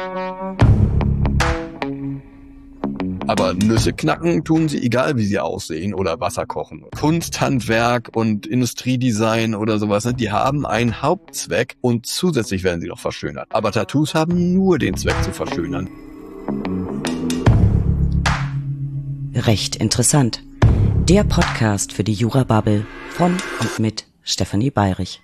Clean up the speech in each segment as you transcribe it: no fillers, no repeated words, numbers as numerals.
Aber Nüsse knacken tun sie, egal wie sie aussehen, oder Wasser kochen. Kunsthandwerk und Industriedesign oder sowas, ne, die haben einen Hauptzweck und zusätzlich werden sie noch verschönert. Aber Tattoos haben nur den Zweck zu verschönern. Recht interessant. Der Podcast für die Jura-Bubble von und mit Stefanie Bayrich.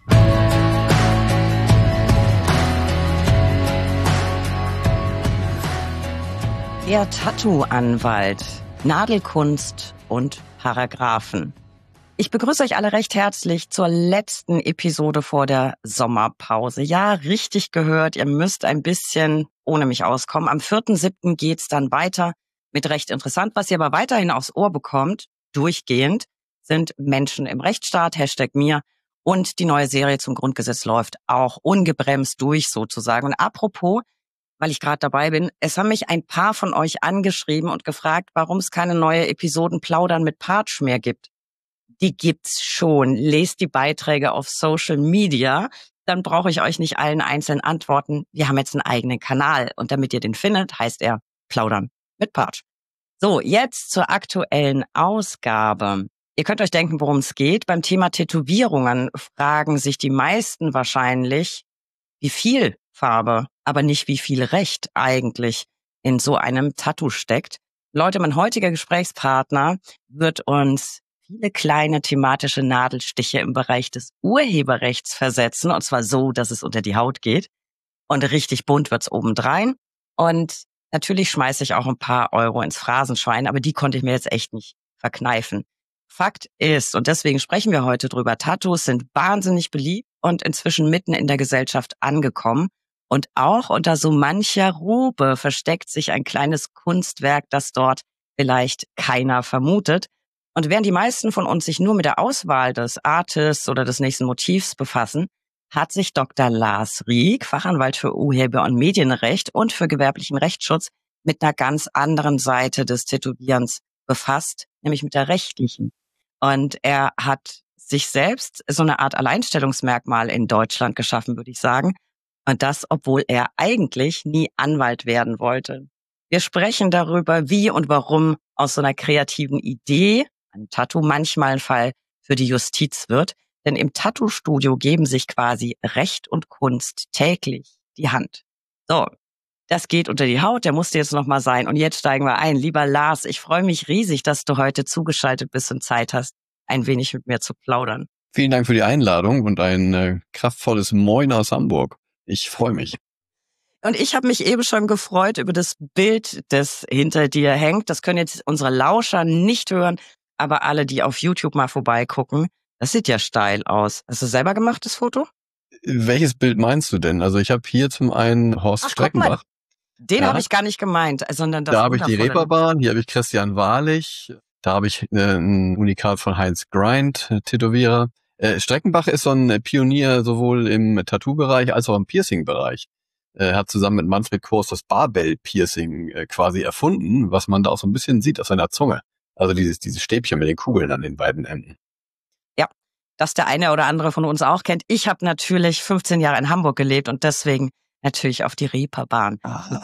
Der Tattoo-Anwalt, Nadelkunst und Paragraphen. Ich begrüße euch alle recht herzlich zur letzten Episode vor der Sommerpause. Ja, richtig gehört, ihr müsst ein bisschen ohne mich auskommen. Am 4.7. geht's dann weiter mit recht interessant. Was ihr aber weiterhin aufs Ohr bekommt, durchgehend, sind Menschen im Rechtsstaat, #mir. Und die neue Serie zum Grundgesetz läuft auch ungebremst durch sozusagen. Und apropos, weil ich gerade dabei bin, es haben mich ein paar von euch angeschrieben und gefragt, warum es keine neue Episoden Plaudern mit Patsch mehr gibt. Die gibt's schon. Lest die Beiträge auf Social Media, dann brauche ich euch nicht allen einzeln antworten. Wir haben jetzt einen eigenen Kanal und damit ihr den findet, heißt er Plaudern mit Patsch. So, jetzt zur aktuellen Ausgabe. Ihr könnt euch denken, worum es geht. Beim Thema Tätowierungen fragen sich die meisten wahrscheinlich, wie viel Farbe, aber nicht wie viel Recht eigentlich in so einem Tattoo steckt. Leute, mein heutiger Gesprächspartner wird uns viele kleine thematische Nadelstiche im Bereich des Urheberrechts versetzen, und zwar so, dass es unter die Haut geht. Und richtig bunt wird's obendrein. Und natürlich schmeiße ich auch ein paar Euro ins Phrasenschwein, aber die konnte ich mir jetzt echt nicht verkneifen. Fakt ist, und deswegen sprechen wir heute drüber, Tattoos sind wahnsinnig beliebt und inzwischen mitten in der Gesellschaft angekommen. Und auch unter so mancher Robe versteckt sich ein kleines Kunstwerk, das dort vielleicht keiner vermutet. Und während die meisten von uns sich nur mit der Auswahl des Artists oder des nächsten Motivs befassen, hat sich Dr. Lars Rieck, Fachanwalt für Urheber- und Medienrecht und für gewerblichen Rechtsschutz, mit einer ganz anderen Seite des Tätowierens befasst, nämlich mit der rechtlichen. Und er hat sich selbst so eine Art Alleinstellungsmerkmal in Deutschland geschaffen, würde ich sagen. Und das, obwohl er eigentlich nie Anwalt werden wollte. Wir sprechen darüber, wie und warum aus so einer kreativen Idee ein Tattoo manchmal ein Fall für die Justiz wird. Denn im Tattoo-Studio geben sich quasi Recht und Kunst täglich die Hand. So, das geht unter die Haut, der musste jetzt nochmal sein. Und jetzt steigen wir ein. Lieber Lars, ich freue mich riesig, dass du heute zugeschaltet bist und Zeit hast, ein wenig mit mir zu plaudern. Vielen Dank für die Einladung und ein kraftvolles Moin aus Hamburg. Ich freue mich. Und ich habe mich eben schon gefreut über das Bild, das hinter dir hängt. Das können jetzt unsere Lauscher nicht hören, aber alle, die auf YouTube mal vorbeigucken, das sieht ja steil aus. Hast du selber gemacht, das Foto? Welches Bild meinst du denn? Also ich habe hier zum einen Horst Streckenbach. Den habe ich gar nicht gemeint, sondern das. Da habe ich die Reeperbahn, hier habe ich Christian Wahrlich, da habe ich ein Unikat von Heinz Grind, Tätowierer. Streckenbach ist so ein Pionier sowohl im Tattoo-Bereich als auch im Piercing-Bereich. Er hat zusammen mit Manfred Kors das Barbell-Piercing quasi erfunden, was man da auch so ein bisschen sieht auf seiner Zunge. Also dieses Stäbchen mit den Kugeln an den beiden Enden. Ja, das der eine oder andere von uns auch kennt. Ich habe natürlich 15 Jahre in Hamburg gelebt und deswegen natürlich auf die Reeperbahn.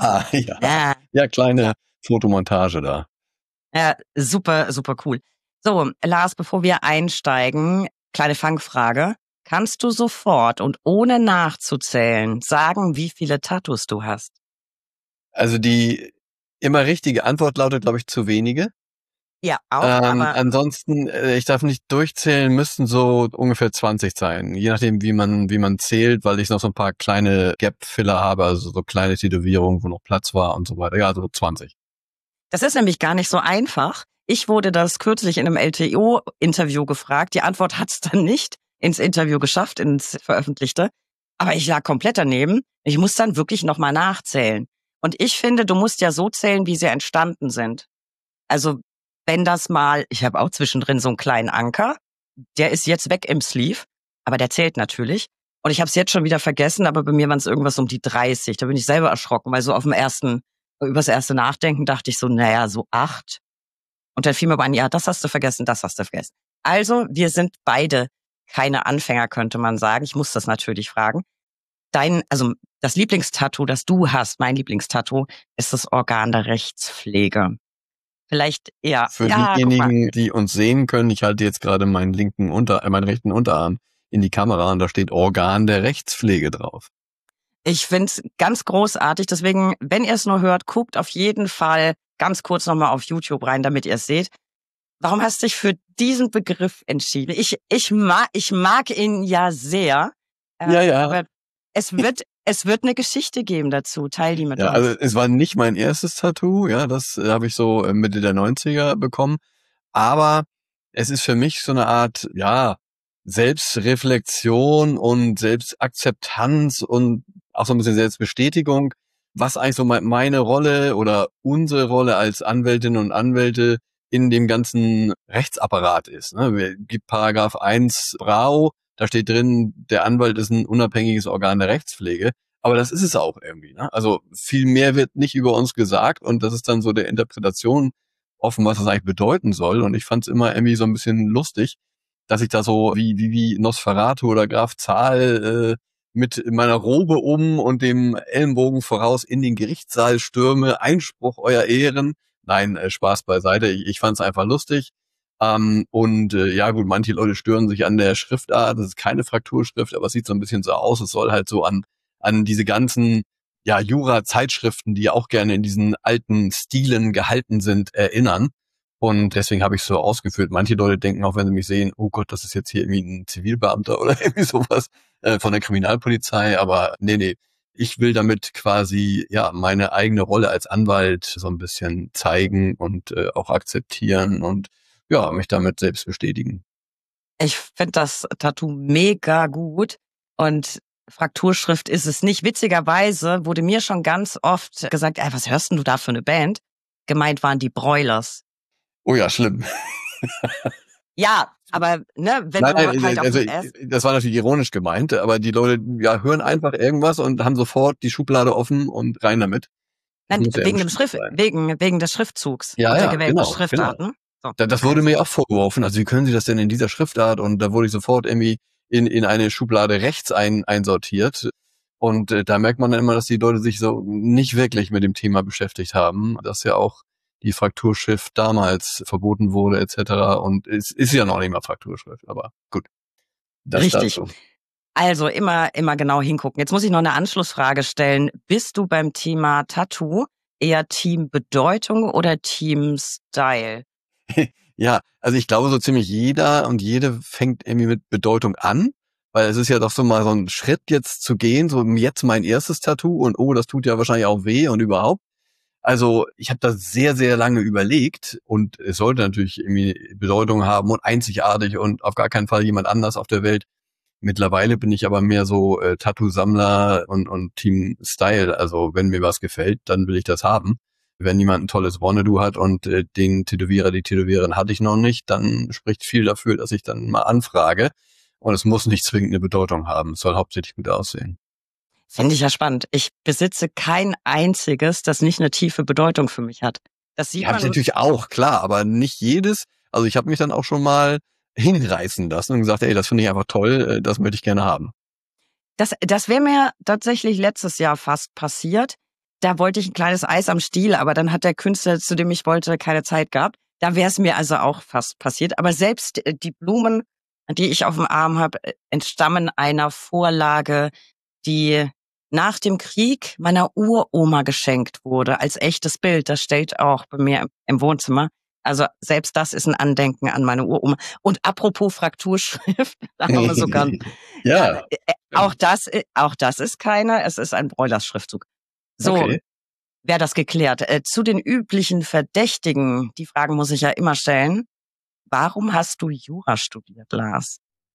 Ja, kleine Fotomontage da. Ja, super, super cool. So, Lars, bevor wir einsteigen, kleine Fangfrage. Kannst du sofort und ohne nachzuzählen sagen, wie viele Tattoos du hast? Also die immer richtige Antwort lautet, glaube ich, zu wenige. Ja, auch. Aber ansonsten, ich darf nicht durchzählen, müssten so ungefähr 20 sein. Je nachdem, wie man zählt, weil ich noch so ein paar kleine Gap-Filler habe, also so kleine Tätowierungen, wo noch Platz war und so weiter. Ja, so 20. Das ist nämlich gar nicht so einfach. Ich wurde das kürzlich in einem LTO-Interview gefragt. Die Antwort hat's dann nicht ins Interview geschafft, ins Veröffentlichte. Aber ich lag komplett daneben. Ich muss dann wirklich nochmal nachzählen. Und ich finde, du musst ja so zählen, wie sie entstanden sind. Also wenn das mal, ich habe auch zwischendrin so einen kleinen Anker, der ist jetzt weg im Sleeve, aber der zählt natürlich. Und ich habe es jetzt schon wieder vergessen, aber bei mir waren es irgendwas um die 30. Da bin ich selber erschrocken, weil so übers erste Nachdenken dachte ich so, naja, so 8. Und dann fiel mir ein, ja, das hast du vergessen, das hast du vergessen. Also wir sind beide keine Anfänger, könnte man sagen. Ich muss das natürlich fragen. Also das Lieblingstattoo, das du hast, mein Lieblingstattoo, ist das Organ der Rechtspflege. Vielleicht, Für guck mal. diejenigen, die uns sehen können, ich halte jetzt gerade meinen meinen rechten Unterarm in die Kamera und da steht Organ der Rechtspflege drauf. Ich find's ganz großartig. Deswegen, wenn ihr es nur hört, guckt auf jeden Fall ganz kurz nochmal auf YouTube rein, damit ihr es seht. Warum hast du dich für diesen Begriff entschieden? Ich mag ihn ja sehr. Ja. Aber es wird eine Geschichte geben dazu. Teil die mit Ja, uns. also es war nicht mein erstes Tattoo, ja, das habe ich so Mitte der 90er bekommen. Aber es ist für mich so eine Art, ja, Selbstreflexion und Selbstakzeptanz und auch so ein bisschen Selbstbestätigung, was eigentlich so meine Rolle oder unsere Rolle als Anwältinnen und Anwälte in dem ganzen Rechtsapparat ist. Es gibt Paragraph 1 BRAU, da steht drin, der Anwalt ist ein unabhängiges Organ der Rechtspflege. Aber das ist es auch irgendwie. Ne? Also viel mehr wird nicht über uns gesagt und das ist dann so der Interpretation offen, was das eigentlich bedeuten soll. Und ich fand es immer irgendwie so ein bisschen lustig, dass ich da so wie Nosferatu oder Graf Zahl mit meiner Robe und dem Ellenbogen voraus in den Gerichtssaal stürme. Einspruch, euer Ehren. Nein, Spaß beiseite. Ich fand es einfach lustig. Ja gut, manche Leute stören sich an der Schriftart. Das ist keine Frakturschrift, aber es sieht so ein bisschen so aus. Es soll halt so an diese ganzen Jura-Zeitschriften, die auch gerne in diesen alten Stilen gehalten sind, erinnern. Und deswegen habe ich es so ausgeführt. Manche Leute denken auch, wenn sie mich sehen, oh Gott, das ist jetzt hier irgendwie ein Zivilbeamter oder irgendwie sowas von der Kriminalpolizei. Aber nee. Ich will damit quasi meine eigene Rolle als Anwalt so ein bisschen zeigen und auch akzeptieren und mich damit selbst bestätigen. Ich finde das Tattoo mega gut und Frakturschrift ist es nicht. Witzigerweise wurde mir schon ganz oft gesagt, was hörst denn du da für eine Band? Gemeint waren die Broilers. Oh ja, schlimm. Ja, aber wenn Nein, du halt auf also dem S... das war natürlich ironisch gemeint, aber die Leute hören einfach irgendwas und haben sofort die Schublade offen und rein damit. Das Nein, muss ja wegen dem Stift sein. wegen des Schriftzugs und der Ja, gewählten genau. Schriftart, ne? So, Das wurde mir auch vorgeworfen. Also wie können Sie das denn in dieser Schriftart? Und da wurde ich sofort irgendwie in eine Schublade rechts einsortiert. Und da merkt man dann immer, dass die Leute sich so nicht wirklich mit dem Thema beschäftigt haben, dass ja auch die Frakturschrift damals verboten wurde etc. Und es ist ja noch nicht mal Frakturschrift, aber gut. Das richtig. dazu. Also immer genau hingucken. Jetzt muss ich noch eine Anschlussfrage stellen. Bist du beim Thema Tattoo eher Team Bedeutung oder Team Style? Ja, also ich glaube, so ziemlich jeder und jede fängt irgendwie mit Bedeutung an, weil es ist ja doch so mal so ein Schritt jetzt zu gehen, so jetzt mein erstes Tattoo und oh, das tut ja wahrscheinlich auch weh und überhaupt. Also ich habe da sehr, sehr lange überlegt und es sollte natürlich irgendwie Bedeutung haben und einzigartig und auf gar keinen Fall jemand anders auf der Welt. Mittlerweile bin ich aber mehr so Tattoo-Sammler und Team Style. Also wenn mir was gefällt, dann will ich das haben. Wenn jemand ein tolles Wannado hat und den Tätowierer, die Tätowiererin hatte ich noch nicht, dann spricht viel dafür, dass ich dann mal anfrage. Und es muss nicht zwingend eine Bedeutung haben. Es soll hauptsächlich gut aussehen. Finde ich ja spannend. Ich besitze kein einziges, das nicht eine tiefe Bedeutung für mich hat. Das sieht Die habe ich man natürlich auch, klar, aber nicht jedes. Also ich habe mich dann auch schon mal hinreißen lassen und gesagt, ey, das finde ich einfach toll, das möchte ich gerne haben. Das wäre mir tatsächlich letztes Jahr fast passiert. Da wollte ich ein kleines Eis am Stiel, aber dann hat der Künstler, zu dem ich wollte, keine Zeit gehabt. Da wäre es mir also auch fast passiert. Aber selbst die Blumen, die ich auf dem Arm habe, entstammen einer Vorlage, die nach dem Krieg meiner Uroma geschenkt wurde, als echtes Bild. Das steht auch bei mir im Wohnzimmer. Also selbst das ist ein Andenken an meine Uroma. Und apropos Frakturschrift, da haben wir sogar Ja. auch das ist keine, es ist ein Broilers-Schriftzug. So, Okay. wäre das geklärt. Zu den üblichen Verdächtigen, die Fragen muss ich ja immer stellen. Warum hast du Jura studiert, Lars?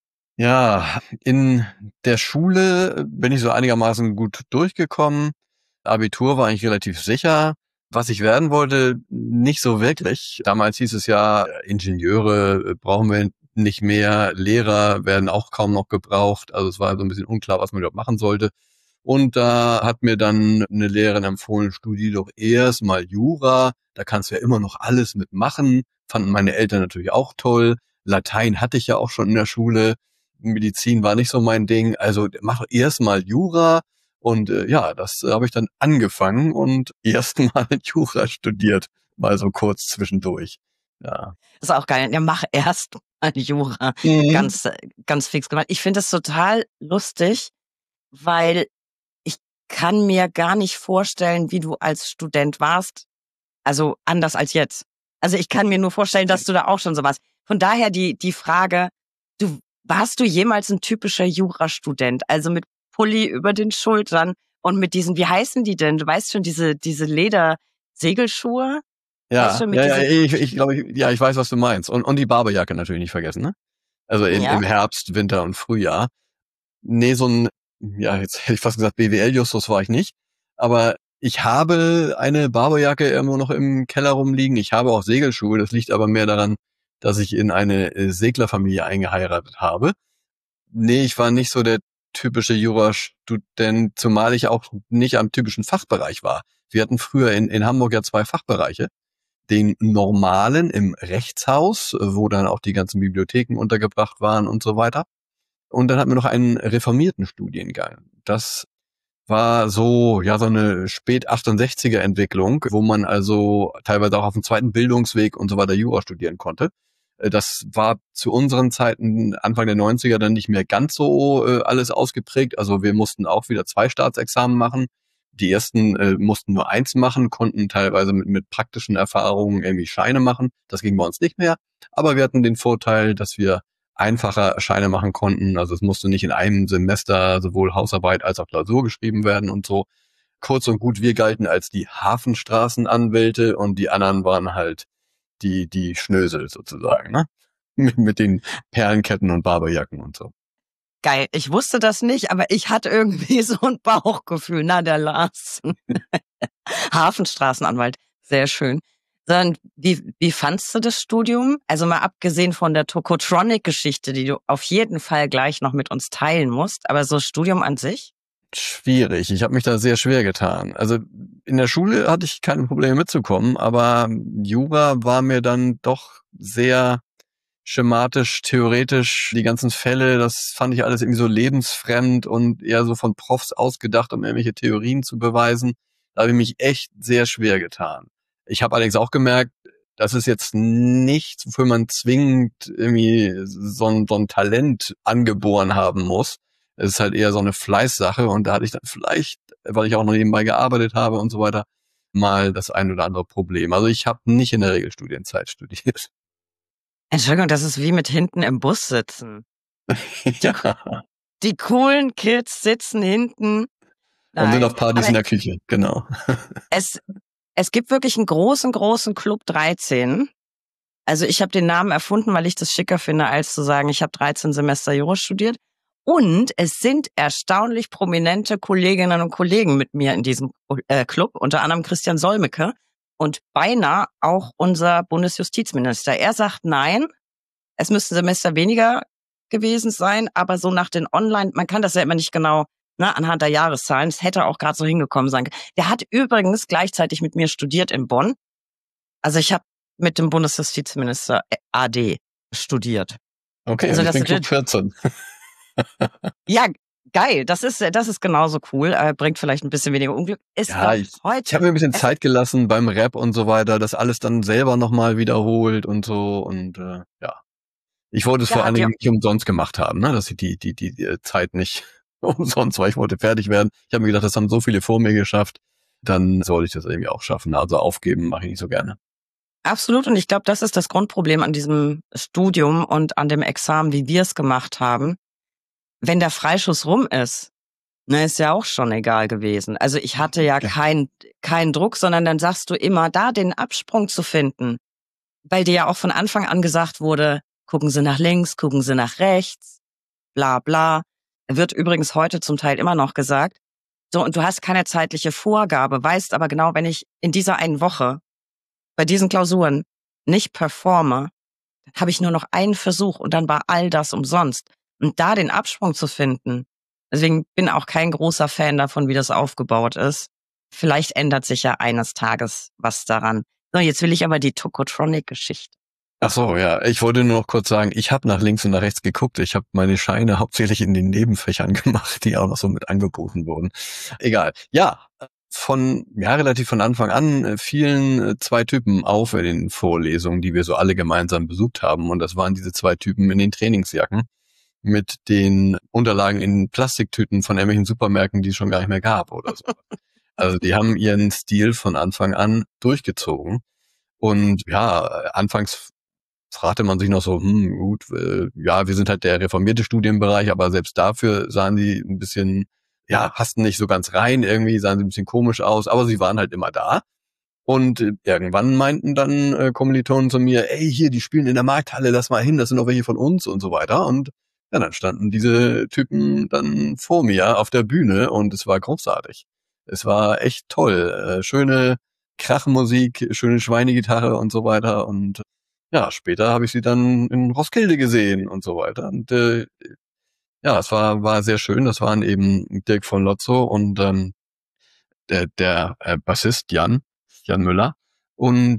Ja, in der Schule bin ich so einigermaßen gut durchgekommen. Abitur war eigentlich relativ sicher. Was ich werden wollte, nicht so wirklich. Damals hieß es ja, Ingenieure brauchen wir nicht mehr, Lehrer werden auch kaum noch gebraucht. Also es war so ein bisschen unklar, was man überhaupt machen sollte. Und da hat mir dann eine Lehrerin empfohlen, studier doch erst mal Jura. Da kannst du ja immer noch alles mitmachen. Fanden meine Eltern natürlich auch toll. Latein hatte ich ja auch schon in der Schule. Medizin war nicht so mein Ding. Also mach erst mal Jura. Und das habe ich dann angefangen und erstmal Jura studiert, mal so kurz zwischendurch. Ja. Das ist auch geil. Ja, mach erst mal Jura. Mhm. Ganz fix gemacht. Ich finde das total lustig, weil ich kann mir gar nicht vorstellen, wie du als Student warst. Also anders als jetzt. Also ich kann mir nur vorstellen, dass du da auch schon so warst. Von daher die Frage, warst du jemals ein typischer Jurastudent? Also mit Pulli über den Schultern und mit diesen, wie heißen die denn? Du weißt schon, diese Leder-Segelschuhe? Weißt schon, mit diese, Ich glaube, ich weiß, was du meinst. Und die Barberjacke natürlich nicht vergessen, ne? Also ja? im Herbst, Winter und Frühjahr. Nee, so ein, jetzt hätte ich fast gesagt, BWL-Justus war ich nicht. Aber ich habe eine Barberjacke immer noch im Keller rumliegen. Ich habe auch Segelschuhe. Das liegt aber mehr daran, dass ich in eine Seglerfamilie eingeheiratet habe. Nee, ich war nicht so der typische Jurastudent, zumal ich auch nicht am typischen Fachbereich war. Wir hatten früher in Hamburg ja 2 Fachbereiche. Den normalen im Rechtshaus, wo dann auch die ganzen Bibliotheken untergebracht waren und so weiter. Und dann hatten wir noch einen reformierten Studiengang. Das war so, ja, so eine Spät-68er Entwicklung, wo man also teilweise auch auf dem zweiten Bildungsweg und so weiter Jura studieren konnte. Das war zu unseren Zeiten Anfang der 90er dann nicht mehr ganz so alles ausgeprägt. Also wir mussten auch wieder 2 Staatsexamen machen. Die ersten mussten nur 1 machen, konnten teilweise mit praktischen Erfahrungen irgendwie Scheine machen. Das ging bei uns nicht mehr. Aber wir hatten den Vorteil, dass wir einfacher Scheine machen konnten. Also es musste nicht in einem Semester sowohl Hausarbeit als auch Klausur geschrieben werden und so. Kurz und gut, wir galten als die Hafenstraßenanwälte und die anderen waren halt die Schnösel sozusagen, ne? Mit den Perlenketten und Barberjacken und so. Geil. Ich wusste das nicht, aber ich hatte irgendwie so ein Bauchgefühl. Na, der Lars. Hafenstraßenanwalt. Sehr schön. Sondern wie fandst du das Studium? Also mal abgesehen von der Tokotronic-Geschichte, die du auf jeden Fall gleich noch mit uns teilen musst, aber so Studium an sich? Schwierig. Ich habe mich da sehr schwer getan. Also in der Schule hatte ich keine Probleme mitzukommen, aber Jura war mir dann doch sehr schematisch, theoretisch. Die ganzen Fälle, das fand ich alles irgendwie so lebensfremd und eher so von Profs ausgedacht, um irgendwelche Theorien zu beweisen. Da habe ich mich echt sehr schwer getan. Ich habe allerdings auch gemerkt, das ist jetzt nichts, wofür man zwingend irgendwie so ein Talent angeboren haben muss. Es ist halt eher so eine Fleißsache und da hatte ich dann vielleicht, weil ich auch noch nebenbei gearbeitet habe und so weiter, mal das ein oder andere Problem. Also ich habe nicht in der Regelstudienzeit studiert. Entschuldigung, das ist wie mit hinten im Bus sitzen. Die, Ja. die coolen Kids sitzen hinten. Und sind Nein, auf Partys aber in der Küche, genau. es, es gibt wirklich einen großen Club 13. Also ich habe den Namen erfunden, weil ich das schicker finde, als zu sagen, ich habe 13 Semester Jura studiert. Und es sind erstaunlich prominente Kolleginnen und Kollegen mit mir in diesem Club, unter anderem Christian Solmecke und beinahe auch unser Bundesjustizminister. Er sagt nein, es müssten Semester weniger gewesen sein, aber so nach den Online, man kann das ja immer nicht genau, ne, anhand der Jahreszahlen, es hätte auch gerade so hingekommen sein. Der hat übrigens gleichzeitig mit mir studiert in Bonn. Also ich habe mit dem Bundesjustizminister AD studiert. Okay, und Also ich das bin Club wird, 14. ja, geil, das ist genauso cool, bringt vielleicht ein bisschen weniger Unglück. Ist Ja, doch ich heute, habe mir ein bisschen es, Zeit gelassen beim Rap und so weiter, das alles dann selber nochmal wiederholt und so und ja. Ich wollte es ja, vor allen habt ihr, Dingen nicht umsonst gemacht haben, ne? Dass ich die Zeit nicht umsonst war. Ich wollte fertig werden. Ich habe mir gedacht, das haben so viele vor mir geschafft, dann sollte ich das irgendwie auch schaffen. Also aufgeben mache ich nicht so gerne. absolut, und ich glaube, das ist das Grundproblem an diesem Studium und an dem Examen, wie wir es gemacht haben. Wenn der Freischuss rum ist, ne, ist ja auch schon egal gewesen. Also ich hatte ja Ja. keinen Druck, sondern dann sagst du immer, da den Absprung zu finden, weil dir ja auch von Anfang an gesagt wurde, gucken Sie nach links, gucken Sie nach rechts, bla bla. Wird übrigens heute zum Teil immer noch gesagt. So, und du hast keine zeitliche Vorgabe, weißt aber genau, wenn ich in dieser einen Woche bei diesen Klausuren nicht performe, habe ich nur noch einen Versuch und dann war all das umsonst. Und da den Absprung zu finden, deswegen bin auch kein großer Fan davon, wie das aufgebaut ist. Vielleicht ändert sich ja eines Tages was daran. So, jetzt will ich aber die Tokotronic-Geschichte. Ach so, ja. Ich wollte nur noch kurz sagen, ich habe nach links und nach rechts geguckt. Ich habe meine Scheine hauptsächlich in den Nebenfächern gemacht, die auch noch so mit angeboten wurden. Egal. Ja, relativ von Anfang an fielen zwei Typen auf in den Vorlesungen, die wir so alle gemeinsam besucht haben. Und das waren diese zwei Typen in den Trainingsjacken mit den Unterlagen in Plastiktüten von irgendwelchen Supermärkten, die es schon gar nicht mehr gab oder so. Also die haben ihren Stil von Anfang an durchgezogen. Und ja, anfangs fragte man sich noch so, gut, ja, wir sind halt der reformierte Studienbereich, aber selbst dafür sahen die ein bisschen, ja, passten nicht so ganz rein, irgendwie sahen sie ein bisschen komisch aus, aber sie waren halt immer da. Und irgendwann meinten dann Kommilitonen zu mir, ey, hier, die spielen in der Markthalle, lass mal hin, das sind doch welche von uns und so weiter. Und ja, dann standen diese Typen dann vor mir auf der Bühne und es war großartig. Es war echt toll. Schöne Krachmusik, schöne Schweinegitarre und so weiter. Und ja, später habe ich sie dann in Roskilde gesehen und so weiter. Und ja, es war sehr schön. Das waren eben Dirk von Lotzo und der Bassist Jan Müller. Und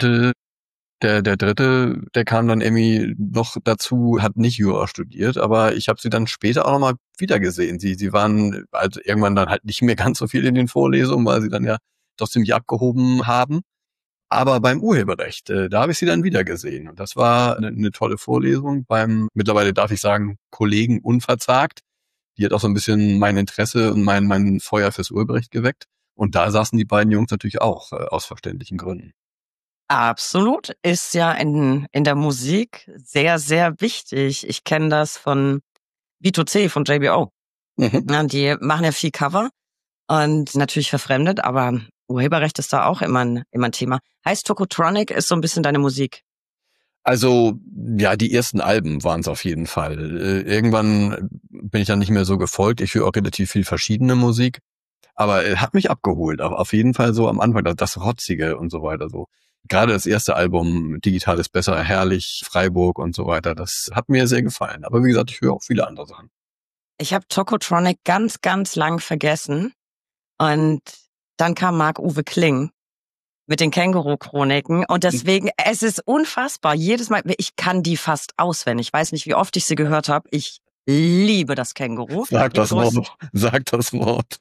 der dritte, der kam dann irgendwie noch dazu, hat nicht Jura studiert, aber ich habe sie dann später auch nochmal wieder gesehen. Sie waren also irgendwann dann halt nicht mehr ganz so viel in den Vorlesungen, weil sie dann ja doch ziemlich abgehoben haben. Aber beim Urheberrecht, da habe ich sie dann wieder gesehen. Und das war eine tolle Vorlesung beim, mittlerweile darf ich sagen, Kollegen Unverzagt. Die hat auch so ein bisschen mein Interesse und mein Feuer fürs Urheberrecht geweckt. Und da saßen die beiden Jungs natürlich auch, aus verständlichen Gründen. Absolut, ist ja in der Musik sehr, sehr wichtig. Ich kenne das von Vito C, von JBO. Mhm. Ja, die machen ja viel Cover und natürlich verfremdet, aber Urheberrecht ist da auch immer ein Thema. Heißt Tokotronic ist so ein bisschen deine Musik? Also, ja, die ersten Alben waren es auf jeden Fall. Irgendwann bin ich dann nicht mehr so gefolgt. Ich höre auch relativ viel verschiedene Musik. Aber hat mich abgeholt. Auf jeden Fall so am Anfang, das Rotzige und so weiter so. Gerade das erste Album, Digital ist besser, herrlich, Freiburg und so weiter, das hat mir sehr gefallen. Aber wie gesagt, ich höre auch viele andere Sachen. Ich habe Tokotronic ganz, ganz lang vergessen und dann kam Marc-Uwe Kling mit den Känguru-Chroniken und deswegen, es ist unfassbar. Jedes Mal, ich kann die fast auswendig. Ich weiß nicht, wie oft ich sie gehört habe. Ich liebe das Känguru. Sag das Wort. Sag das Wort.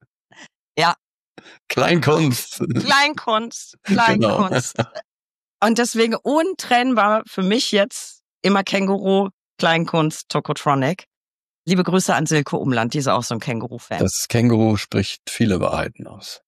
Ja. Kleinkunst. Kleinkunst. Genau. Und deswegen untrennbar für mich jetzt immer Känguru, Kleinkunst, Tokotronic. Liebe Grüße an Silke Umland, die ist auch so ein Känguru-Fan. Das Känguru spricht viele Wahrheiten aus.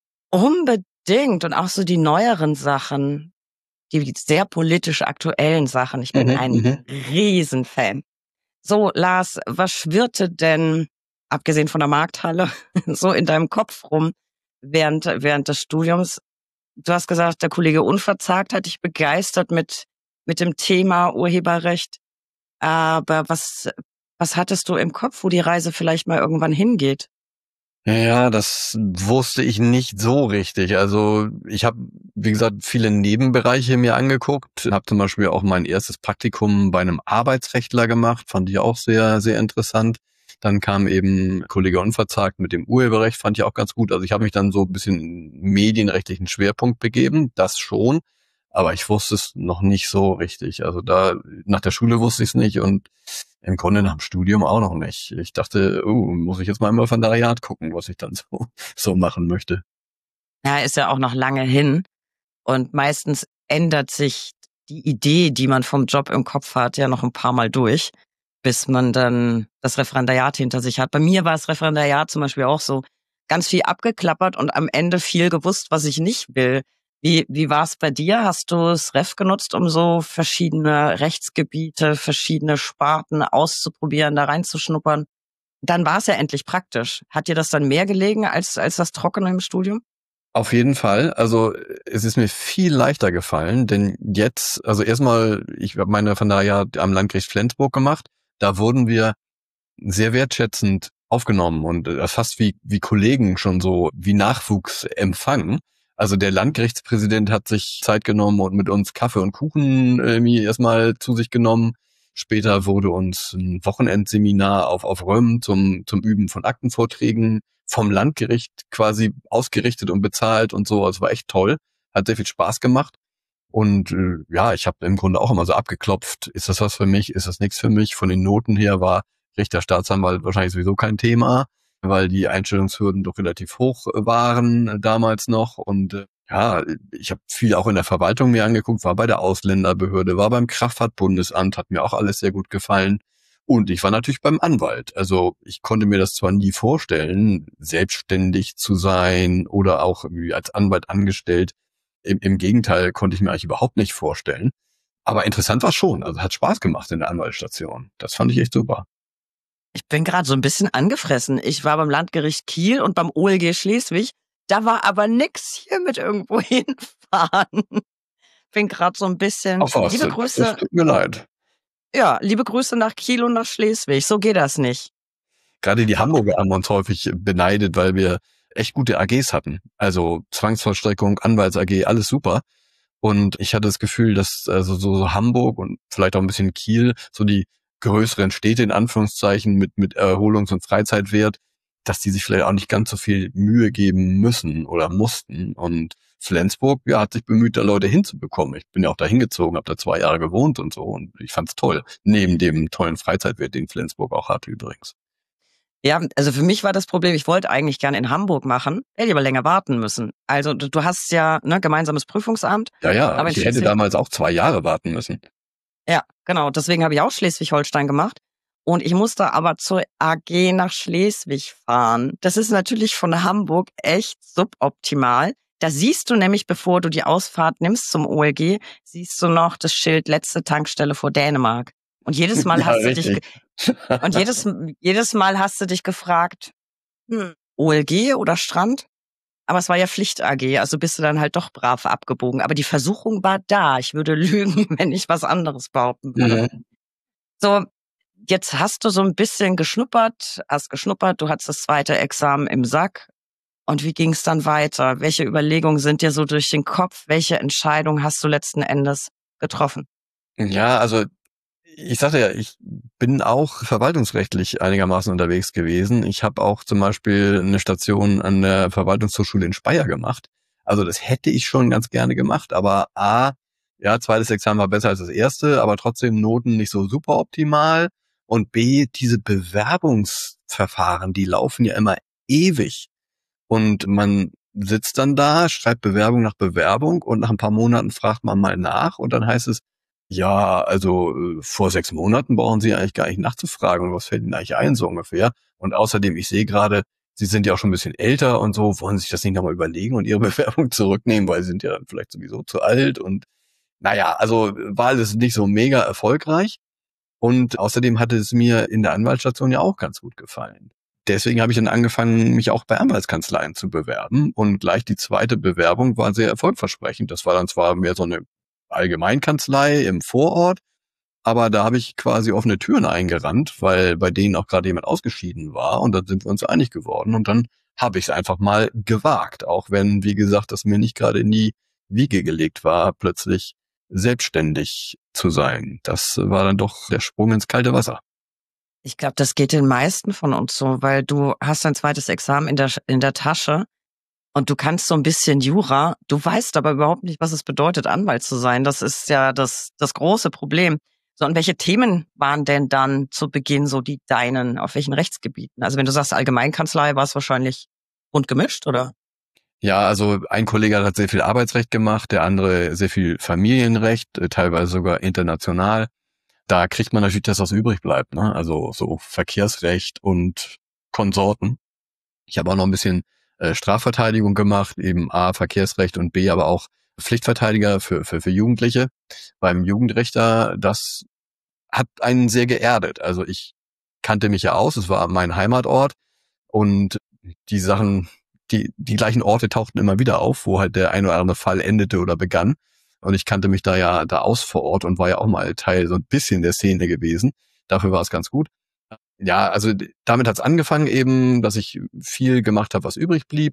Unbedingt. Und auch so die neueren Sachen, die sehr politisch aktuellen Sachen. Ich bin ein Riesenfan. So, Lars, was schwirrte denn, abgesehen von der Markthalle, so in deinem Kopf rum während des Studiums? Du hast gesagt, der Kollege Unverzagt hat dich begeistert mit dem Thema Urheberrecht. Aber was hattest du im Kopf, wo die Reise vielleicht mal irgendwann hingeht? Ja, das wusste ich nicht so richtig. Also ich habe, wie gesagt, viele Nebenbereiche mir angeguckt. Habe zum Beispiel auch mein erstes Praktikum bei einem Arbeitsrechtler gemacht, fand ich auch sehr, sehr interessant. Dann kam eben Kollege Unverzagt mit dem Urheberrecht, fand ich auch ganz gut. Also ich habe mich dann so ein bisschen in medienrechtlichen Schwerpunkt begeben, das schon. Aber ich wusste es noch nicht so richtig. Also da, nach der Schule wusste ich es nicht und im Grunde nach dem Studium auch noch nicht. Ich dachte, muss ich jetzt mal im Referendariat gucken, was ich dann so machen möchte. Ja, ist ja auch noch lange hin. Und meistens ändert sich die Idee, die man vom Job im Kopf hat, ja noch ein paar Mal durch, bis man dann das Referendariat hinter sich hat. Bei mir war das Referendariat zum Beispiel auch so ganz viel abgeklappert und am Ende viel gewusst, was ich nicht will. Wie war es bei dir? Hast du das Ref genutzt, um so verschiedene Rechtsgebiete, verschiedene Sparten auszuprobieren, da reinzuschnuppern? Dann war es ja endlich praktisch. Hat dir das dann mehr gelegen als das Trockene im Studium? Auf jeden Fall. Also es ist mir viel leichter gefallen, denn jetzt, also erstmal, ich habe meine Referendariat am Landgericht Flensburg gemacht. Da wurden wir sehr wertschätzend aufgenommen und fast wie Kollegen schon so, wie Nachwuchs empfangen. Also der Landgerichtspräsident hat sich Zeit genommen und mit uns Kaffee und Kuchen irgendwie erstmal zu sich genommen. Später wurde uns ein Wochenendseminar auf Röm zum Üben von Aktenvorträgen vom Landgericht quasi ausgerichtet und bezahlt und so. Also war echt toll. Hat sehr viel Spaß gemacht. Und ja, ich habe im Grunde auch immer so abgeklopft, ist das was für mich, ist das nichts für mich? Von den Noten her war Richter, Staatsanwalt wahrscheinlich sowieso kein Thema, weil die Einstellungshürden doch relativ hoch waren damals noch. Und ja, ich habe viel auch in der Verwaltung mir angeguckt, war bei der Ausländerbehörde, war beim Kraftfahrtbundesamt, hat mir auch alles sehr gut gefallen. Und ich war natürlich beim Anwalt. Also ich konnte mir das zwar nie vorstellen, selbstständig zu sein oder auch irgendwie als Anwalt angestellt. Im Gegenteil konnte ich mir eigentlich überhaupt nicht vorstellen. Aber interessant war schon. Also hat Spaß gemacht in der Anwaltsstation. Das fand ich echt super. Ich bin gerade so ein bisschen angefressen. Ich war beim Landgericht Kiel und beim OLG Schleswig. Da war aber nix hier mit irgendwo hinfahren. Bin gerade so ein bisschen. Ach was, Liebe das Grüße, tut mir leid. ja, liebe Grüße nach Kiel und nach Schleswig. So geht das nicht. Gerade die Hamburger haben uns häufig beneidet, weil wir echt gute AGs hatten. Also Zwangsvollstreckung, Anwalts-AG, alles super. Und ich hatte das Gefühl, dass also so Hamburg und vielleicht auch ein bisschen Kiel, so die größeren Städte in Anführungszeichen mit Erholungs- und Freizeitwert, dass die sich vielleicht auch nicht ganz so viel Mühe geben müssen oder mussten. Und Flensburg, ja, hat sich bemüht, da Leute hinzubekommen. Ich bin ja auch da hingezogen, habe da 2 Jahre gewohnt und so. Und ich fand's toll. Neben dem tollen Freizeitwert, den Flensburg auch hat übrigens. Ja, also für mich war das Problem, ich wollte eigentlich gerne in Hamburg machen, hätte aber länger warten müssen. Also du hast ja gemeinsames Prüfungsamt, Ja, ja, aber in ich hätte Schleswig, damals auch 2 Jahre warten müssen. ja, genau, deswegen habe ich auch Schleswig-Holstein gemacht. Und ich musste aber zur AG nach Schleswig fahren. Das ist natürlich von Hamburg echt suboptimal. Da siehst du nämlich, bevor du die Ausfahrt nimmst zum OLG, siehst du noch das Schild letzte Tankstelle vor Dänemark. Und jedes Mal Ja, hast du dich richtig. Und jedes Mal hast du dich gefragt, OLG oder Strand? Aber es war ja Pflicht-AG, also bist du dann halt doch brav abgebogen. Aber die Versuchung war da. Ich würde lügen, wenn ich was anderes behaupten würde. Mhm. So, jetzt hast du so ein bisschen hast geschnuppert, du hattest das zweite Examen im Sack. Und wie ging es dann weiter? Welche Überlegungen sind dir so durch den Kopf? Welche Entscheidung hast du letzten Endes getroffen? Ja, also ich sagte ja, ich bin auch verwaltungsrechtlich einigermaßen unterwegs gewesen. Ich habe auch zum Beispiel eine Station an der Verwaltungshochschule in Speyer gemacht. Also das hätte ich schon ganz gerne gemacht, aber ja, zweites Examen war besser als das erste, aber trotzdem Noten nicht so super optimal. Und B, diese Bewerbungsverfahren, die laufen ja immer ewig. Und man sitzt dann da, schreibt Bewerbung nach Bewerbung und nach ein paar Monaten fragt man mal nach und dann heißt es, ja, also vor 6 Monaten brauchen Sie eigentlich gar nicht nachzufragen. Und was fällt Ihnen eigentlich ein, so ungefähr? Und außerdem, ich sehe gerade, Sie sind ja auch schon ein bisschen älter und so, wollen Sie sich das nicht nochmal überlegen und Ihre Bewerbung zurücknehmen, weil Sie sind ja dann vielleicht sowieso zu alt. Und naja, also war alles nicht so mega erfolgreich. Und außerdem hatte es mir in der Anwaltsstation ja auch ganz gut gefallen. Deswegen habe ich dann angefangen, mich auch bei Anwaltskanzleien zu bewerben. Und gleich die zweite Bewerbung war sehr erfolgversprechend. Das war dann zwar mehr so eine Allgemeinkanzlei im Vorort, aber da habe ich quasi offene Türen eingerannt, weil bei denen auch gerade jemand ausgeschieden war. Und dann sind wir uns einig geworden. Und dann habe ich es einfach mal gewagt. Auch wenn, wie gesagt, das mir nicht gerade in die Wiege gelegt war, plötzlich selbstständig zu sein. Das war dann doch der Sprung ins kalte Wasser. Ich glaube, das geht den meisten von uns so, weil du hast dein zweites Examen in der Tasche und du kannst so ein bisschen Jura. Du weißt aber überhaupt nicht, was es bedeutet, Anwalt zu sein. Das ist ja das große Problem. So, und welche Themen waren denn dann zu Beginn so die deinen? Auf welchen Rechtsgebieten? Also wenn du sagst Allgemeinkanzlei, war es wahrscheinlich bunt gemischt, oder? Ja, also ein Kollege hat sehr viel Arbeitsrecht gemacht, der andere sehr viel Familienrecht, teilweise sogar international. Da kriegt man natürlich das, was übrig bleibt, ne? Also so Verkehrsrecht und Konsorten. Ich habe auch noch ein bisschen Strafverteidigung gemacht, eben A, Verkehrsrecht und B, aber auch Pflichtverteidiger für Jugendliche. Beim Jugendrichter, das hat einen sehr geerdet. Also ich kannte mich ja aus, es war mein Heimatort und die Sachen, die gleichen Orte tauchten immer wieder auf, wo halt der ein oder andere Fall endete oder begann. Und ich kannte mich da aus vor Ort und war ja auch mal Teil so ein bisschen der Szene gewesen. Dafür war es ganz gut. Ja, also damit hat's angefangen eben, dass ich viel gemacht habe, was übrig blieb.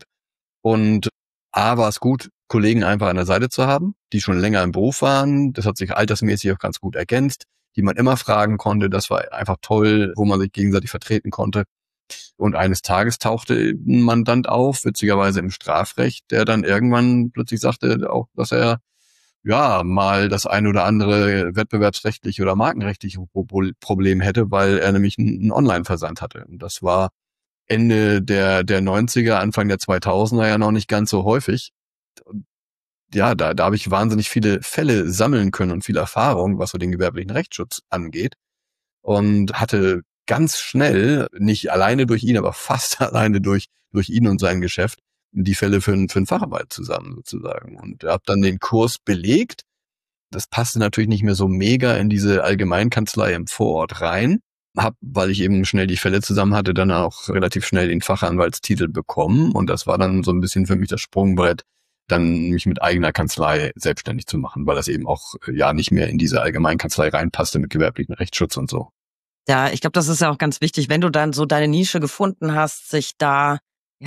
Und A, war es gut, Kollegen einfach an der Seite zu haben, die schon länger im Beruf waren. Das hat sich altersmäßig auch ganz gut ergänzt, die man immer fragen konnte. Das war einfach toll, wo man sich gegenseitig vertreten konnte. Und eines Tages tauchte ein Mandant auf, witzigerweise im Strafrecht, der dann irgendwann plötzlich sagte, auch, dass er ja, mal das ein oder andere wettbewerbsrechtliche oder markenrechtliche Problem hätte, weil er nämlich einen Online-Versand hatte. Und das war Ende der 90er, Anfang der 2000er ja noch nicht ganz so häufig. Und ja, da habe ich wahnsinnig viele Fälle sammeln können und viel Erfahrung, was so den gewerblichen Rechtsschutz angeht. Und hatte ganz schnell, nicht alleine durch ihn, aber fast alleine durch ihn und sein Geschäft, die Fälle für einen Fachanwalt zusammen sozusagen. Und habe dann den Kurs belegt. Das passte natürlich nicht mehr so mega in diese Allgemeinkanzlei im Vorort rein. Weil ich eben schnell die Fälle zusammen hatte, dann auch relativ schnell den Fachanwaltstitel bekommen. Und das war dann so ein bisschen für mich das Sprungbrett, dann mich mit eigener Kanzlei selbstständig zu machen, weil das eben auch ja nicht mehr in diese Allgemeinkanzlei reinpasste mit gewerblichen Rechtsschutz und so. Ja, ich glaube, das ist ja auch ganz wichtig, wenn du dann so deine Nische gefunden hast, sich da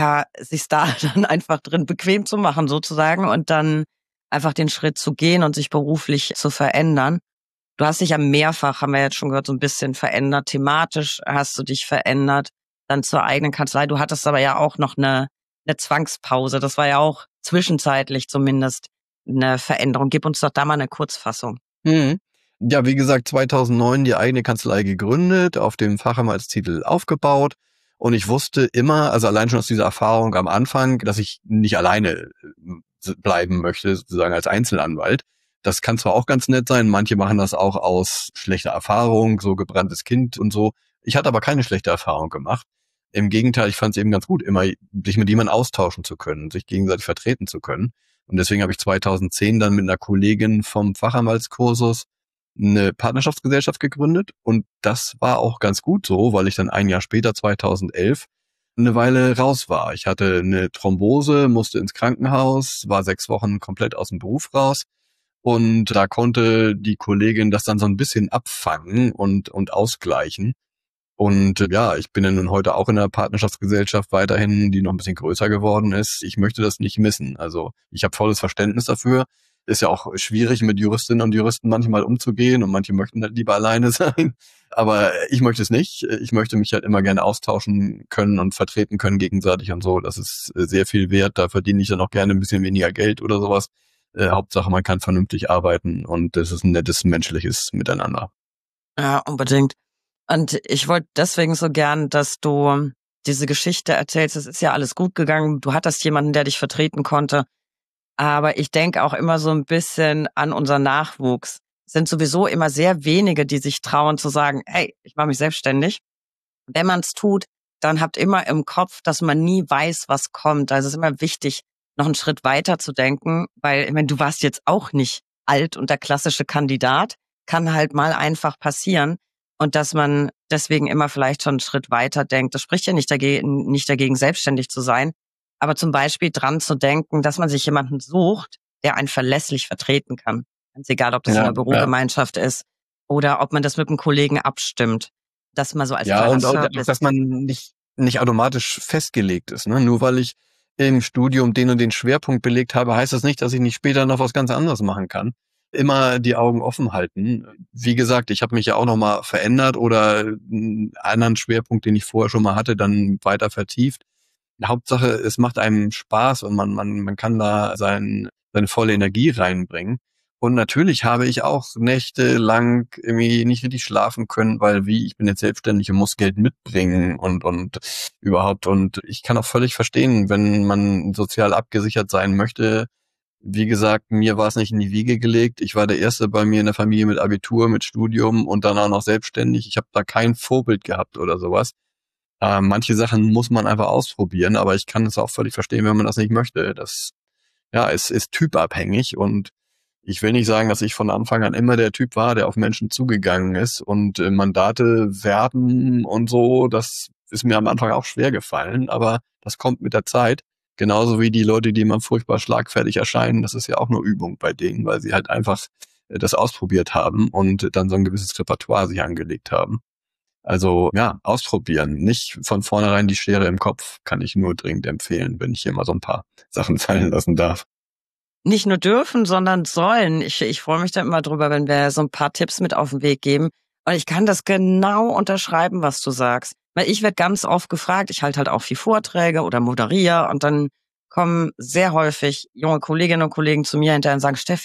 dann einfach drin bequem zu machen sozusagen und dann einfach den Schritt zu gehen und sich beruflich zu verändern. Du hast dich ja mehrfach, haben wir jetzt schon gehört, so ein bisschen verändert. Thematisch hast du dich verändert, dann zur eigenen Kanzlei. Du hattest aber ja auch noch eine Zwangspause. Das war ja auch zwischenzeitlich zumindest eine Veränderung. Gib uns doch da mal eine Kurzfassung. Ja, wie gesagt, 2009 die eigene Kanzlei gegründet, auf dem Fachanwaltstitel aufgebaut. Und ich wusste immer, also allein schon aus dieser Erfahrung am Anfang, dass ich nicht alleine bleiben möchte, sozusagen als Einzelanwalt. Das kann zwar auch ganz nett sein, manche machen das auch aus schlechter Erfahrung, so gebranntes Kind und so. Ich hatte aber keine schlechte Erfahrung gemacht. Im Gegenteil, ich fand es eben ganz gut, immer sich mit jemandem austauschen zu können, sich gegenseitig vertreten zu können. Und deswegen habe ich 2010 dann mit einer Kollegin vom Fachanwaltskursus eine Partnerschaftsgesellschaft gegründet. Und das war auch ganz gut so, weil ich dann ein Jahr später, 2011, eine Weile raus war. Ich hatte eine Thrombose, musste ins Krankenhaus, war 6 Wochen komplett aus dem Beruf raus. Und da konnte die Kollegin das dann so ein bisschen abfangen und ausgleichen. Und ja, ich bin ja nun heute auch in einer Partnerschaftsgesellschaft weiterhin, die noch ein bisschen größer geworden ist. Ich möchte das nicht missen. Also ich habe volles Verständnis dafür. Ist ja auch schwierig, mit Juristinnen und Juristen manchmal umzugehen und manche möchten halt lieber alleine sein. Aber ich möchte es nicht. Ich möchte mich halt immer gerne austauschen können und vertreten können gegenseitig und so. Das ist sehr viel wert. Da verdiene ich dann auch gerne ein bisschen weniger Geld oder sowas. Hauptsache, man kann vernünftig arbeiten und das ist ein nettes menschliches Miteinander. Ja, unbedingt. Und ich wollte deswegen so gern, dass du diese Geschichte erzählst. Es ist ja alles gut gegangen. Du hattest jemanden, der dich vertreten konnte. Aber ich denke auch immer so ein bisschen an unseren Nachwuchs. Es sind sowieso immer sehr wenige, die sich trauen zu sagen, hey, ich mache mich selbstständig. Wenn man es tut, dann habt immer im Kopf, dass man nie weiß, was kommt. Also es ist immer wichtig, noch einen Schritt weiter zu denken, weil ich meine, du warst jetzt auch nicht alt und der klassische Kandidat. Kann halt mal einfach passieren. Und dass man deswegen immer vielleicht schon einen Schritt weiter denkt. Das spricht ja nicht dagegen, selbstständig zu sein. Aber zum Beispiel dran zu denken, dass man sich jemanden sucht, der einen verlässlich vertreten kann. Ganz egal, ob das in einer Bürogemeinschaft ist oder ob man das mit einem Kollegen abstimmt. Das mal so als kleiner und Service. dass man nicht automatisch festgelegt ist. Ne? Nur weil ich im Studium den und den Schwerpunkt belegt habe, heißt das nicht, dass ich nicht später noch was ganz anderes machen kann. Immer die Augen offen halten. Wie gesagt, ich habe mich ja auch nochmal verändert oder einen anderen Schwerpunkt, den ich vorher schon mal hatte, dann weiter vertieft. Hauptsache, es macht einem Spaß und man kann da seine volle Energie reinbringen. Und natürlich habe ich auch nächtelang irgendwie nicht richtig schlafen können, weil ich bin jetzt selbstständig und muss Geld mitbringen und überhaupt. Und ich kann auch völlig verstehen, wenn man sozial abgesichert sein möchte. Wie gesagt, mir war es nicht in die Wiege gelegt. Ich war der Erste bei mir in der Familie mit Abitur, mit Studium und dann auch noch selbstständig. Ich habe da kein Vorbild gehabt oder sowas. Manche Sachen muss man einfach ausprobieren, aber ich kann es auch völlig verstehen, wenn man das nicht möchte. Das, ja, es ist typabhängig und ich will nicht sagen, dass ich von Anfang an immer der Typ war, der auf Menschen zugegangen ist und Mandate werben und so. Das ist mir am Anfang auch schwer gefallen, aber das kommt mit der Zeit. Genauso wie die Leute, die immer furchtbar schlagfertig erscheinen. Das ist ja auch nur Übung bei denen, weil sie halt einfach das ausprobiert haben und dann so ein gewisses Repertoire sich angelegt haben. Also ja, ausprobieren. Nicht von vornherein die Schere im Kopf, kann ich nur dringend empfehlen, wenn ich hier mal so ein paar Sachen fallen lassen darf. Nicht nur dürfen, sondern sollen. Ich freue mich da immer drüber, wenn wir so ein paar Tipps mit auf den Weg geben. Und ich kann das genau unterschreiben, was du sagst. Weil ich werde ganz oft gefragt, ich halte halt auch viel Vorträge oder moderiere und dann kommen sehr häufig junge Kolleginnen und Kollegen zu mir hinterher und sagen, Steffi,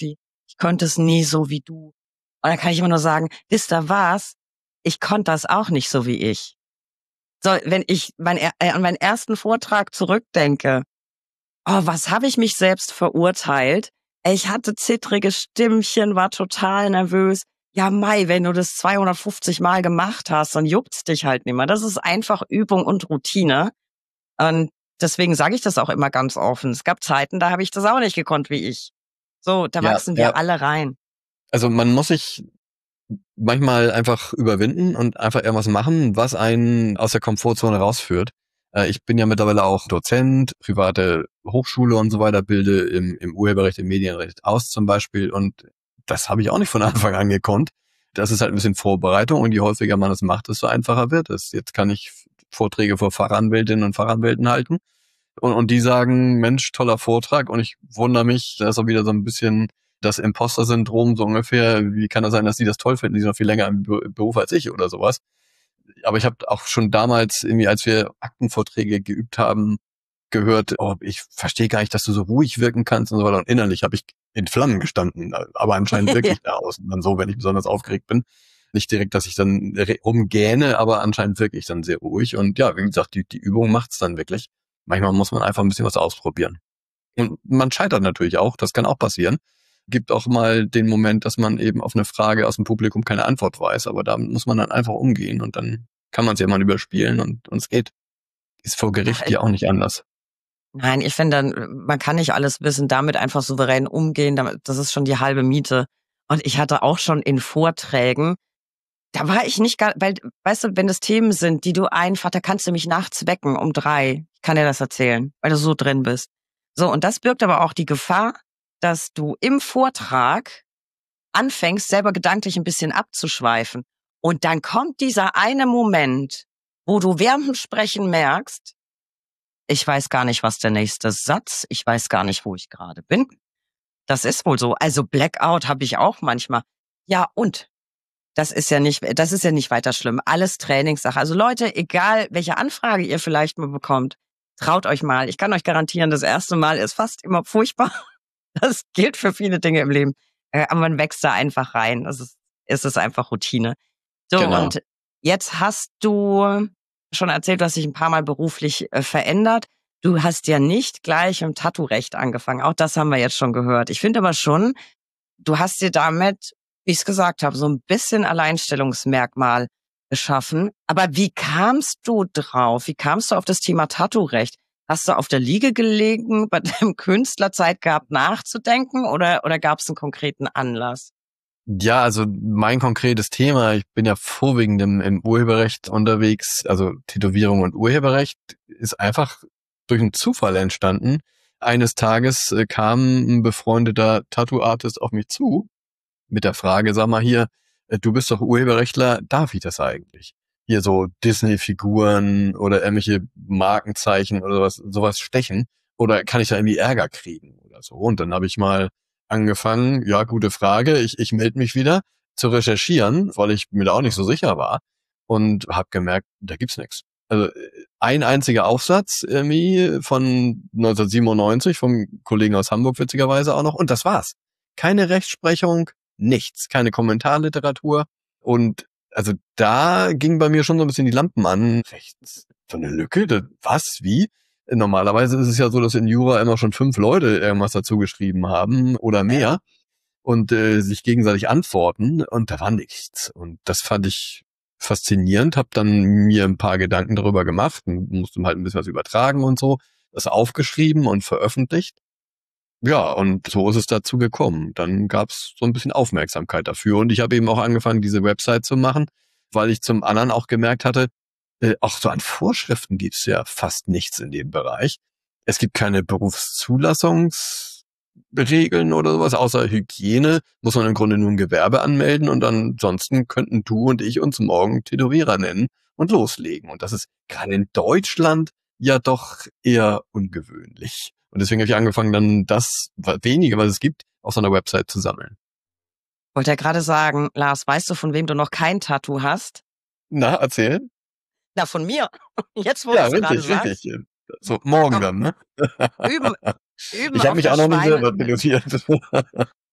Ich konnte es nie so wie du. Und dann kann ich immer nur sagen, wisst ihr was? Ich konnte das auch nicht so wie ich. So, wenn ich an meinen ersten Vortrag zurückdenke, oh, was habe ich mich selbst verurteilt? Ich hatte zittrige Stimmchen, war total nervös. Ja, Mai, wenn du das 250 Mal gemacht hast, dann juckt's dich halt nicht mehr. Das ist einfach Übung und Routine. Und deswegen sage ich das auch immer ganz offen. Es gab Zeiten, da habe ich das auch nicht gekonnt wie ich. So, da Ja, wachsen wir ja. alle rein. Also man muss sich manchmal einfach überwinden und einfach irgendwas machen, was einen aus der Komfortzone rausführt. Ich bin ja mittlerweile auch Dozent, private Hochschule und so weiter, bilde im Urheberrecht, im Medienrecht aus zum Beispiel, und das habe ich auch nicht von Anfang an gekonnt. Das ist halt ein bisschen Vorbereitung, und je häufiger man es macht, desto einfacher wird es. Jetzt kann ich Vorträge vor Fachanwältinnen und Fachanwälten halten, und die sagen, Mensch, toller Vortrag, und ich wundere mich, da ist auch wieder so ein bisschen das Imposter-Syndrom, so ungefähr, wie kann das sein, dass die das toll finden, die sind noch viel länger im Beruf als ich oder sowas. Aber ich habe auch schon damals, irgendwie, als wir Aktenvorträge geübt haben, gehört, oh, ich verstehe gar nicht, dass du so ruhig wirken kannst und so weiter. Und innerlich habe ich in Flammen gestanden, aber anscheinend wirklich da außen dann so, wenn ich besonders aufgeregt bin. Nicht direkt, dass ich dann rumgähne, aber anscheinend wirklich dann sehr ruhig. Und ja, wie gesagt, die Übung macht's dann wirklich. Manchmal muss man einfach ein bisschen was ausprobieren. Und man scheitert natürlich auch, das kann auch passieren. Gibt auch mal den Moment, dass man eben auf eine Frage aus dem Publikum keine Antwort weiß, aber damit muss man dann einfach umgehen, und dann kann man es ja mal überspielen, und es geht. Ist vor Gericht ja auch nicht anders. Nein, ich finde, man kann nicht alles wissen, damit einfach souverän umgehen, das ist schon die halbe Miete. Und ich hatte auch schon in Vorträgen, da war ich nicht gar, weil, weißt du, wenn das Themen sind, die du einfach, da kannst du mich nachts wecken um 3. Ich kann dir das erzählen, weil du so drin bist. So, und das birgt aber auch die Gefahr, dass du im Vortrag anfängst, selber gedanklich ein bisschen abzuschweifen. Und dann kommt dieser eine Moment, wo du während dem Sprechen merkst, ich weiß gar nicht, was der nächste Satz, ich weiß gar nicht, wo ich gerade bin. Das ist wohl so. Also Blackout habe ich auch manchmal. Ja, und das ist ja nicht weiter schlimm. Alles Trainingssache. Also Leute, egal welche Anfrage ihr vielleicht mal bekommt, traut euch mal. Ich kann euch garantieren, das erste Mal ist fast immer furchtbar. Das gilt für viele Dinge im Leben. Aber man wächst da einfach rein. Es ist einfach Routine. So, Genau. und jetzt hast du schon erzählt, du hast dich ein paar Mal beruflich verändert. Du hast ja nicht gleich im Tattoo-Recht angefangen. Auch das haben wir jetzt schon gehört. Ich finde aber schon, du hast dir damit, wie ich es gesagt habe, so ein bisschen Alleinstellungsmerkmal geschaffen. Aber wie kamst du drauf? Wie kamst du auf das Thema Tattoo-Recht? Hast du auf der Liege gelegen, bei deinem Künstler Zeit gehabt, nachzudenken, oder gab es einen konkreten Anlass? Ja, also mein konkretes Thema, ich bin ja vorwiegend im Urheberrecht unterwegs, also Tätowierung und Urheberrecht, ist einfach durch einen Zufall entstanden. Eines Tages kam ein befreundeter Tattoo-Artist auf mich zu mit der Frage, sag mal hier, du bist doch Urheberrechtler, darf ich das eigentlich? Hier so Disney-Figuren oder irgendwelche Markenzeichen oder sowas stechen? Oder kann ich da irgendwie Ärger kriegen oder so? Und dann habe ich mal angefangen, ja, gute Frage, ich melde mich wieder, zu recherchieren, weil ich mir da auch nicht so sicher war, und habe gemerkt, da gibt's nichts. Also ein einziger Aufsatz irgendwie von 1997 vom Kollegen aus Hamburg witzigerweise auch noch, und das war's. Keine Rechtsprechung, nichts, keine Kommentarliteratur, und also da ging bei mir schon so ein bisschen die Lampen an. Rechts, so eine Lücke, was, wie? Normalerweise ist es ja so, dass in Jura immer schon 5 Leute irgendwas dazu geschrieben haben oder mehr und sich gegenseitig antworten, und da war nichts. Und das fand ich faszinierend, habe dann mir ein paar Gedanken darüber gemacht und musste halt ein bisschen was übertragen und so, das aufgeschrieben und veröffentlicht. Ja, und so ist es dazu gekommen. Dann gab's so ein bisschen Aufmerksamkeit dafür, und ich habe eben auch angefangen, diese Website zu machen, weil ich zum anderen auch gemerkt hatte, auch so an Vorschriften gibt's ja fast nichts in dem Bereich. Es gibt keine Berufszulassungsregeln oder sowas, außer Hygiene muss man im Grunde nur ein Gewerbe anmelden, und ansonsten könnten du und ich uns morgen Tätowierer nennen und loslegen. Und das ist gerade in Deutschland ja doch eher ungewöhnlich. Und deswegen habe ich angefangen, dann das wenige, was es gibt, auf so einer Website zu sammeln. Wollte ja gerade sagen, Lars, weißt du, von wem du noch kein Tattoo hast? Na, erzähl? Na, von mir. Jetzt, wo du Ja, es gerade richtig, sagst. richtig. So, morgen Komm, dann, ne? üben, üben Ich habe auf mich auch das noch nicht Schweine. selber tätowiert.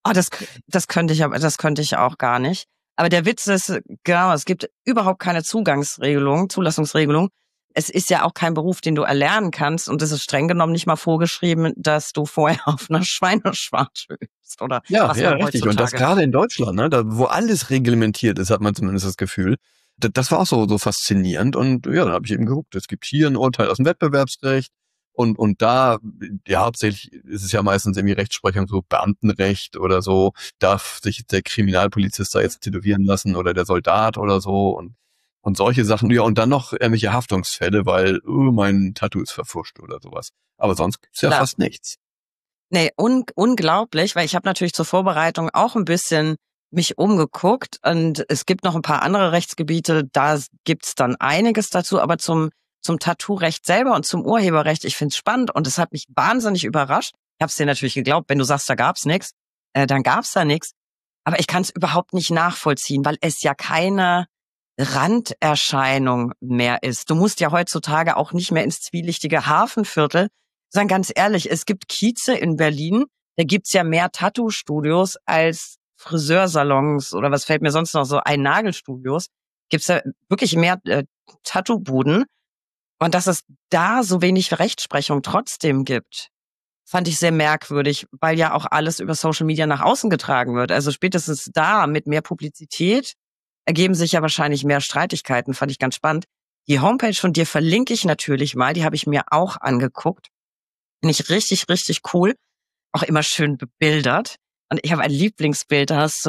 Oh, das könnte ich auch gar nicht. Aber der Witz ist, genau, es gibt überhaupt keine Zulassungsregelung. Es ist ja auch kein Beruf, den du erlernen kannst. Und es ist streng genommen nicht mal vorgeschrieben, dass du vorher auf einer Schweineschwarz übst oder Ja, was ja, man richtig. Und das heutzutage. gerade in Deutschland, ne, da, wo alles reglementiert ist, hat man zumindest das Gefühl. Das war auch so faszinierend. Und ja, dann habe ich eben geguckt, es gibt hier ein Urteil aus dem Wettbewerbsrecht. Und da, ja, hauptsächlich ist es ja meistens irgendwie Rechtsprechung, so Beamtenrecht oder so, darf sich der Kriminalpolizist da jetzt tätowieren lassen oder der Soldat oder so und solche Sachen. Ja, und dann noch irgendwelche Haftungsfälle, weil mein Tattoo ist verfuscht oder sowas. Aber sonst gibt's ja Klar. fast nichts. Nee, unglaublich, weil ich habe natürlich zur Vorbereitung auch ein bisschen mich umgeguckt und es gibt noch ein paar andere Rechtsgebiete, da gibt's dann einiges dazu, aber zum Tattoo-Recht selber und zum Urheberrecht, ich find's spannend und es hat mich wahnsinnig überrascht. Ich habe es dir natürlich geglaubt, wenn du sagst, da gab's nichts, dann gab's da nichts. Aber ich kann es überhaupt nicht nachvollziehen, weil es ja keine Randerscheinung mehr ist. Du musst ja heutzutage auch nicht mehr ins zwielichtige Hafenviertel. Sagen ganz ehrlich, es gibt Kieze in Berlin, da gibt's ja mehr Tattoo-Studios als Friseursalons oder was fällt mir sonst noch so ein, Nagelstudios. Gibt's ja wirklich mehr Tattoo-Buden. Und dass es da so wenig Rechtsprechung trotzdem gibt, fand ich sehr merkwürdig, weil ja auch alles über Social Media nach außen getragen wird. Also spätestens da mit mehr Publizität ergeben sich ja wahrscheinlich mehr Streitigkeiten, fand ich ganz spannend. Die Homepage von dir verlinke ich natürlich mal, die habe ich mir auch angeguckt. Finde ich richtig, richtig cool. Auch immer schön bebildert. Und ich habe ein Lieblingsbild,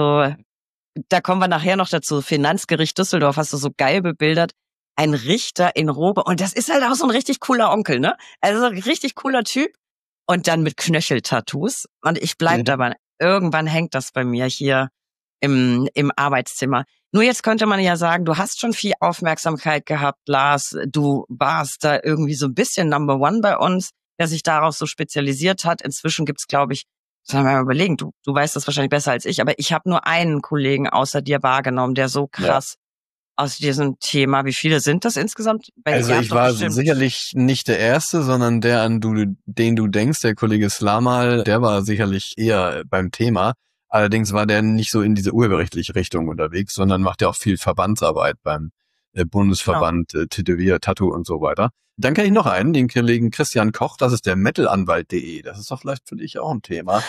da kommen wir nachher noch dazu. Finanzgericht Düsseldorf hast du so geil bebildert. Ein Richter in Robe. Und das ist halt auch so ein richtig cooler Onkel, ne? Also so ein richtig cooler Typ. Und dann mit Knöcheltattoos. Und ich bleib dabei. Irgendwann hängt das bei mir hier im Arbeitszimmer. Nur jetzt könnte man ja sagen, du hast schon viel Aufmerksamkeit gehabt, Lars. Du warst da irgendwie so ein bisschen Number One bei uns, der sich darauf so spezialisiert hat. Inzwischen gibt's, glaube ich, sollen wir mal überlegen, du weißt das wahrscheinlich besser als ich, aber ich habe nur einen Kollegen außer dir wahrgenommen, der so krass aus diesem Thema, wie viele sind das insgesamt? Weil Also ihr habt ich doch war bestimmt. sicherlich nicht der Erste, sondern den du denkst, der Kollege Slamal, der war sicherlich eher beim Thema. Allerdings war der nicht so in diese urheberrechtliche Richtung unterwegs, sondern macht ja auch viel Verbandsarbeit beim Genau. Bundesverband Tätowier, Tattoo und so weiter. Dann kenne ich noch einen, den Kollegen Christian Koch, das ist der metalanwalt.de. Das ist doch vielleicht für dich auch ein Thema.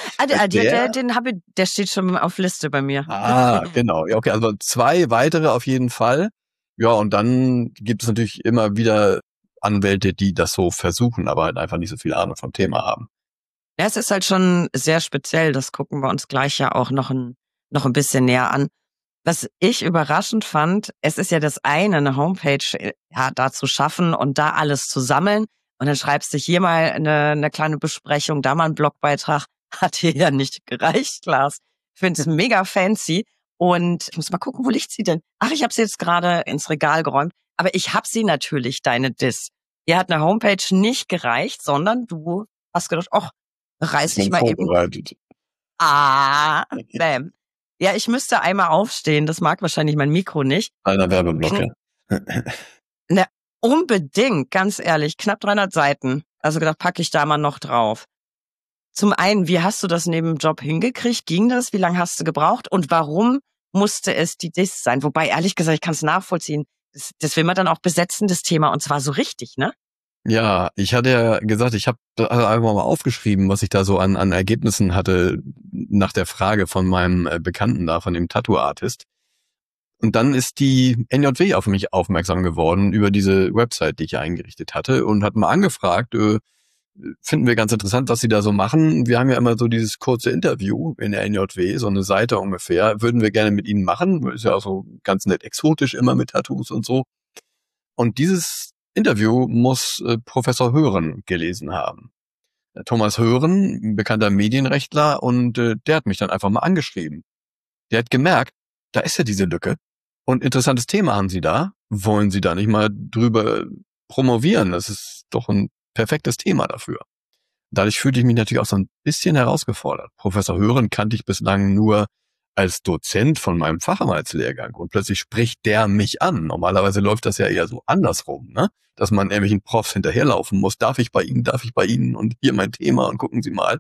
Der steht schon auf Liste bei mir. Genau. Ja, okay, also 2 weitere auf jeden Fall. Ja, und dann gibt es natürlich immer wieder Anwälte, die das so versuchen, aber halt einfach nicht so viel Ahnung vom Thema haben. Ja, es ist halt schon sehr speziell. Das gucken wir uns gleich ja auch noch ein bisschen näher an. Was ich überraschend fand, es ist ja das eine Homepage da zu schaffen und da alles zu sammeln. Und dann schreibst du hier mal eine kleine Besprechung, da mal einen Blogbeitrag. Hat hier ja nicht gereicht, Lars. Ich finde es mega fancy. Und ich muss mal gucken, wo liegt sie denn? Ach, ich habe sie jetzt gerade ins Regal geräumt. Aber ich habe sie natürlich, deine Diss. Dir hat eine Homepage nicht gereicht, sondern du hast gedacht, ach, reiß ich mal eben. Vorbereitet. Bam. Ja, ich müsste einmal aufstehen. Das mag wahrscheinlich mein Mikro nicht. Einer Werbeblocke. Ne, unbedingt, ganz ehrlich. Knapp 300 Seiten. Also gedacht, packe ich da mal noch drauf. Zum einen, wie hast du das neben dem Job hingekriegt? Ging das? Wie lange hast du gebraucht? Und warum musste es die Diss sein? Wobei, ehrlich gesagt, ich kann es nachvollziehen. Das will man dann auch besetzen, das Thema. Und zwar so richtig, ne? Ja, ich hatte ja gesagt, ich habe einfach mal aufgeschrieben, was ich da so an Ergebnissen hatte nach der Frage von meinem Bekannten da, von dem Tattoo-Artist. Und dann ist die NJW auf mich aufmerksam geworden über diese Website, die ich eingerichtet hatte und hat mal angefragt, finden wir ganz interessant, was Sie da so machen. Wir haben ja immer so dieses kurze Interview in der NJW, so eine Seite ungefähr, würden wir gerne mit Ihnen machen. Ist ja auch so ganz nett exotisch immer mit Tattoos und so. Und dieses Interview muss Professor Hören gelesen haben. Thomas Hören, ein bekannter Medienrechtler, und der hat mich dann einfach mal angeschrieben. Der hat gemerkt, da ist ja diese Lücke. Und interessantes Thema haben Sie da. Wollen Sie da nicht mal drüber promovieren? Das ist doch ein perfektes Thema dafür. Dadurch fühlte ich mich natürlich auch so ein bisschen herausgefordert. Professor Hören kannte ich bislang nur als Dozent von meinem Facharbeitslehrgang und plötzlich spricht der mich an. Normalerweise läuft das ja eher so andersrum, ne? Dass man irgendwelchen Profs hinterherlaufen muss. Darf ich bei Ihnen und hier mein Thema und gucken Sie mal.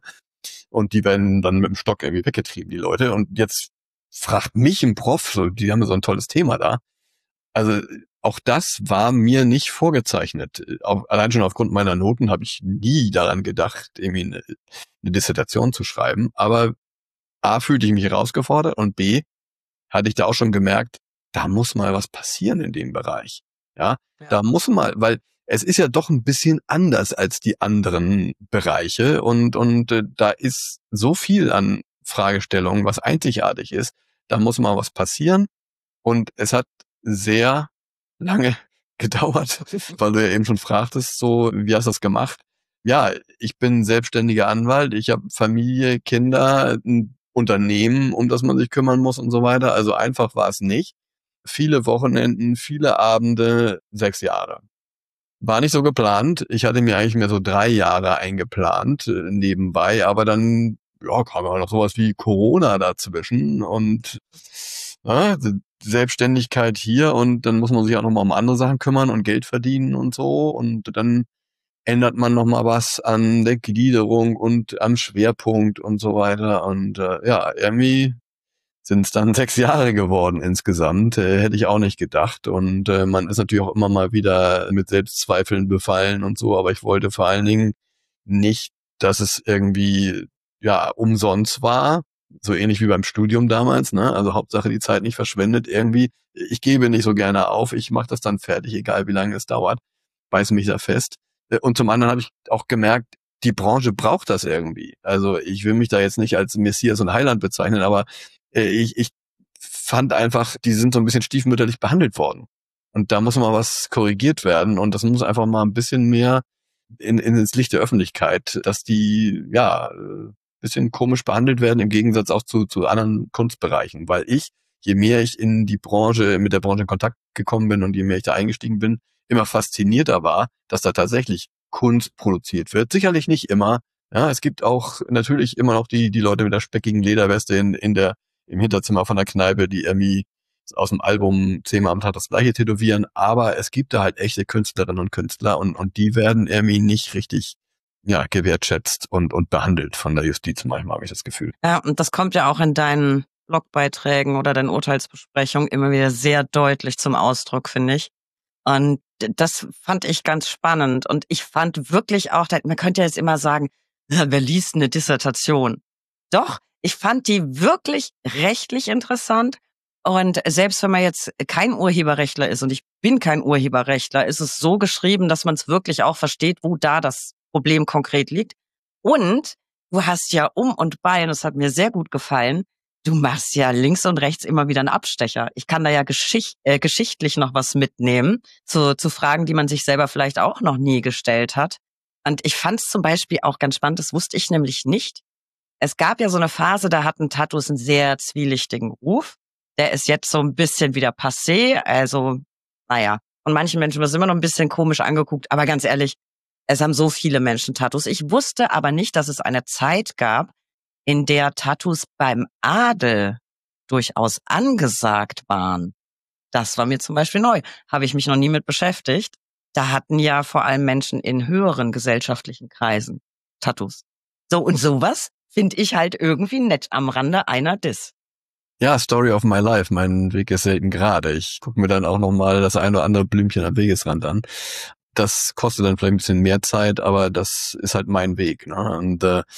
und die werden dann mit dem Stock irgendwie weggetrieben, die Leute. Und jetzt fragt mich ein Prof, so, die haben so ein tolles Thema da. Also auch das war mir nicht vorgezeichnet. Allein schon aufgrund meiner Noten habe ich nie daran gedacht, irgendwie eine Dissertation zu schreiben. Aber A, fühlte ich mich herausgefordert und B, hatte ich da auch schon gemerkt, da muss mal was passieren in dem Bereich. Ja, da muss mal, weil es ist ja doch ein bisschen anders als die anderen Bereiche und da ist so viel an Fragestellungen, was einzigartig ist. Da muss mal was passieren und es hat sehr lange gedauert, weil du ja eben schon fragtest, so, wie hast du das gemacht? Ja, ich bin selbstständiger Anwalt, ich habe Familie, Kinder, ein Unternehmen, um das man sich kümmern muss und so weiter. Also einfach war es nicht. Viele Wochenenden, viele Abende, 6 Jahre. War nicht so geplant. Ich hatte mir eigentlich mehr so 3 Jahre eingeplant, nebenbei, aber dann kam auch noch sowas wie Corona dazwischen und Selbstständigkeit hier und dann muss man sich auch noch mal um andere Sachen kümmern und Geld verdienen und so und dann ändert man noch mal was an der Gliederung und am Schwerpunkt und so weiter und irgendwie sind es dann 6 Jahre geworden insgesamt, hätte ich auch nicht gedacht und man ist natürlich auch immer mal wieder mit Selbstzweifeln befallen und so, aber ich wollte vor allen Dingen nicht, dass es irgendwie umsonst war, so ähnlich wie beim Studium damals, ne? Also Hauptsache die Zeit nicht verschwendet irgendwie. Ich gebe nicht so gerne auf, ich mache das dann fertig, egal wie lange es dauert, beiße mich da fest. Und zum anderen habe ich auch gemerkt, die Branche braucht das irgendwie. Also ich will mich da jetzt nicht als Messias und Heiland bezeichnen, aber ich fand einfach, die sind so ein bisschen stiefmütterlich behandelt worden. Und da muss mal was korrigiert werden und das muss einfach mal ein bisschen mehr ins Licht der Öffentlichkeit, dass die bisschen komisch behandelt werden im Gegensatz auch zu anderen Kunstbereichen, weil je mehr ich mit der Branche in Kontakt gekommen bin und je mehr ich da eingestiegen bin, immer faszinierter war, dass da tatsächlich Kunst produziert wird. Sicherlich nicht immer. Ja, es gibt auch natürlich immer noch die Leute mit der speckigen Lederweste im Hinterzimmer von der Kneipe, die irgendwie aus dem Album 10-mal am Tag das gleiche tätowieren, aber es gibt da halt echte Künstlerinnen und Künstler und die werden irgendwie nicht richtig gewertschätzt und behandelt von der Justiz manchmal, habe ich das Gefühl. Ja, und das kommt ja auch in deinen Blogbeiträgen oder deinen Urteilsbesprechungen immer wieder sehr deutlich zum Ausdruck, finde ich. Und das fand ich ganz spannend. Und ich fand wirklich auch, man könnte ja jetzt immer sagen, wer liest eine Dissertation? Doch, ich fand die wirklich rechtlich interessant. Und selbst wenn man jetzt kein Urheberrechtler ist, und ich bin kein Urheberrechtler, ist es so geschrieben, dass man es wirklich auch versteht, wo da das Problem konkret liegt. Und du hast ja und bei, und das hat mir sehr gut gefallen, du machst ja links und rechts immer wieder einen Abstecher. Ich kann da ja geschichtlich noch was mitnehmen zu Fragen, die man sich selber vielleicht auch noch nie gestellt hat. Und ich fand es zum Beispiel auch ganz spannend, das wusste ich nämlich nicht. Es gab ja so eine Phase, da hatten Tattoos einen sehr zwielichtigen Ruf. Der ist jetzt so ein bisschen wieder passé. Also, von manchen Menschen wird es immer noch ein bisschen komisch angeguckt. Aber ganz ehrlich, es haben so viele Menschen Tattoos. Ich wusste aber nicht, dass es eine Zeit gab, in der Tattoos beim Adel durchaus angesagt waren. Das war mir zum Beispiel neu. Habe ich mich noch nie mit beschäftigt. Da hatten ja vor allem Menschen in höheren gesellschaftlichen Kreisen Tattoos. So, und sowas finde ich halt irgendwie nett am Rande einer Diss. Ja, Story of my life. Mein Weg ist selten gerade. Ich gucke mir dann auch nochmal das ein oder andere Blümchen am Wegesrand an. Das kostet dann vielleicht ein bisschen mehr Zeit, aber das ist halt mein Weg, ne? Und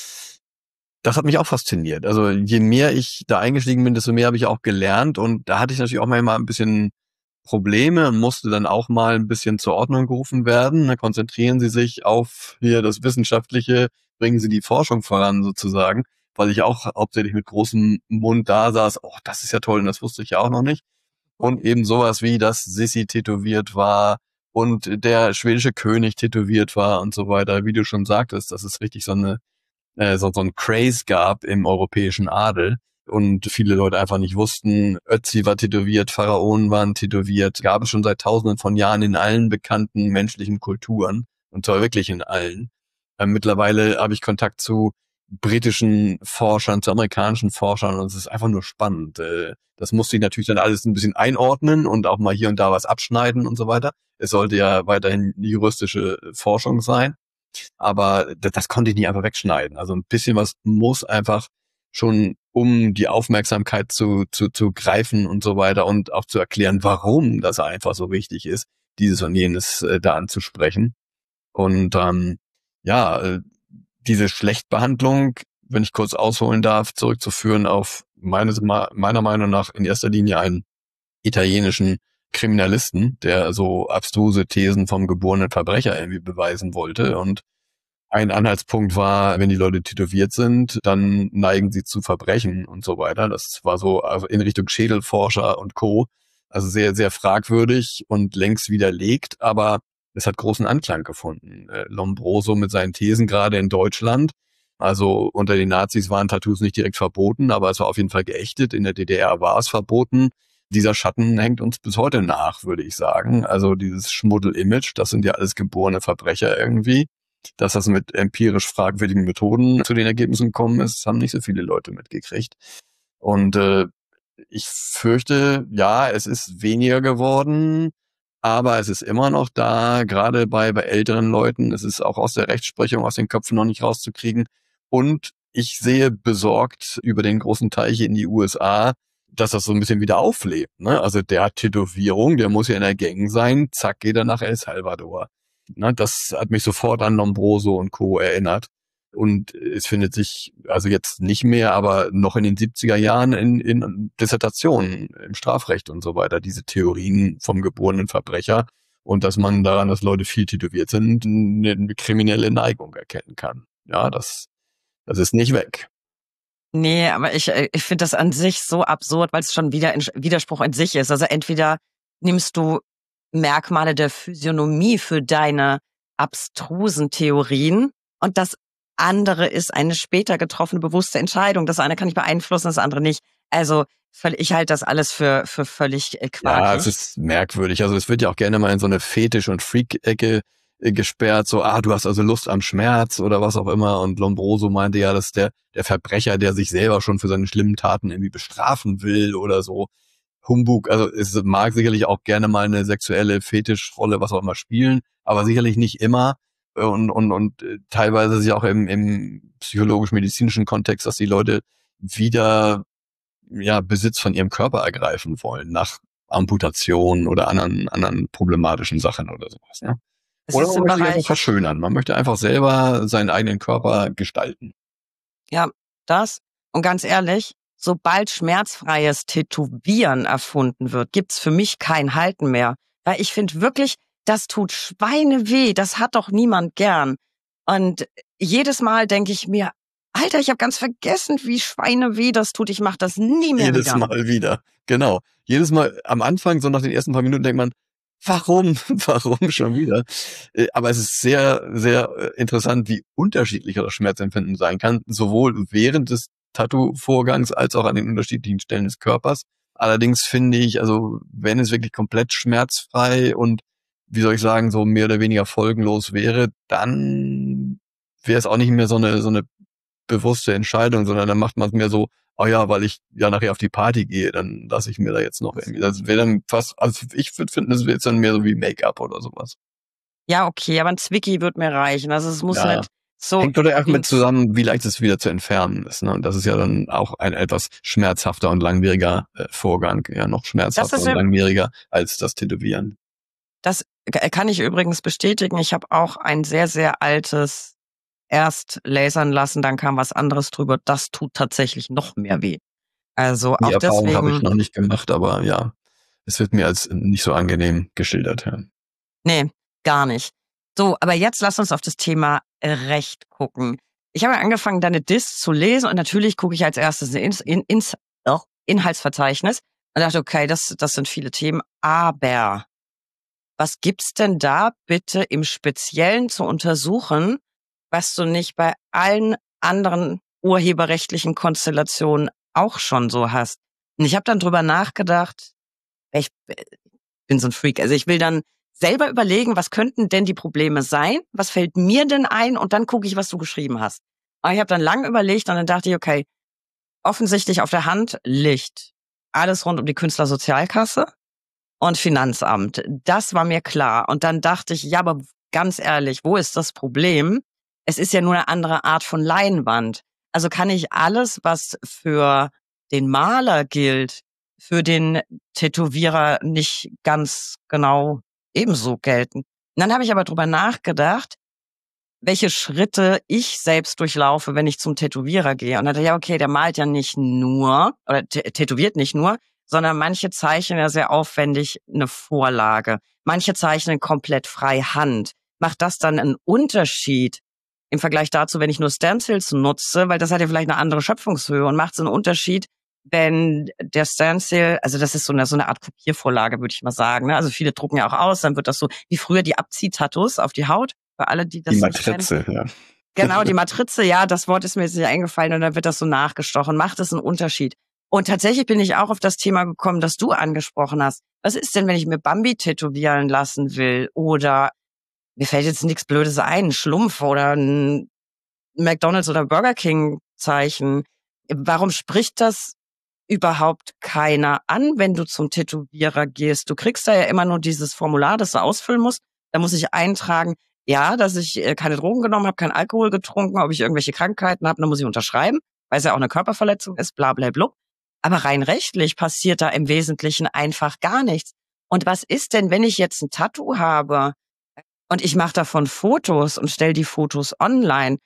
das hat mich auch fasziniert. Also je mehr ich da eingestiegen bin, desto mehr habe ich auch gelernt. Und da hatte ich natürlich auch manchmal ein bisschen Probleme und musste dann auch mal ein bisschen zur Ordnung gerufen werden. Da konzentrieren Sie sich auf hier das Wissenschaftliche, bringen Sie die Forschung voran sozusagen, weil ich auch hauptsächlich mit großem Mund da saß. Oh, das ist ja toll und das wusste ich ja auch noch nicht. Und eben sowas wie, dass Sissi tätowiert war und der schwedische König tätowiert war und so weiter. Wie du schon sagtest, dass es richtig so ein Craze gab im europäischen Adel und viele Leute einfach nicht wussten, Ötzi war tätowiert, Pharaonen waren tätowiert, gab es schon seit Tausenden von Jahren in allen bekannten menschlichen Kulturen und zwar wirklich in allen. Mittlerweile habe ich Kontakt zu britischen Forschern, zu amerikanischen Forschern und es ist einfach nur spannend. Das musste ich natürlich dann alles ein bisschen einordnen und auch mal hier und da was abschneiden und so weiter. Es sollte ja weiterhin juristische Forschung sein. Aber das konnte ich nie einfach wegschneiden. Also ein bisschen was muss einfach schon, um die Aufmerksamkeit zu greifen und so weiter und auch zu erklären, warum das einfach so wichtig ist, dieses und jenes da anzusprechen. Und diese Schlechtbehandlung, wenn ich kurz ausholen darf, zurückzuführen auf meiner Meinung nach in erster Linie einen italienischen Kriminalisten, der so abstruse Thesen vom geborenen Verbrecher irgendwie beweisen wollte. Und ein Anhaltspunkt war, wenn die Leute tätowiert sind, dann neigen sie zu Verbrechen und so weiter. Das war so also in Richtung Schädelforscher und Co. Also sehr, sehr fragwürdig und längst widerlegt, aber es hat großen Anklang gefunden. Lombroso mit seinen Thesen gerade in Deutschland. Also unter den Nazis waren Tattoos nicht direkt verboten, aber es war auf jeden Fall geächtet. In der DDR war es verboten. Dieser Schatten hängt uns bis heute nach, würde ich sagen. Also dieses Schmuddel-Image, das sind ja alles geborene Verbrecher irgendwie. Dass das mit empirisch fragwürdigen Methoden zu den Ergebnissen gekommen ist, haben nicht so viele Leute mitgekriegt. Und ich fürchte, ja, es ist weniger geworden, aber es ist immer noch da, gerade bei älteren Leuten. Es ist auch aus der Rechtsprechung, aus den Köpfen noch nicht rauszukriegen. Und ich sehe besorgt über den großen Teich in die USA, dass das so ein bisschen wieder auflebt. Ne? Also der hat Tätowierung, der muss ja in der Gang sein, zack, geht er nach El Salvador. Na, das hat mich sofort an Lombroso und Co. erinnert. Und es findet sich also jetzt nicht mehr, aber noch in den 70er Jahren in Dissertationen im Strafrecht und so weiter, diese Theorien vom geborenen Verbrecher und dass man daran, dass Leute viel tätowiert sind, eine kriminelle Neigung erkennen kann. Ja, das ist nicht weg. Nee, aber ich finde das an sich so absurd, weil es schon wieder ein Widerspruch in sich ist. Also entweder nimmst du Merkmale der Physiognomie für deine abstrusen Theorien und das andere ist eine später getroffene bewusste Entscheidung. Das eine kann ich beeinflussen, das andere nicht. Also ich halte das alles für völlig quakig. Ja, es ist merkwürdig. Also es wird ja auch gerne mal in so eine Fetisch- und Freak-Ecke gesperrt, so, du hast also Lust am Schmerz oder was auch immer. Und Lombroso meinte ja, dass der Verbrecher, der sich selber schon für seine schlimmen Taten irgendwie bestrafen will oder so. Humbug, also es mag sicherlich auch gerne mal eine sexuelle Fetischrolle, was auch immer spielen, aber sicherlich nicht immer und teilweise sich auch im psychologisch-medizinischen Kontext, dass die Leute wieder Besitz von ihrem Körper ergreifen wollen nach Amputation oder anderen problematischen Sachen oder sowas. Ja? Oder man möchte sich einfach verschönern. Man möchte einfach selber seinen eigenen Körper gestalten. Ja, das. Und ganz ehrlich, sobald schmerzfreies Tätowieren erfunden wird, gibt's für mich kein Halten mehr. Weil ich finde wirklich, das tut Schweineweh. Das hat doch niemand gern. Und jedes Mal denke ich mir, Alter, ich habe ganz vergessen, wie Schweineweh das tut. Ich mache das nie mehr Jedes Mal wieder. Genau. Jedes Mal am Anfang, so nach den ersten paar Minuten denkt man, warum schon wieder? Aber es ist sehr, sehr interessant, wie unterschiedlich das Schmerzempfinden sein kann, sowohl während des Tattoo-Vorgangs als auch an den unterschiedlichen Stellen des Körpers. Allerdings finde ich, also wenn es wirklich komplett schmerzfrei und, wie soll ich sagen, so mehr oder weniger folgenlos wäre, dann wäre es auch nicht mehr so eine bewusste Entscheidung, sondern dann macht man es mehr so, oh ja, weil ich ja nachher auf die Party gehe, dann lasse ich mir da jetzt noch irgendwie. Das wäre dann fast, also ich würde finden, das wäre jetzt dann mehr so wie Make-up oder sowas. Ja, okay, aber ein Zwicki wird mir reichen. Also es muss nicht so. Hängt oder auch mit zusammen, wie leicht es wieder zu entfernen ist. Ne? Und das ist ja dann auch ein etwas schmerzhafter und langwieriger Vorgang, ja noch schmerzhafter und langwieriger als das Tätowieren. Das kann ich übrigens bestätigen. Ich habe auch ein sehr, sehr altes erst lasern lassen, dann kam was anderes drüber. Das tut tatsächlich noch mehr weh. Also die auch Erfahrung deswegen habe ich noch nicht gemacht, aber ja, es wird mir als nicht so angenehm geschildert. Ja. Nee, gar nicht. So, aber jetzt lass uns auf das Thema Recht gucken. Ich habe angefangen, deine Diss zu lesen und natürlich gucke ich als erstes ins Inhaltsverzeichnis und dachte, okay, das sind viele Themen, aber was gibt's denn da bitte im Speziellen zu untersuchen, was du nicht bei allen anderen urheberrechtlichen Konstellationen auch schon so hast? Und ich habe dann drüber nachgedacht, ich bin so ein Freak, also ich will dann selber überlegen, was könnten denn die Probleme sein? Was fällt mir denn ein? Und dann gucke ich, was du geschrieben hast. Aber ich habe dann lang überlegt und dann dachte ich, okay, offensichtlich auf der Hand Licht. Alles rund um die Künstlersozialkasse und Finanzamt. Das war mir klar. Und dann dachte ich, ja, aber ganz ehrlich, wo ist das Problem? Es ist ja nur eine andere Art von Leinwand. Also kann ich alles, was für den Maler gilt, für den Tätowierer nicht ganz genau ebenso gelten. Und dann habe ich aber drüber nachgedacht, welche Schritte ich selbst durchlaufe, wenn ich zum Tätowierer gehe. Und dann dachte ich, ja, okay, der malt ja nicht nur, oder tätowiert nicht nur, sondern manche zeichnen ja sehr aufwendig eine Vorlage. Manche zeichnen komplett frei Hand. Macht das dann einen Unterschied im Vergleich dazu, wenn ich nur Stencils nutze, weil das hat ja vielleicht eine andere Schöpfungshöhe und macht es einen Unterschied, wenn der Stencil, also das ist so eine Art Kopiervorlage, würde ich mal sagen. Ne? Also viele drucken ja auch aus, dann wird das so wie früher die Abziehtattoos auf die Haut. Für alle, die das Die nicht kennen. Matrize, ja. Genau, die Matrize, ja, das Wort ist mir jetzt nicht eingefallen und dann wird das so nachgestochen. Macht es einen Unterschied? Und tatsächlich bin ich auch auf das Thema gekommen, das du angesprochen hast. Was ist denn, wenn ich mir Bambi tätowieren lassen will? Oder mir fällt jetzt nichts Blödes ein, ein Schlumpf oder ein McDonald's oder Burger King Zeichen. Warum spricht das überhaupt keiner an, wenn du zum Tätowierer gehst? Du kriegst da ja immer nur dieses Formular, das du ausfüllen musst. Da muss ich eintragen, ja, dass ich keine Drogen genommen habe, kein Alkohol getrunken, ob ich irgendwelche Krankheiten habe, dann muss ich unterschreiben, weil es ja auch eine Körperverletzung ist, bla bla bla. Aber rein rechtlich passiert da im Wesentlichen einfach gar nichts. Und was ist denn, wenn ich jetzt ein Tattoo habe und ich mache davon Fotos und stelle die Fotos online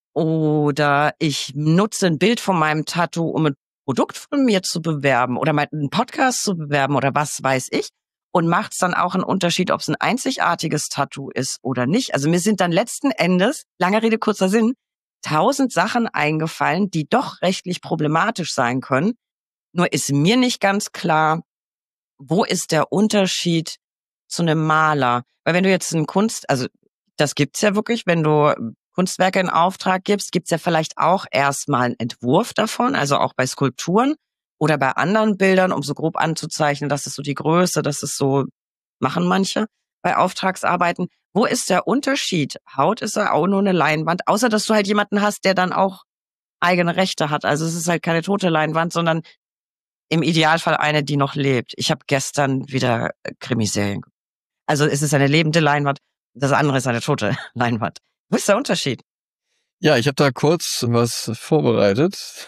oder ich nutze ein Bild von meinem Tattoo, um ein Produkt von mir zu bewerben oder mal einen Podcast zu bewerben oder was weiß ich? Und macht es dann auch einen Unterschied, ob es ein einzigartiges Tattoo ist oder nicht? Also mir sind dann letzten Endes, lange Rede, kurzer Sinn, 1000 Sachen eingefallen, die doch rechtlich problematisch sein können. Nur ist mir nicht ganz klar, wo ist der Unterschied zu einem Maler? Weil wenn du jetzt also das gibt's ja wirklich, wenn du Kunstwerke in Auftrag gibst ja vielleicht auch erstmal einen Entwurf davon, also auch bei Skulpturen. Oder bei anderen Bildern, um so grob anzuzeichnen, das ist so die Größe, das ist so, machen manche bei Auftragsarbeiten. Wo ist der Unterschied? Haut ist ja auch nur eine Leinwand, außer dass du halt jemanden hast, der dann auch eigene Rechte hat. Also es ist halt keine tote Leinwand, sondern im Idealfall eine, die noch lebt. Ich habe gestern wieder Krimiserien. Also es ist eine lebende Leinwand, das andere ist eine tote Leinwand. Wo ist der Unterschied? Ja, ich habe da kurz was vorbereitet.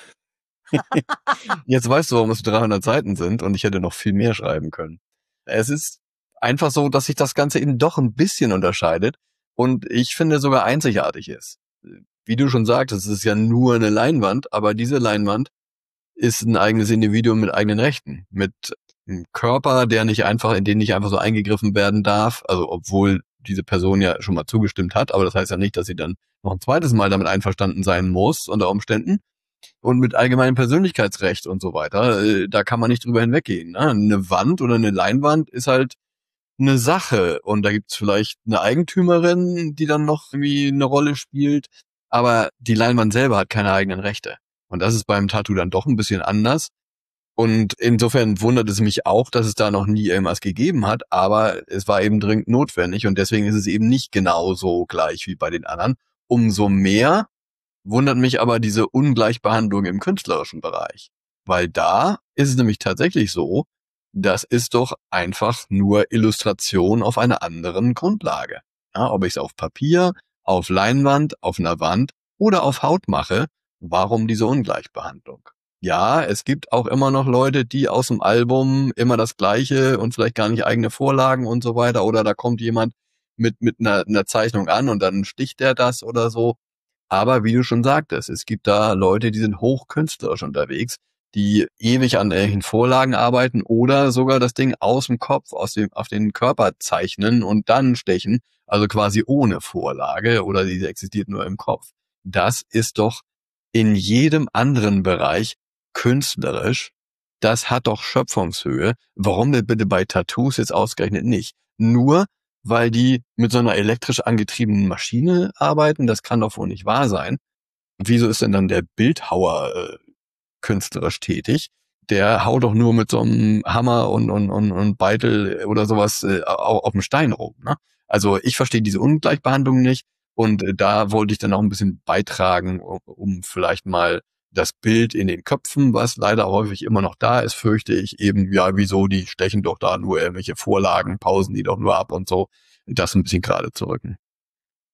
Jetzt weißt du, warum es 300 Seiten sind und ich hätte noch viel mehr schreiben können. Es ist einfach so, dass sich das Ganze eben doch ein bisschen unterscheidet und ich finde sogar einzigartig ist. Wie du schon sagtest, es ist ja nur eine Leinwand, aber diese Leinwand ist ein eigenes Individuum mit eigenen Rechten, mit einem Körper, in den nicht einfach so eingegriffen werden darf, also obwohl diese Person ja schon mal zugestimmt hat, aber das heißt ja nicht, dass sie dann noch ein zweites Mal damit einverstanden sein muss unter Umständen. Und mit allgemeinem Persönlichkeitsrecht und so weiter, da kann man nicht drüber hinweggehen. Ne? Eine Wand oder eine Leinwand ist halt eine Sache und da gibt's vielleicht eine Eigentümerin, die dann noch irgendwie eine Rolle spielt, aber die Leinwand selber hat keine eigenen Rechte. Und das ist beim Tattoo dann doch ein bisschen anders. Und insofern wundert es mich auch, dass es da noch nie irgendwas gegeben hat, aber es war eben dringend notwendig und deswegen ist es eben nicht genauso gleich wie bei den anderen. Umso mehr wundert mich aber diese Ungleichbehandlung im künstlerischen Bereich. Weil da ist es nämlich tatsächlich so, das ist doch einfach nur Illustration auf einer anderen Grundlage. Ja, ob ich es auf Papier, auf Leinwand, auf einer Wand oder auf Haut mache, warum diese Ungleichbehandlung? Ja, es gibt auch immer noch Leute, die aus dem Album immer das Gleiche und vielleicht gar nicht eigene Vorlagen und so weiter. Oder da kommt jemand mit einer Zeichnung an und dann sticht der das oder so. Aber wie du schon sagtest, es gibt da Leute, die sind hochkünstlerisch unterwegs, die ewig an irgendwelchen Vorlagen arbeiten oder sogar das Ding aus dem Kopf, auf den Körper zeichnen und dann stechen, also quasi ohne Vorlage oder diese existiert nur im Kopf. Das ist doch in jedem anderen Bereich künstlerisch. Das hat doch Schöpfungshöhe. Warum denn bitte bei Tattoos jetzt ausgerechnet nicht? Nur weil die mit so einer elektrisch angetriebenen Maschine arbeiten, das kann doch wohl nicht wahr sein. Wieso ist denn dann der Bildhauer künstlerisch tätig? Der haut doch nur mit so einem Hammer und Beitel oder sowas auf dem Stein rum. Ne? Also ich verstehe diese Ungleichbehandlung nicht und da wollte ich dann auch ein bisschen beitragen, um vielleicht mal das Bild in den Köpfen, was leider häufig immer noch da ist, fürchte ich eben, ja, wieso, die stechen doch da nur irgendwelche Vorlagen, pausen die doch nur ab und so, das ein bisschen gerade zu rücken.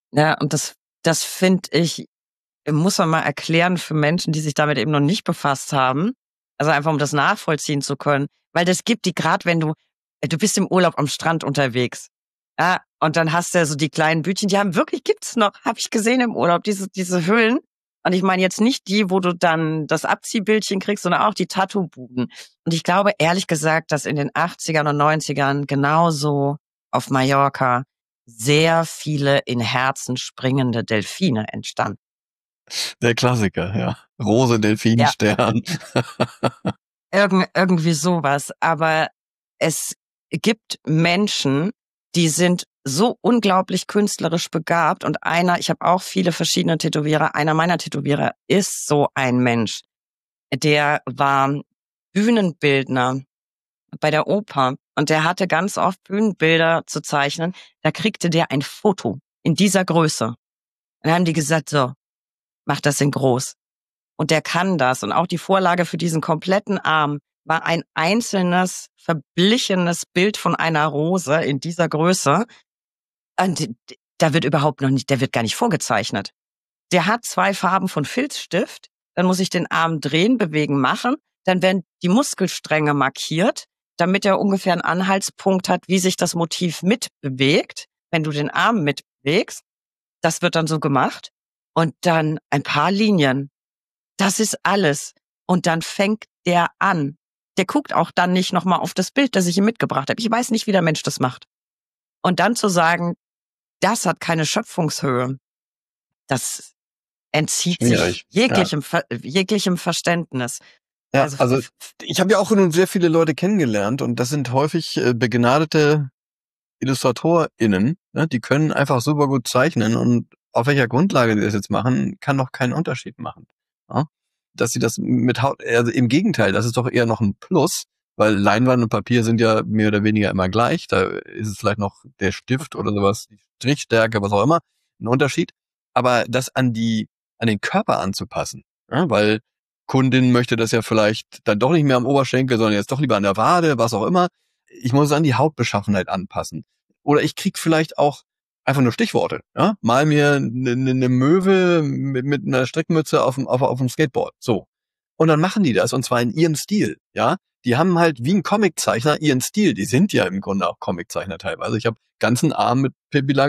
Ja, und das finde ich, muss man mal erklären für Menschen, die sich damit eben noch nicht befasst haben. Also einfach, um das nachvollziehen zu können. Weil das gibt die, gerade wenn du bist im Urlaub am Strand unterwegs. Ja, und dann hast du ja so die kleinen Bütchen, die haben wirklich, gibt's noch, habe ich gesehen im Urlaub, diese Hüllen. Und ich meine jetzt nicht die, wo du dann das Abziehbildchen kriegst, sondern auch die Tattoo-Buden. Und ich glaube ehrlich gesagt, dass in den 80ern und 90ern genauso auf Mallorca sehr viele in Herzen springende Delfine entstanden. Der Klassiker, ja. Rose, Delfin, Ja, Stern. irgendwie sowas. Aber es gibt Menschen, die sind so unglaublich künstlerisch begabt. Und ich habe auch viele verschiedene Tätowierer. Einer meiner Tätowierer ist so ein Mensch. Der war Bühnenbildner bei der Oper. Und der hatte ganz oft Bühnenbilder zu zeichnen. Da kriegte der ein Foto in dieser Größe. Und dann haben die gesagt, so, mach das in groß. Und der kann das. Und auch die Vorlage für diesen kompletten Arm war ein einzelnes, verblichenes Bild von einer Rose in dieser Größe. Und da wird der wird gar nicht vorgezeichnet. Der hat 2 Farben von Filzstift. Dann muss ich den Arm drehen, bewegen, machen. Dann werden die Muskelstränge markiert, damit er ungefähr einen Anhaltspunkt hat, wie sich das Motiv mitbewegt, wenn du den Arm mitbewegst. Das wird dann so gemacht. Und dann ein paar Linien. Das ist alles. Und dann fängt der an. Der guckt auch dann nicht nochmal auf das Bild, das ich ihm mitgebracht habe. Ich weiß nicht, wie der Mensch das macht. Und dann zu sagen, das hat keine Schöpfungshöhe, das entzieht sich Schwierig. jeglichem Verständnis. Ja, also ich habe ja auch nun sehr viele Leute kennengelernt und das sind häufig begnadete IllustratorInnen, ne? Die können einfach super gut zeichnen und auf welcher Grundlage die das jetzt machen, kann doch keinen Unterschied machen. Ja? Dass sie das mit Haut, also im Gegenteil, das ist doch eher noch ein Plus, weil Leinwand und Papier sind ja mehr oder weniger immer gleich. Da ist es vielleicht noch der Stift oder sowas, die Strichstärke, was auch immer, ein Unterschied. Aber das an den Körper anzupassen, ja? Weil Kundin möchte das ja vielleicht dann doch nicht mehr am Oberschenkel, sondern jetzt doch lieber an der Wade, was auch immer. Ich muss es an die Hautbeschaffenheit anpassen. Oder ich krieg vielleicht auch einfach nur Stichworte. Ja? Mal mir eine Möwe mit einer Strickmütze auf dem Skateboard. So. Und dann machen die das, und zwar in ihrem Stil. Ja, die haben halt wie ein Comiczeichner ihren Stil. Die sind ja im Grunde auch Comiczeichner teilweise. Ich habe ganzen Arm mit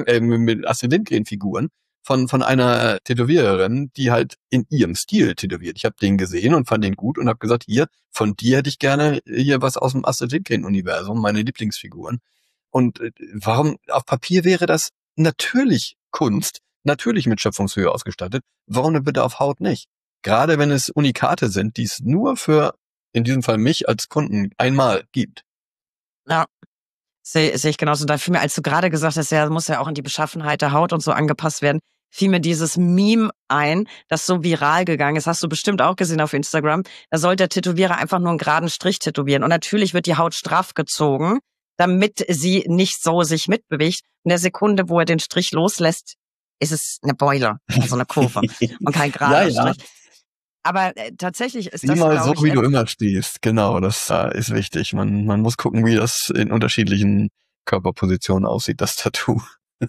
mit Astrid Lindgren-Figuren von einer Tätowiererin, die halt in ihrem Stil tätowiert. Ich habe den gesehen und fand den gut und habe gesagt, hier, von dir hätte ich gerne hier was aus dem Astrid Lindgren-Universum, meine Lieblingsfiguren. Und warum auf Papier wäre das natürlich Kunst, natürlich mit Schöpfungshöhe ausgestattet. Warum denn bitte auf Haut nicht? Gerade wenn es Unikate sind, die es nur für, in diesem Fall mich als Kunden, einmal gibt. Ja, sehe ich genauso. Da fiel mir, als du gerade gesagt hast, ja, muss ja auch an die Beschaffenheit der Haut und so angepasst werden, fiel mir dieses Meme ein, das so viral gegangen ist. Hast du bestimmt auch gesehen auf Instagram. Da soll der Tätowierer einfach nur einen geraden Strich tätowieren. Und natürlich wird die Haut straff gezogen, damit sie nicht so sich mitbewegt. In der Sekunde, wo er den Strich loslässt, ist es eine Beule, also eine Kurve und kein gerader Ja. Strich. Aber tatsächlich ist Sieh das, mal glaube so, ich, wie du immer stehst. Genau, das ist wichtig. Man muss gucken, wie das in unterschiedlichen Körperpositionen aussieht, das Tattoo.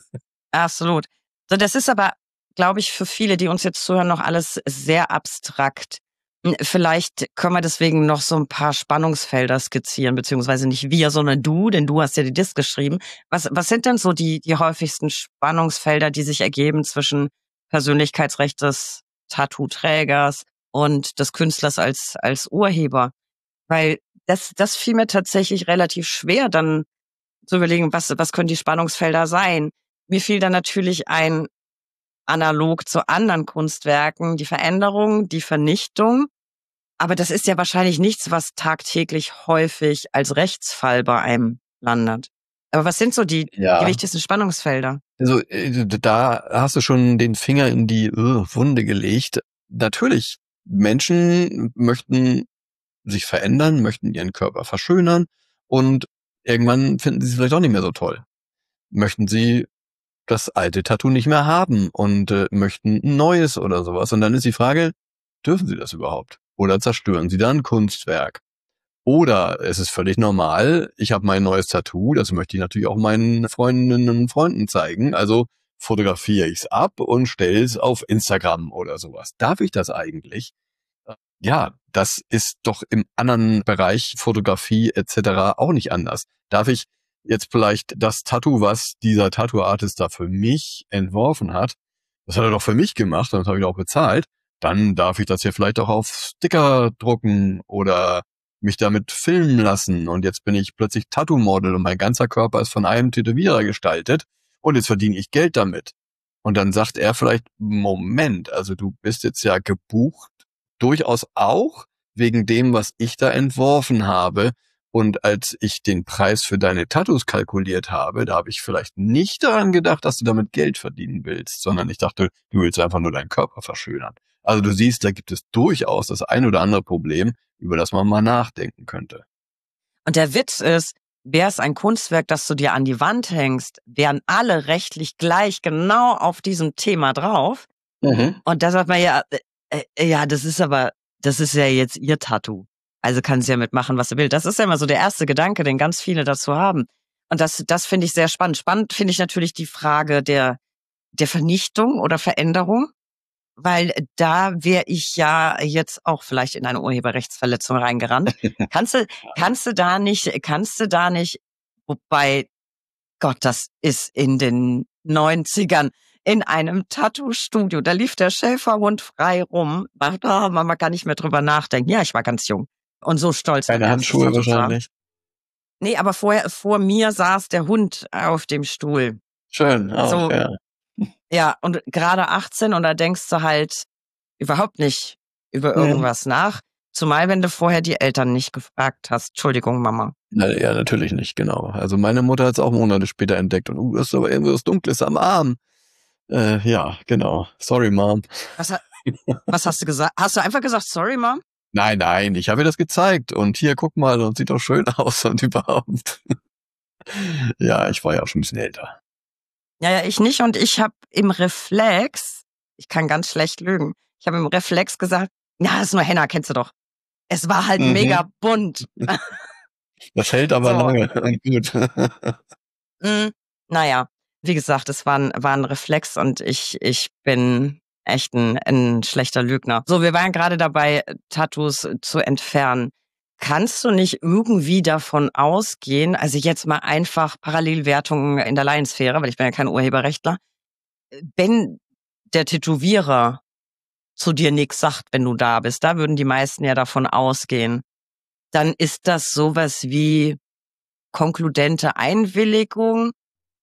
absolut. So, das ist aber, glaube ich, für viele, die uns jetzt zuhören, noch alles sehr abstrakt. Vielleicht können wir deswegen noch so ein paar Spannungsfelder skizzieren, beziehungsweise nicht wir, sondern du, denn du hast ja die Disk geschrieben. Was sind denn so die häufigsten Spannungsfelder, die sich ergeben zwischen Persönlichkeitsrecht des Tattoo-Trägers und des Künstlers als Urheber? Weil das fiel mir tatsächlich relativ schwer, dann zu überlegen, was können die Spannungsfelder sein? Mir fiel dann natürlich ein, analog zu anderen Kunstwerken, die Veränderung, die Vernichtung. Aber das ist ja wahrscheinlich nichts, was tagtäglich häufig als Rechtsfall bei einem landet. Aber was sind so die wichtigsten Spannungsfelder? Also da hast du schon den Finger in die Wunde gelegt. Natürlich, Menschen möchten sich verändern, möchten ihren Körper verschönern und irgendwann finden sie es vielleicht auch nicht mehr so toll. Möchten sie das alte Tattoo nicht mehr haben und möchten ein neues oder sowas. Und dann ist die Frage, dürfen sie das überhaupt? Oder zerstören sie dann ein Kunstwerk? Oder es ist völlig normal, ich habe mein neues Tattoo, das möchte ich natürlich auch meinen Freundinnen und Freunden zeigen, also fotografiere ich es ab und stelle es auf Instagram oder sowas. Darf ich das eigentlich? Ja, das ist doch im anderen Bereich Fotografie etc. auch nicht anders. Darf ich jetzt vielleicht das Tattoo, was dieser Tattoo-Artist da für mich entworfen hat, das hat er doch für mich gemacht und das habe ich auch bezahlt, dann darf ich das hier vielleicht auch auf Sticker drucken oder mich damit filmen lassen und jetzt bin ich plötzlich Tattoo-Model und mein ganzer Körper ist von einem Tätowierer gestaltet und jetzt verdiene ich Geld damit. Und dann sagt er vielleicht, Moment, also du bist jetzt ja gebucht, durchaus auch wegen dem, was ich da entworfen habe. Und als ich den Preis für deine Tattoos kalkuliert habe, da habe ich vielleicht nicht daran gedacht, dass du damit Geld verdienen willst, sondern ich dachte, du willst einfach nur deinen Körper verschönern. Also du siehst, da gibt es durchaus das ein oder andere Problem, über das man mal nachdenken könnte. Und der Witz ist, wäre es ein Kunstwerk, das du dir an die Wand hängst, wären alle rechtlich gleich genau auf diesem Thema drauf. Mhm. Und da sagt man ja, das ist ja jetzt ihr Tattoo. Also kann sie ja mitmachen, was sie will. Das ist ja immer so der erste Gedanke, den ganz viele dazu haben. Und das finde ich sehr spannend. Spannend finde ich natürlich die Frage der Vernichtung oder Veränderung, weil da wäre ich ja jetzt auch vielleicht in eine Urheberrechtsverletzung reingerannt. Kannst du da nicht, wobei, Gott, das ist in den 90ern in einem Tattoo-Studio. Da lief der Schäferhund frei rum. Da haben wir mal gar nicht mehr drüber nachdenken. Ja, ich war ganz jung und so stolz. Keine Handschuhe wahrscheinlich. Nee, aber vor mir saß der Hund auf dem Stuhl. Schön, auch, So, ja. ja, und gerade 18 und da denkst du halt überhaupt nicht über irgendwas nach. Zumal, wenn du vorher die Eltern nicht gefragt hast. Entschuldigung, Mama. Ja, natürlich nicht, genau. Also meine Mutter hat es auch Monate später entdeckt und das ist aber irgendwas Dunkles am Arm. Ja, genau. Sorry, Mom. Was hast du gesagt? Hast du einfach gesagt, sorry, Mom? Nein, ich habe ihr das gezeigt und hier, guck mal, und sieht doch schön aus und überhaupt. Ja, ich war ja auch schon ein bisschen älter. Ja, ich nicht und ich habe im Reflex, ich kann ganz schlecht lügen, ich habe im Reflex gesagt, ja, das ist nur Henna, kennst du doch. Es war halt mega bunt. Das hält aber So. lange und gut. Naja, wie gesagt, es war ein Reflex und ich bin echt ein schlechter Lügner. So, wir waren gerade dabei, Tattoos zu entfernen. Kannst du nicht irgendwie davon ausgehen, also jetzt mal einfach Parallelwertungen in der Laiensphäre, weil ich bin ja kein Urheberrechtler, wenn der Tätowierer zu dir nichts sagt, wenn du da bist, da würden die meisten ja davon ausgehen, dann ist das sowas wie konkludente Einwilligung.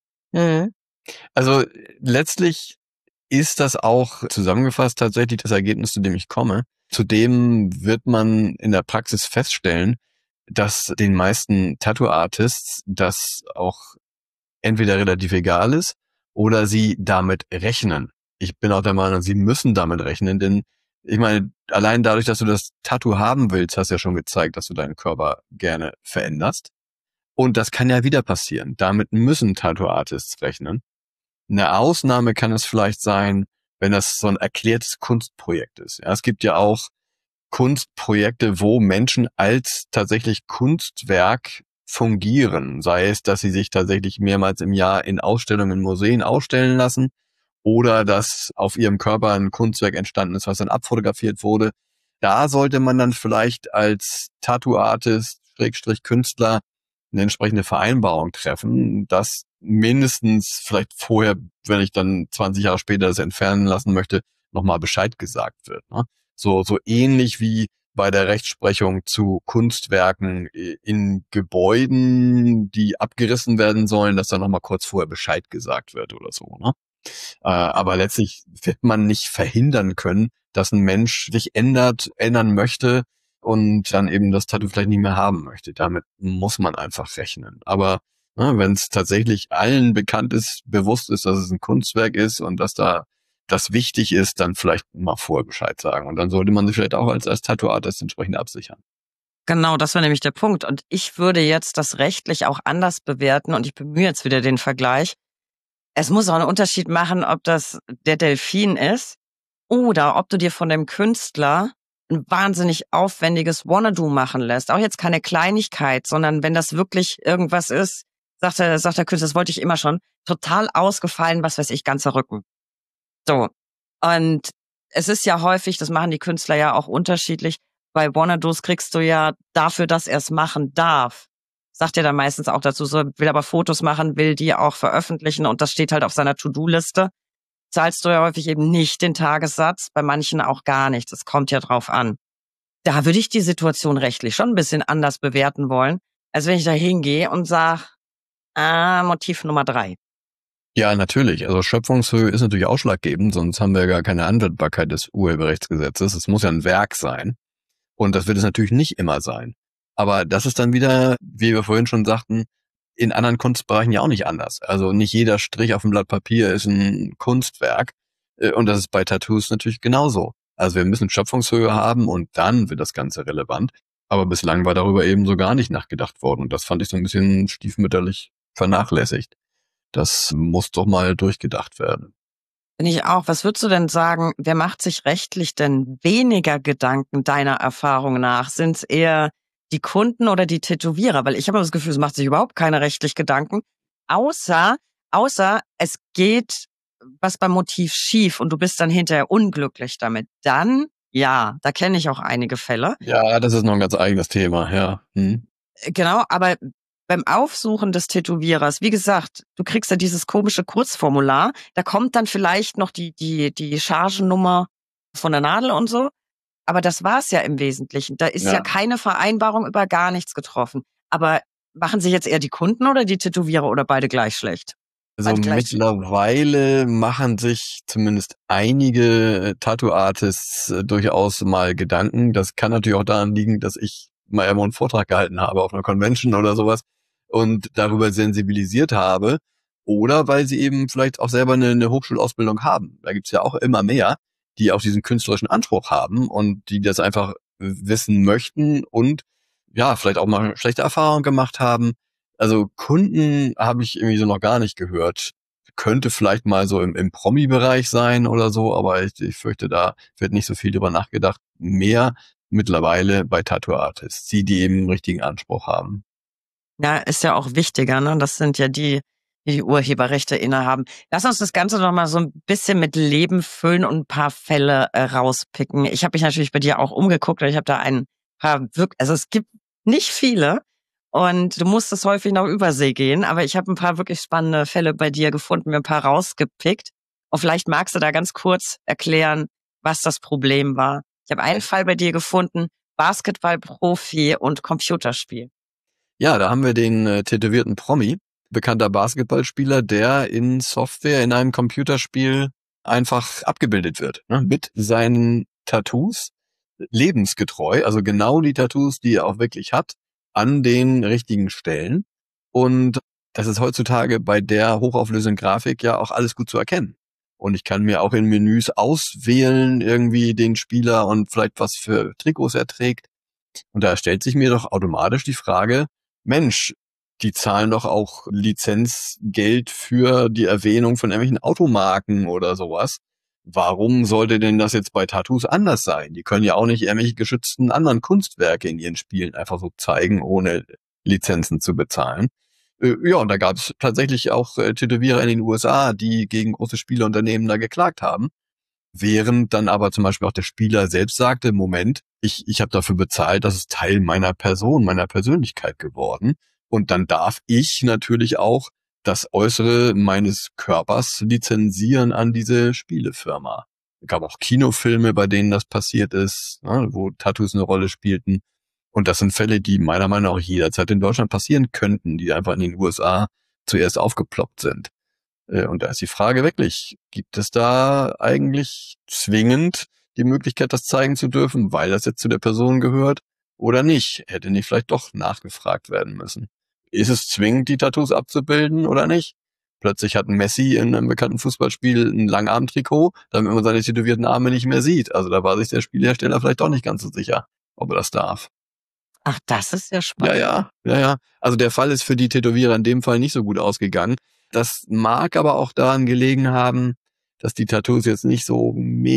Also letztlich ist das auch zusammengefasst tatsächlich das Ergebnis, zu dem ich komme. Zudem wird man in der Praxis feststellen, dass den meisten Tattoo-Artists das auch entweder relativ egal ist oder sie damit rechnen. Ich bin auch der Meinung, sie müssen damit rechnen, denn ich meine, allein dadurch, dass du das Tattoo haben willst, hast du ja schon gezeigt, dass du deinen Körper gerne veränderst. Und das kann ja wieder passieren. Damit müssen Tattoo-Artists rechnen. Eine Ausnahme kann es vielleicht sein, wenn das so ein erklärtes Kunstprojekt ist. Ja, es gibt ja auch Kunstprojekte, wo Menschen als tatsächlich Kunstwerk fungieren. Sei es, dass sie sich tatsächlich mehrmals im Jahr in Ausstellungen in Museen ausstellen lassen oder dass auf ihrem Körper ein Kunstwerk entstanden ist, was dann abfotografiert wurde. Da sollte man dann vielleicht als Tattoo-Artist, Künstler, eine entsprechende Vereinbarung treffen, dass mindestens vielleicht vorher, wenn ich dann 20 Jahre später das entfernen lassen möchte, nochmal Bescheid gesagt wird. Ne? So ähnlich wie bei der Rechtsprechung zu Kunstwerken in Gebäuden, die abgerissen werden sollen, dass da nochmal kurz vorher Bescheid gesagt wird oder so. Ne? Aber letztlich wird man nicht verhindern können, dass ein Mensch sich ändern möchte und dann eben das Tattoo vielleicht nicht mehr haben möchte. Damit muss man einfach rechnen. Aber wenn es tatsächlich allen bekannt ist, bewusst ist, dass es ein Kunstwerk ist und dass da das wichtig ist, dann vielleicht mal vorher Bescheid sagen. Und dann sollte man sich vielleicht auch als Tattoo-Artist entsprechend absichern. Genau, das war nämlich der Punkt. Und ich würde jetzt das rechtlich auch anders bewerten und ich bemühe jetzt wieder den Vergleich. Es muss auch einen Unterschied machen, ob das der Delfin ist oder ob du dir von dem Künstler ein wahnsinnig aufwendiges Wanna-Do machen lässt. Auch jetzt keine Kleinigkeit, sondern wenn das wirklich irgendwas ist, sagt der Künstler, das wollte ich immer schon, total ausgefallen, was weiß ich, ganzer Rücken. So. Und es ist ja häufig, das machen die Künstler ja auch unterschiedlich, bei Xanadu kriegst du ja dafür, dass er es machen darf, sagt er dann meistens auch dazu, so will aber Fotos machen, will die auch veröffentlichen und das steht halt auf seiner To-Do-Liste, zahlst du ja häufig eben nicht den Tagessatz, bei manchen auch gar nichts, es kommt ja drauf an. Da würde ich die Situation rechtlich schon ein bisschen anders bewerten wollen, als wenn ich da hingehe und sage, Motiv Nummer 3. Ja, natürlich. Also Schöpfungshöhe ist natürlich ausschlaggebend, sonst haben wir gar keine Anwendbarkeit des Urheberrechtsgesetzes. Es muss ja ein Werk sein. Und das wird es natürlich nicht immer sein. Aber das ist dann wieder, wie wir vorhin schon sagten, in anderen Kunstbereichen ja auch nicht anders. Also nicht jeder Strich auf dem Blatt Papier ist ein Kunstwerk. Und das ist bei Tattoos natürlich genauso. Also wir müssen Schöpfungshöhe haben und dann wird das Ganze relevant. Aber bislang war darüber eben so gar nicht nachgedacht worden. Und das fand ich so ein bisschen stiefmütterlich vernachlässigt. Das muss doch mal durchgedacht werden. Finde ich auch. Was würdest du denn sagen, wer macht sich rechtlich denn weniger Gedanken deiner Erfahrung nach? Sind es eher die Kunden oder die Tätowierer? Weil ich habe das Gefühl, es macht sich überhaupt keine rechtlich Gedanken. Außer es geht was beim Motiv schief und du bist dann hinterher unglücklich damit. Dann, ja, da kenne ich auch einige Fälle. Ja, das ist noch ein ganz eigenes Thema, ja. Genau, aber beim Aufsuchen des Tätowierers, wie gesagt, du kriegst ja dieses komische Kurzformular, da kommt dann vielleicht noch die Chargennummer von der Nadel und so, aber das war's ja im Wesentlichen. Da ist ja keine Vereinbarung über gar nichts getroffen. Aber machen sich jetzt eher die Kunden oder die Tätowierer oder beide gleich schlecht? Also mittlerweile machen sich zumindest einige Tattoo-Artists durchaus mal Gedanken. Das kann natürlich auch daran liegen, dass ich mal irgendwo einen Vortrag gehalten habe auf einer Convention oder sowas und darüber sensibilisiert habe. Oder weil sie eben vielleicht auch selber eine Hochschulausbildung haben. Da gibt's ja auch immer mehr, die auch diesen künstlerischen Anspruch haben und die das einfach wissen möchten und ja, vielleicht auch mal schlechte Erfahrungen gemacht haben. Also Kunden habe ich irgendwie so noch gar nicht gehört. Könnte vielleicht mal so im Promi-Bereich sein oder so, aber ich fürchte, da wird nicht so viel drüber nachgedacht. Mehr mittlerweile bei Tattoo-Artists, die eben einen richtigen Anspruch haben. Ja, ist ja auch wichtiger, ne? Das sind ja die Urheberrechte innehaben. Lass uns das Ganze noch mal so ein bisschen mit Leben füllen und ein paar Fälle rauspicken. Ich habe mich natürlich bei dir auch umgeguckt, weil ich habe da ein paar also es gibt nicht viele und du musstest häufig nach Übersee gehen, aber ich habe ein paar wirklich spannende Fälle bei dir gefunden, mir ein paar rausgepickt. Und vielleicht magst du da ganz kurz erklären, was das Problem war. Ich habe einen Fall bei dir gefunden, Basketballprofi und Computerspiel. Ja, da haben wir den tätowierten Promi, bekannter Basketballspieler, der in Software in einem Computerspiel einfach abgebildet wird, ne? Mit seinen Tattoos, lebensgetreu, also genau die Tattoos, die er auch wirklich hat, an den richtigen Stellen. Und das ist heutzutage bei der hochauflösenden Grafik ja auch alles gut zu erkennen. Und ich kann mir auch in Menüs auswählen, irgendwie den Spieler und vielleicht was für Trikots er trägt. Und da stellt sich mir doch automatisch die Frage, Mensch, die zahlen doch auch Lizenzgeld für die Erwähnung von irgendwelchen Automarken oder sowas. Warum sollte denn das jetzt bei Tattoos anders sein? Die können ja auch nicht irgendwelche geschützten anderen Kunstwerke in ihren Spielen einfach so zeigen, ohne Lizenzen zu bezahlen. Ja, und da gab es tatsächlich auch Tätowierer in den USA, die gegen große Spieleunternehmen da geklagt haben. Während dann aber zum Beispiel auch der Spieler selbst sagte, Moment, ich habe dafür bezahlt, das ist Teil meiner Person, meiner Persönlichkeit geworden. Und dann darf ich natürlich auch das Äußere meines Körpers lizenzieren an diese Spielefirma. Es gab auch Kinofilme, bei denen das passiert ist, ne, wo Tattoos eine Rolle spielten. Und das sind Fälle, die meiner Meinung nach jederzeit in Deutschland passieren könnten, die einfach in den USA zuerst aufgeploppt sind. Und da ist die Frage wirklich, gibt es da eigentlich zwingend die Möglichkeit, das zeigen zu dürfen, weil das jetzt zu der Person gehört oder nicht? Hätte nicht vielleicht doch nachgefragt werden müssen. Ist es zwingend, die Tattoos abzubilden oder nicht? Plötzlich hat ein Messi in einem bekannten Fußballspiel ein Langarmtrikot, damit man seine tätowierten Arme nicht mehr sieht. Also da war sich der Spielhersteller vielleicht doch nicht ganz so sicher, ob er das darf. Ach, das ist ja spannend. Ja. Also der Fall ist für die Tätowierer in dem Fall nicht so gut ausgegangen. Das mag aber auch daran gelegen haben, dass die Tattoos jetzt nicht so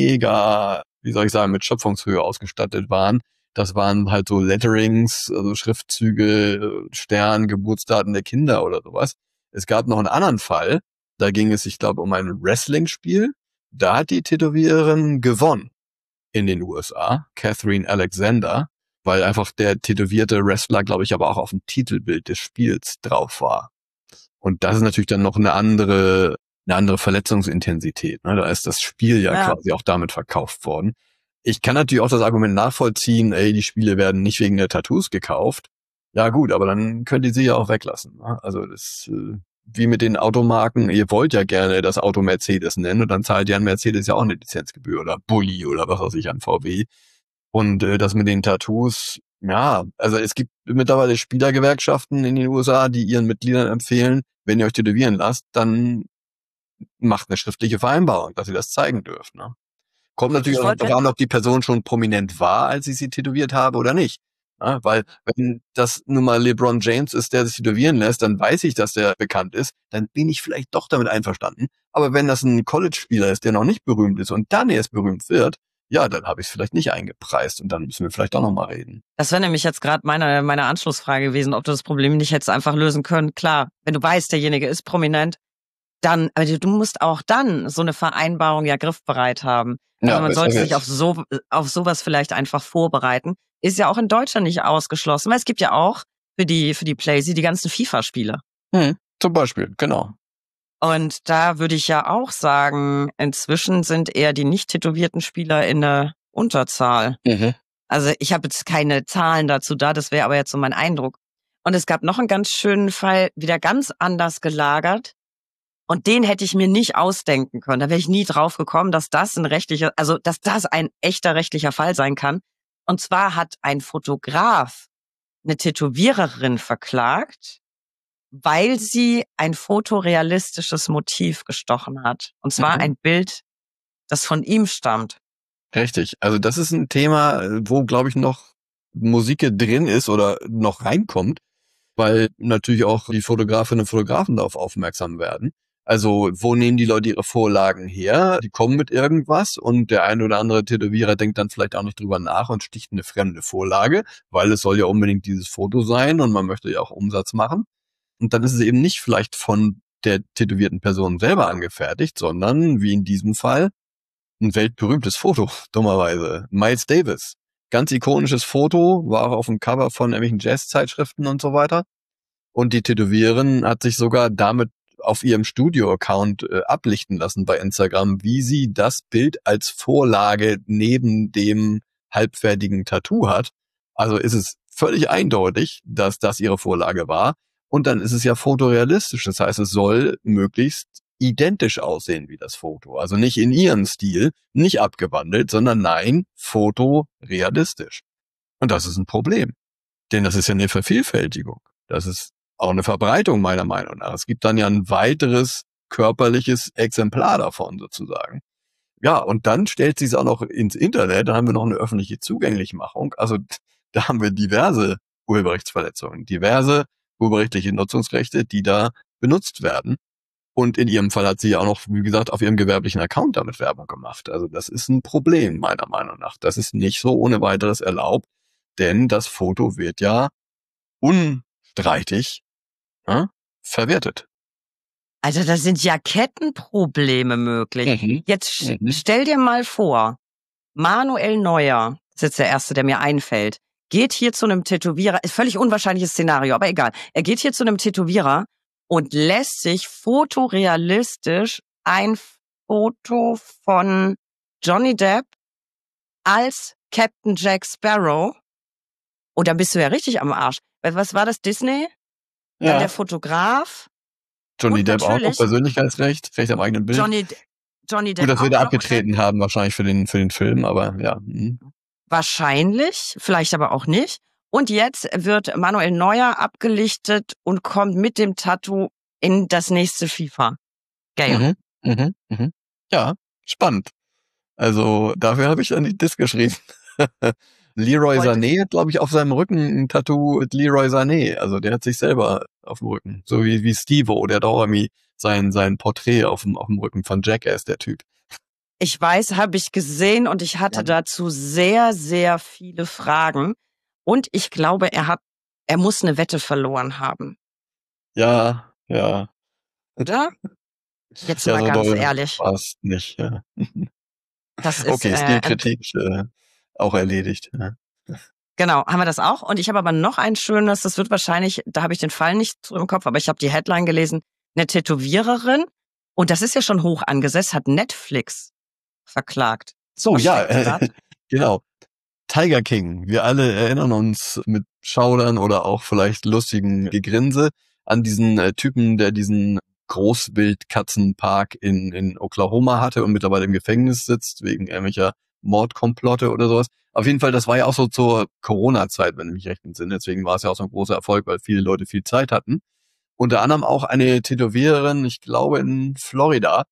mega, wie soll ich sagen, mit Schöpfungshöhe ausgestattet waren. Das waren halt so Letterings, also Schriftzüge, Stern, Geburtsdaten der Kinder oder sowas. Es gab noch einen anderen Fall, Da ging es, ich glaube, um ein Wrestling-Spiel. Da hat die Tätowiererin gewonnen in den USA, Catherine Alexander, weil einfach der tätowierte Wrestler, glaube ich, aber auch auf dem Titelbild des Spiels drauf war. Und das ist natürlich dann noch eine andere Verletzungsintensität. Ne? Da ist das Spiel ja quasi auch damit verkauft worden. Ich kann natürlich auch das Argument nachvollziehen, die Spiele werden nicht wegen der Tattoos gekauft. Ja gut, aber dann könnt ihr sie ja auch weglassen. Ne? Also das wie mit den Automarken, ihr wollt ja gerne das Auto Mercedes nennen und dann zahlt ja ein Mercedes ja auch eine Lizenzgebühr oder Bulli oder was weiß ich an VW. Und das mit den Tattoos, ja, also es gibt mittlerweile Spielergewerkschaften in den USA, die ihren Mitgliedern empfehlen, wenn ihr euch tätowieren lasst, dann macht eine schriftliche Vereinbarung, dass ihr das zeigen dürft. Ne? Kommt natürlich auch darauf an, ob die Person schon prominent war, als ich sie tätowiert habe oder nicht. Ja, weil wenn das nun mal LeBron James ist, der sich tätowieren lässt, dann weiß ich, dass der bekannt ist, dann bin ich vielleicht doch damit einverstanden. Aber wenn das ein College-Spieler ist, der noch nicht berühmt ist und dann erst berühmt wird, ja, dann habe ich es vielleicht nicht eingepreist und dann müssen wir vielleicht doch nochmal reden. Das wäre nämlich jetzt gerade meine Anschlussfrage gewesen, ob du das Problem nicht hättest einfach lösen können. Klar, wenn du weißt, derjenige ist prominent, dann, aber du musst auch dann so eine Vereinbarung ja griffbereit haben. Also man sollte sich auf sowas vielleicht einfach vorbereiten. Ist ja auch in Deutschland nicht ausgeschlossen, weil es gibt ja auch für die Playsee die ganzen FIFA-Spiele. Zum Beispiel, genau. Und da würde ich ja auch sagen, inzwischen sind eher die nicht tätowierten Spieler in der Unterzahl. Also ich habe jetzt keine Zahlen dazu da, das wäre aber jetzt so mein Eindruck. Und es gab noch einen ganz schönen Fall, wieder ganz anders gelagert. Und den hätte ich mir nicht ausdenken können. Da wäre ich nie drauf gekommen, dass das ein echter rechtlicher Fall sein kann. Und zwar hat ein Fotograf eine Tätowiererin verklagt, weil sie ein fotorealistisches Motiv gestochen hat. Und zwar ein Bild, das von ihm stammt. Richtig. Also das ist ein Thema, wo, glaube ich, noch Musik drin ist oder noch reinkommt, weil natürlich auch die Fotografinnen und Fotografen darauf aufmerksam werden. Also wo nehmen die Leute ihre Vorlagen her? Die kommen mit irgendwas und der eine oder andere Tätowierer denkt dann vielleicht auch nicht drüber nach und sticht eine fremde Vorlage, weil es soll ja unbedingt dieses Foto sein und man möchte ja auch Umsatz machen. Und dann ist es eben nicht vielleicht von der tätowierten Person selber angefertigt, sondern wie in diesem Fall ein weltberühmtes Foto, dummerweise. Miles Davis. Ganz ikonisches Foto, war auch auf dem Cover von irgendwelchen Jazz-Zeitschriften und so weiter. Und die Tätowiererin hat sich sogar damit auf ihrem Studio-Account ablichten lassen bei Instagram, wie sie das Bild als Vorlage neben dem halbfertigen Tattoo hat. Also ist es völlig eindeutig, dass das ihre Vorlage war. Und dann ist es ja fotorealistisch. Das heißt, es soll möglichst identisch aussehen wie das Foto. Also nicht in ihrem Stil, nicht abgewandelt, sondern nein, fotorealistisch. Und das ist ein Problem. Denn das ist ja eine Vervielfältigung. Das ist auch eine Verbreitung meiner Meinung nach. Es gibt dann ja ein weiteres körperliches Exemplar davon sozusagen. Ja, und dann stellt sie es auch noch ins Internet, da haben wir noch eine öffentliche Zugänglichmachung. Also da haben wir diverse Urheberrechtsverletzungen, diverse urheberrechtliche Nutzungsrechte, die da benutzt werden. Und in ihrem Fall hat sie ja auch noch, wie gesagt, auf ihrem gewerblichen Account damit Werbung gemacht. Also das ist ein Problem, meiner Meinung nach. Das ist nicht so ohne weiteres erlaubt, denn das Foto wird ja unstreitig verwertet. Also da sind ja Kettenprobleme möglich. Jetzt stell dir mal vor, Manuel Neuer, das ist jetzt der erste, der mir einfällt, geht hier zu einem Tätowierer, ist völlig unwahrscheinliches Szenario, aber egal. Er geht hier zu einem Tätowierer und lässt sich fotorealistisch ein Foto von Johnny Depp als Captain Jack Sparrow. Und dann bist du ja richtig am Arsch. Was war das, Disney? Dann der Fotograf. Johnny Depp auch noch Persönlichkeitsrecht, Recht am eigenen Bild. Johnny Depp. Gut, dass wir da abgetreten haben, wahrscheinlich für den Film, aber ja. Wahrscheinlich, vielleicht aber auch nicht. Und jetzt wird Manuel Neuer abgelichtet und kommt mit dem Tattoo in das nächste FIFA. Geil. Ja, spannend. Also dafür habe ich dann die Disc geschrieben. Leroy Sané hat, glaube ich, auf seinem Rücken ein Tattoo mit Leroy Sané. Also der hat sich selber auf dem Rücken. So wie Steve-O, der hat auch irgendwie sein Porträt auf dem Rücken von Jackass, der Typ. Ich weiß, habe ich gesehen und ich hatte dazu sehr, sehr viele Fragen. Und ich glaube, er muss eine Wette verloren haben. Ja. Oder? Jetzt Ja, mal so ganz doll ehrlich. war es nicht. Ja. Das ist, Okay, Stilkritik auch erledigt. Ja. genau, haben wir das auch. Und ich habe aber noch ein schönes, das wird wahrscheinlich, da habe ich den Fall nicht im Kopf, aber ich habe die Headline gelesen, eine Tätowiererin, und das ist ja schon hoch angesetzt, hat Netflix verklagt. So, Was ja, steckt da? genau. Tiger King. Wir alle erinnern uns mit Schaudern oder auch vielleicht lustigen Gegrinse an diesen Typen, der diesen Großwildkatzenpark in Oklahoma hatte und mittlerweile im Gefängnis sitzt wegen irgendwelcher Mordkomplotte oder sowas. Auf jeden Fall, das war ja auch so zur Corona-Zeit, wenn ich mich recht entsinne. Deswegen war es ja auch so ein großer Erfolg, weil viele Leute viel Zeit hatten. Unter anderem auch eine Tätowiererin, ich glaube in Florida.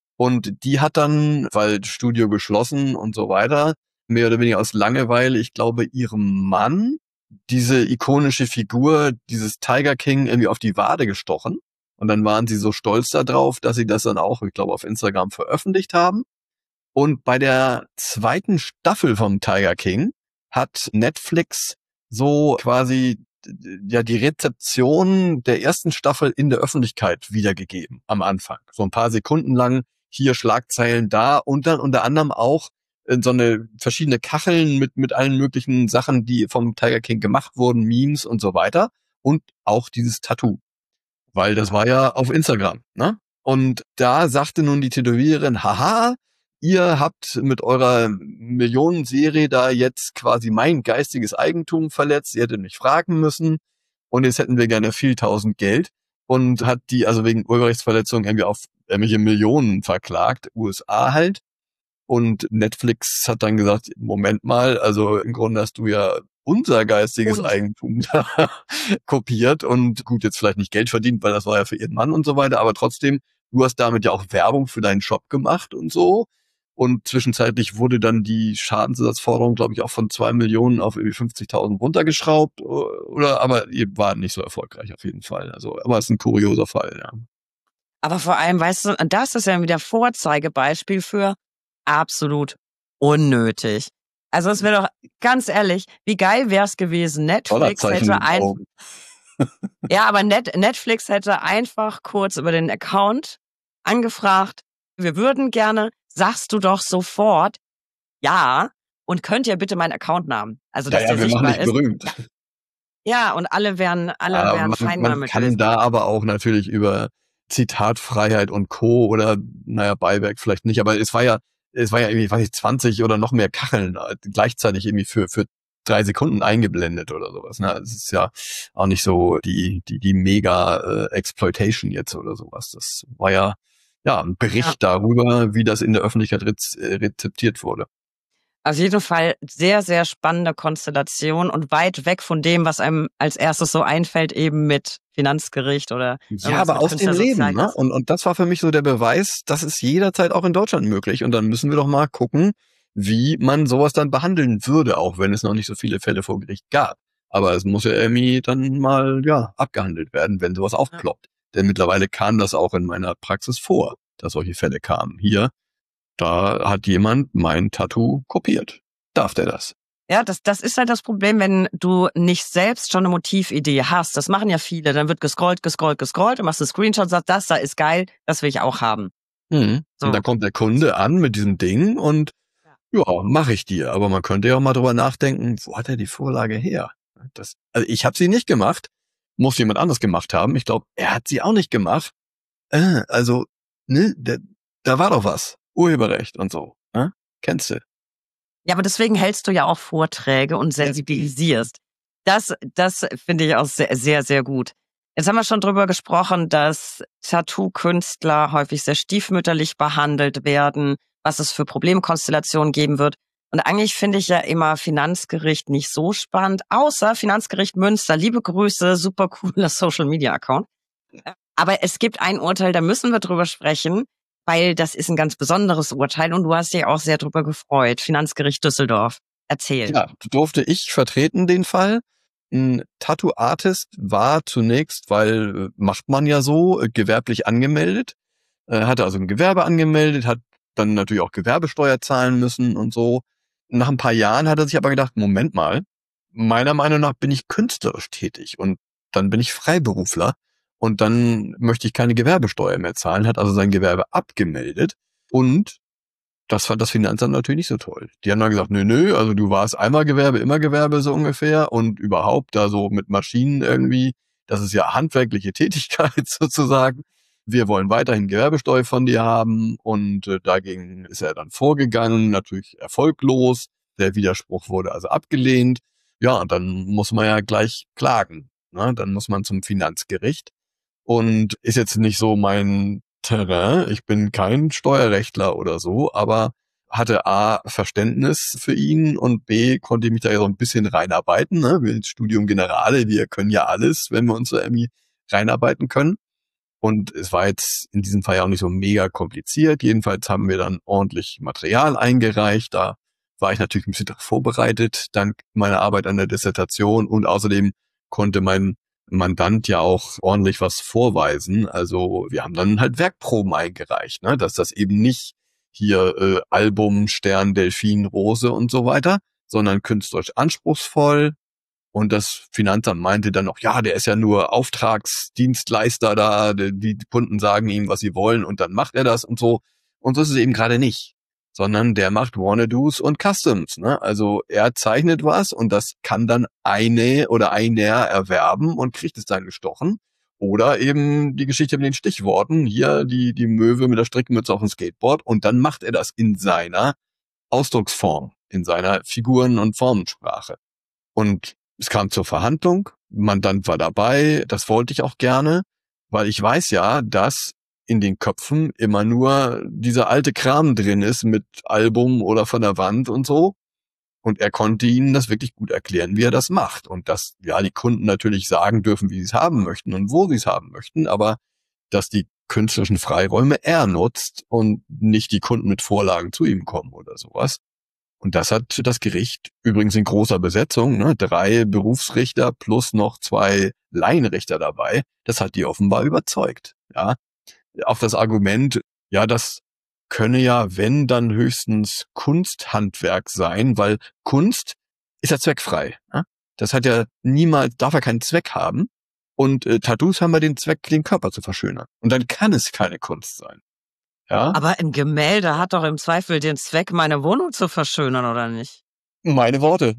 Und die hat dann, weil Studio geschlossen und so weiter, mehr oder weniger aus Langeweile, ich glaube, ihrem Mann diese ikonische Figur, dieses Tiger King, irgendwie auf die Wade gestochen. Und dann waren sie so stolz darauf, dass sie das dann auch, ich glaube, auf Instagram veröffentlicht haben. Und bei der zweiten Staffel vom Tiger King hat Netflix so quasi ja die Rezeption der ersten Staffel in der Öffentlichkeit wiedergegeben am Anfang. So ein paar Sekunden lang hier Schlagzeilen da und dann unter anderem auch so eine verschiedene Kacheln mit allen möglichen Sachen, die vom Tiger King gemacht wurden, Memes und so weiter und auch dieses Tattoo. Weil das war ja auf Instagram, ne? Und da sagte nun die Tätowiererin, haha, ihr habt mit eurer Millionenserie da jetzt quasi mein geistiges Eigentum verletzt, ihr hättet mich fragen müssen und jetzt hätten wir gerne viel tausend Geld und hat die also wegen Urheberrechtsverletzung irgendwie auf irgendwelche Millionen verklagt, USA halt. Und Netflix hat dann gesagt, Moment mal, also im Grunde hast du ja unser geistiges Eigentum da kopiert und gut, jetzt vielleicht nicht Geld verdient, weil das war ja für ihren Mann und so weiter, aber trotzdem, du hast damit ja auch Werbung für deinen Shop gemacht und so. Und zwischenzeitlich wurde dann die Schadensersatzforderung, glaube ich, auch von 2 Millionen auf irgendwie 50.000 runtergeschraubt, oder, aber ihr war nicht so erfolgreich auf jeden Fall. Also, aber es ist ein kurioser Fall, ja. Aber vor allem, weißt du, und das ist ja wieder Vorzeigebeispiel für absolut unnötig. Also es wäre doch, ganz ehrlich, wie geil wäre es gewesen, Netflix hätte ja, aber Netflix hätte einfach kurz über den Account angefragt, wir würden gerne, sagst du doch sofort, ja, und könnt ihr bitte meinen Accountnamen, also dass Ja, der wir machen sichtbar dich ist. berühmt. Ja, und alle wären fein Man damit kann gewesen. da aber auch natürlich über Zitatfreiheit und Co. oder, naja, Buyback vielleicht nicht, aber es war ja irgendwie, weiß ich, 20 oder noch mehr Kacheln gleichzeitig irgendwie für 3 Sekunden eingeblendet oder sowas. Ne? Es ist ja auch nicht so die mega Exploitation jetzt oder sowas. Das war ja ein Bericht darüber, wie das in der Öffentlichkeit rezeptiert wurde. Auf jeden Fall sehr, sehr spannende Konstellation und weit weg von dem, was einem als erstes so einfällt, eben mit Finanzgericht oder Ja, aber aus dem Leben, ne? Und das war für mich so der Beweis, das ist jederzeit auch in Deutschland möglich. Und dann müssen wir doch mal gucken, wie man sowas dann behandeln würde, auch wenn es noch nicht so viele Fälle vor Gericht gab. Aber es muss ja irgendwie dann mal, abgehandelt werden, wenn sowas aufploppt. Denn mittlerweile kam das auch in meiner Praxis vor, dass solche Fälle kamen. Hier, da hat jemand mein Tattoo kopiert. Darf der das? Ja, das ist halt das Problem, wenn du nicht selbst schon eine Motividee hast. Das machen ja viele. Dann wird gescrollt, du machst einen Screenshot, sagst, das da ist geil, das will ich auch haben. Mhm. So. Und dann kommt der Kunde an mit diesem Ding und mache ich dir. Aber man könnte ja auch mal drüber nachdenken, wo hat er die Vorlage her? Also ich habe sie nicht gemacht, muss jemand anderes gemacht haben. Ich glaube, er hat sie auch nicht gemacht. Also, ne, da war doch was. Urheberrecht und so. Ne? Kennst du? Ja, aber deswegen hältst du ja auch Vorträge und sensibilisierst. Das finde ich auch sehr, sehr, sehr gut. Jetzt haben wir schon drüber gesprochen, dass Tattoo-Künstler häufig sehr stiefmütterlich behandelt werden, was es für Problemkonstellationen geben wird. Und eigentlich finde ich ja immer Finanzgericht nicht so spannend, außer Finanzgericht Münster. Liebe Grüße, super cooler Social-Media-Account. Aber es gibt ein Urteil, da müssen wir drüber sprechen, weil das ist ein ganz besonderes Urteil und du hast dich auch sehr drüber gefreut. Finanzgericht Düsseldorf. Erzähl. Ja, durfte ich vertreten den Fall. Ein Tattoo-Artist war zunächst, weil macht man ja so, gewerblich angemeldet. Hatte also ein Gewerbe angemeldet, hat dann natürlich auch Gewerbesteuer zahlen müssen und so. Nach ein paar Jahren hat er sich aber gedacht, Moment mal, meiner Meinung nach bin ich künstlerisch tätig und dann bin ich Freiberufler und dann möchte ich keine Gewerbesteuer mehr zahlen, hat also sein Gewerbe abgemeldet und das fand das Finanzamt natürlich nicht so toll. Die haben dann gesagt, nö, also du warst einmal Gewerbe, immer Gewerbe so ungefähr und überhaupt da so mit Maschinen irgendwie, das ist ja handwerkliche Tätigkeit sozusagen. Wir wollen weiterhin Gewerbesteuer von dir haben und dagegen ist er dann vorgegangen, natürlich erfolglos. Der Widerspruch wurde also abgelehnt. Ja, und dann muss man ja gleich klagen. Ne? Dann muss man zum Finanzgericht und ist jetzt nicht so mein Terrain. Ich bin kein Steuerrechtler oder so, aber hatte A, Verständnis für ihn und B, konnte ich mich da ja so ein bisschen reinarbeiten. Ne? Wir Studium Generale, wir können ja alles, wenn wir uns da irgendwie reinarbeiten können. Und es war jetzt in diesem Fall ja auch nicht so mega kompliziert. Jedenfalls haben wir dann ordentlich Material eingereicht. Da war ich natürlich ein bisschen darauf vorbereitet, dank meiner Arbeit an der Dissertation. Und außerdem konnte mein Mandant ja auch ordentlich was vorweisen. Also wir haben dann halt Werkproben eingereicht, ne? Dass das eben nicht hier Album, Stern, Delfin, Rose und so weiter, sondern künstlerisch anspruchsvoll. Und das Finanzamt meinte dann noch, ja, der ist ja nur Auftragsdienstleister da, die Kunden sagen ihm, was sie wollen und dann macht er das und so. Und so ist es eben gerade nicht, sondern der macht Wannadoos und Customs. Ne? Also er zeichnet was und das kann dann eine oder einer erwerben und kriegt es dann gestochen. Oder eben die Geschichte mit den Stichworten, hier die Möwe mit der Strickmütze auf dem Skateboard und dann macht er das in seiner Ausdrucksform, in seiner Figuren- und Formensprache. Und es kam zur Verhandlung, Mandant war dabei, das wollte ich auch gerne, weil ich weiß ja, dass in den Köpfen immer nur dieser alte Kram drin ist mit Album oder von der Wand und so. Und er konnte ihnen das wirklich gut erklären, wie er das macht. Und dass, ja, die Kunden natürlich sagen dürfen, wie sie es haben möchten und wo sie es haben möchten, aber dass die künstlerischen Freiräume er nutzt und nicht die Kunden mit Vorlagen zu ihm kommen oder sowas. Und das hat das Gericht übrigens in großer Besetzung, ne, 3 Berufsrichter plus noch 2 Laienrichter dabei. Das hat die offenbar überzeugt. Ja, auch das Argument, ja, das könne ja, wenn, dann höchstens Kunsthandwerk sein, weil Kunst ist ja zweckfrei. Ja? Das hat ja niemals, darf ja keinen Zweck haben. Und Tattoos haben ja den Zweck, den Körper zu verschönern. Und dann kann es keine Kunst sein. Ja? Aber ein Gemälde hat doch im Zweifel den Zweck, meine Wohnung zu verschönern, oder nicht? Meine Worte.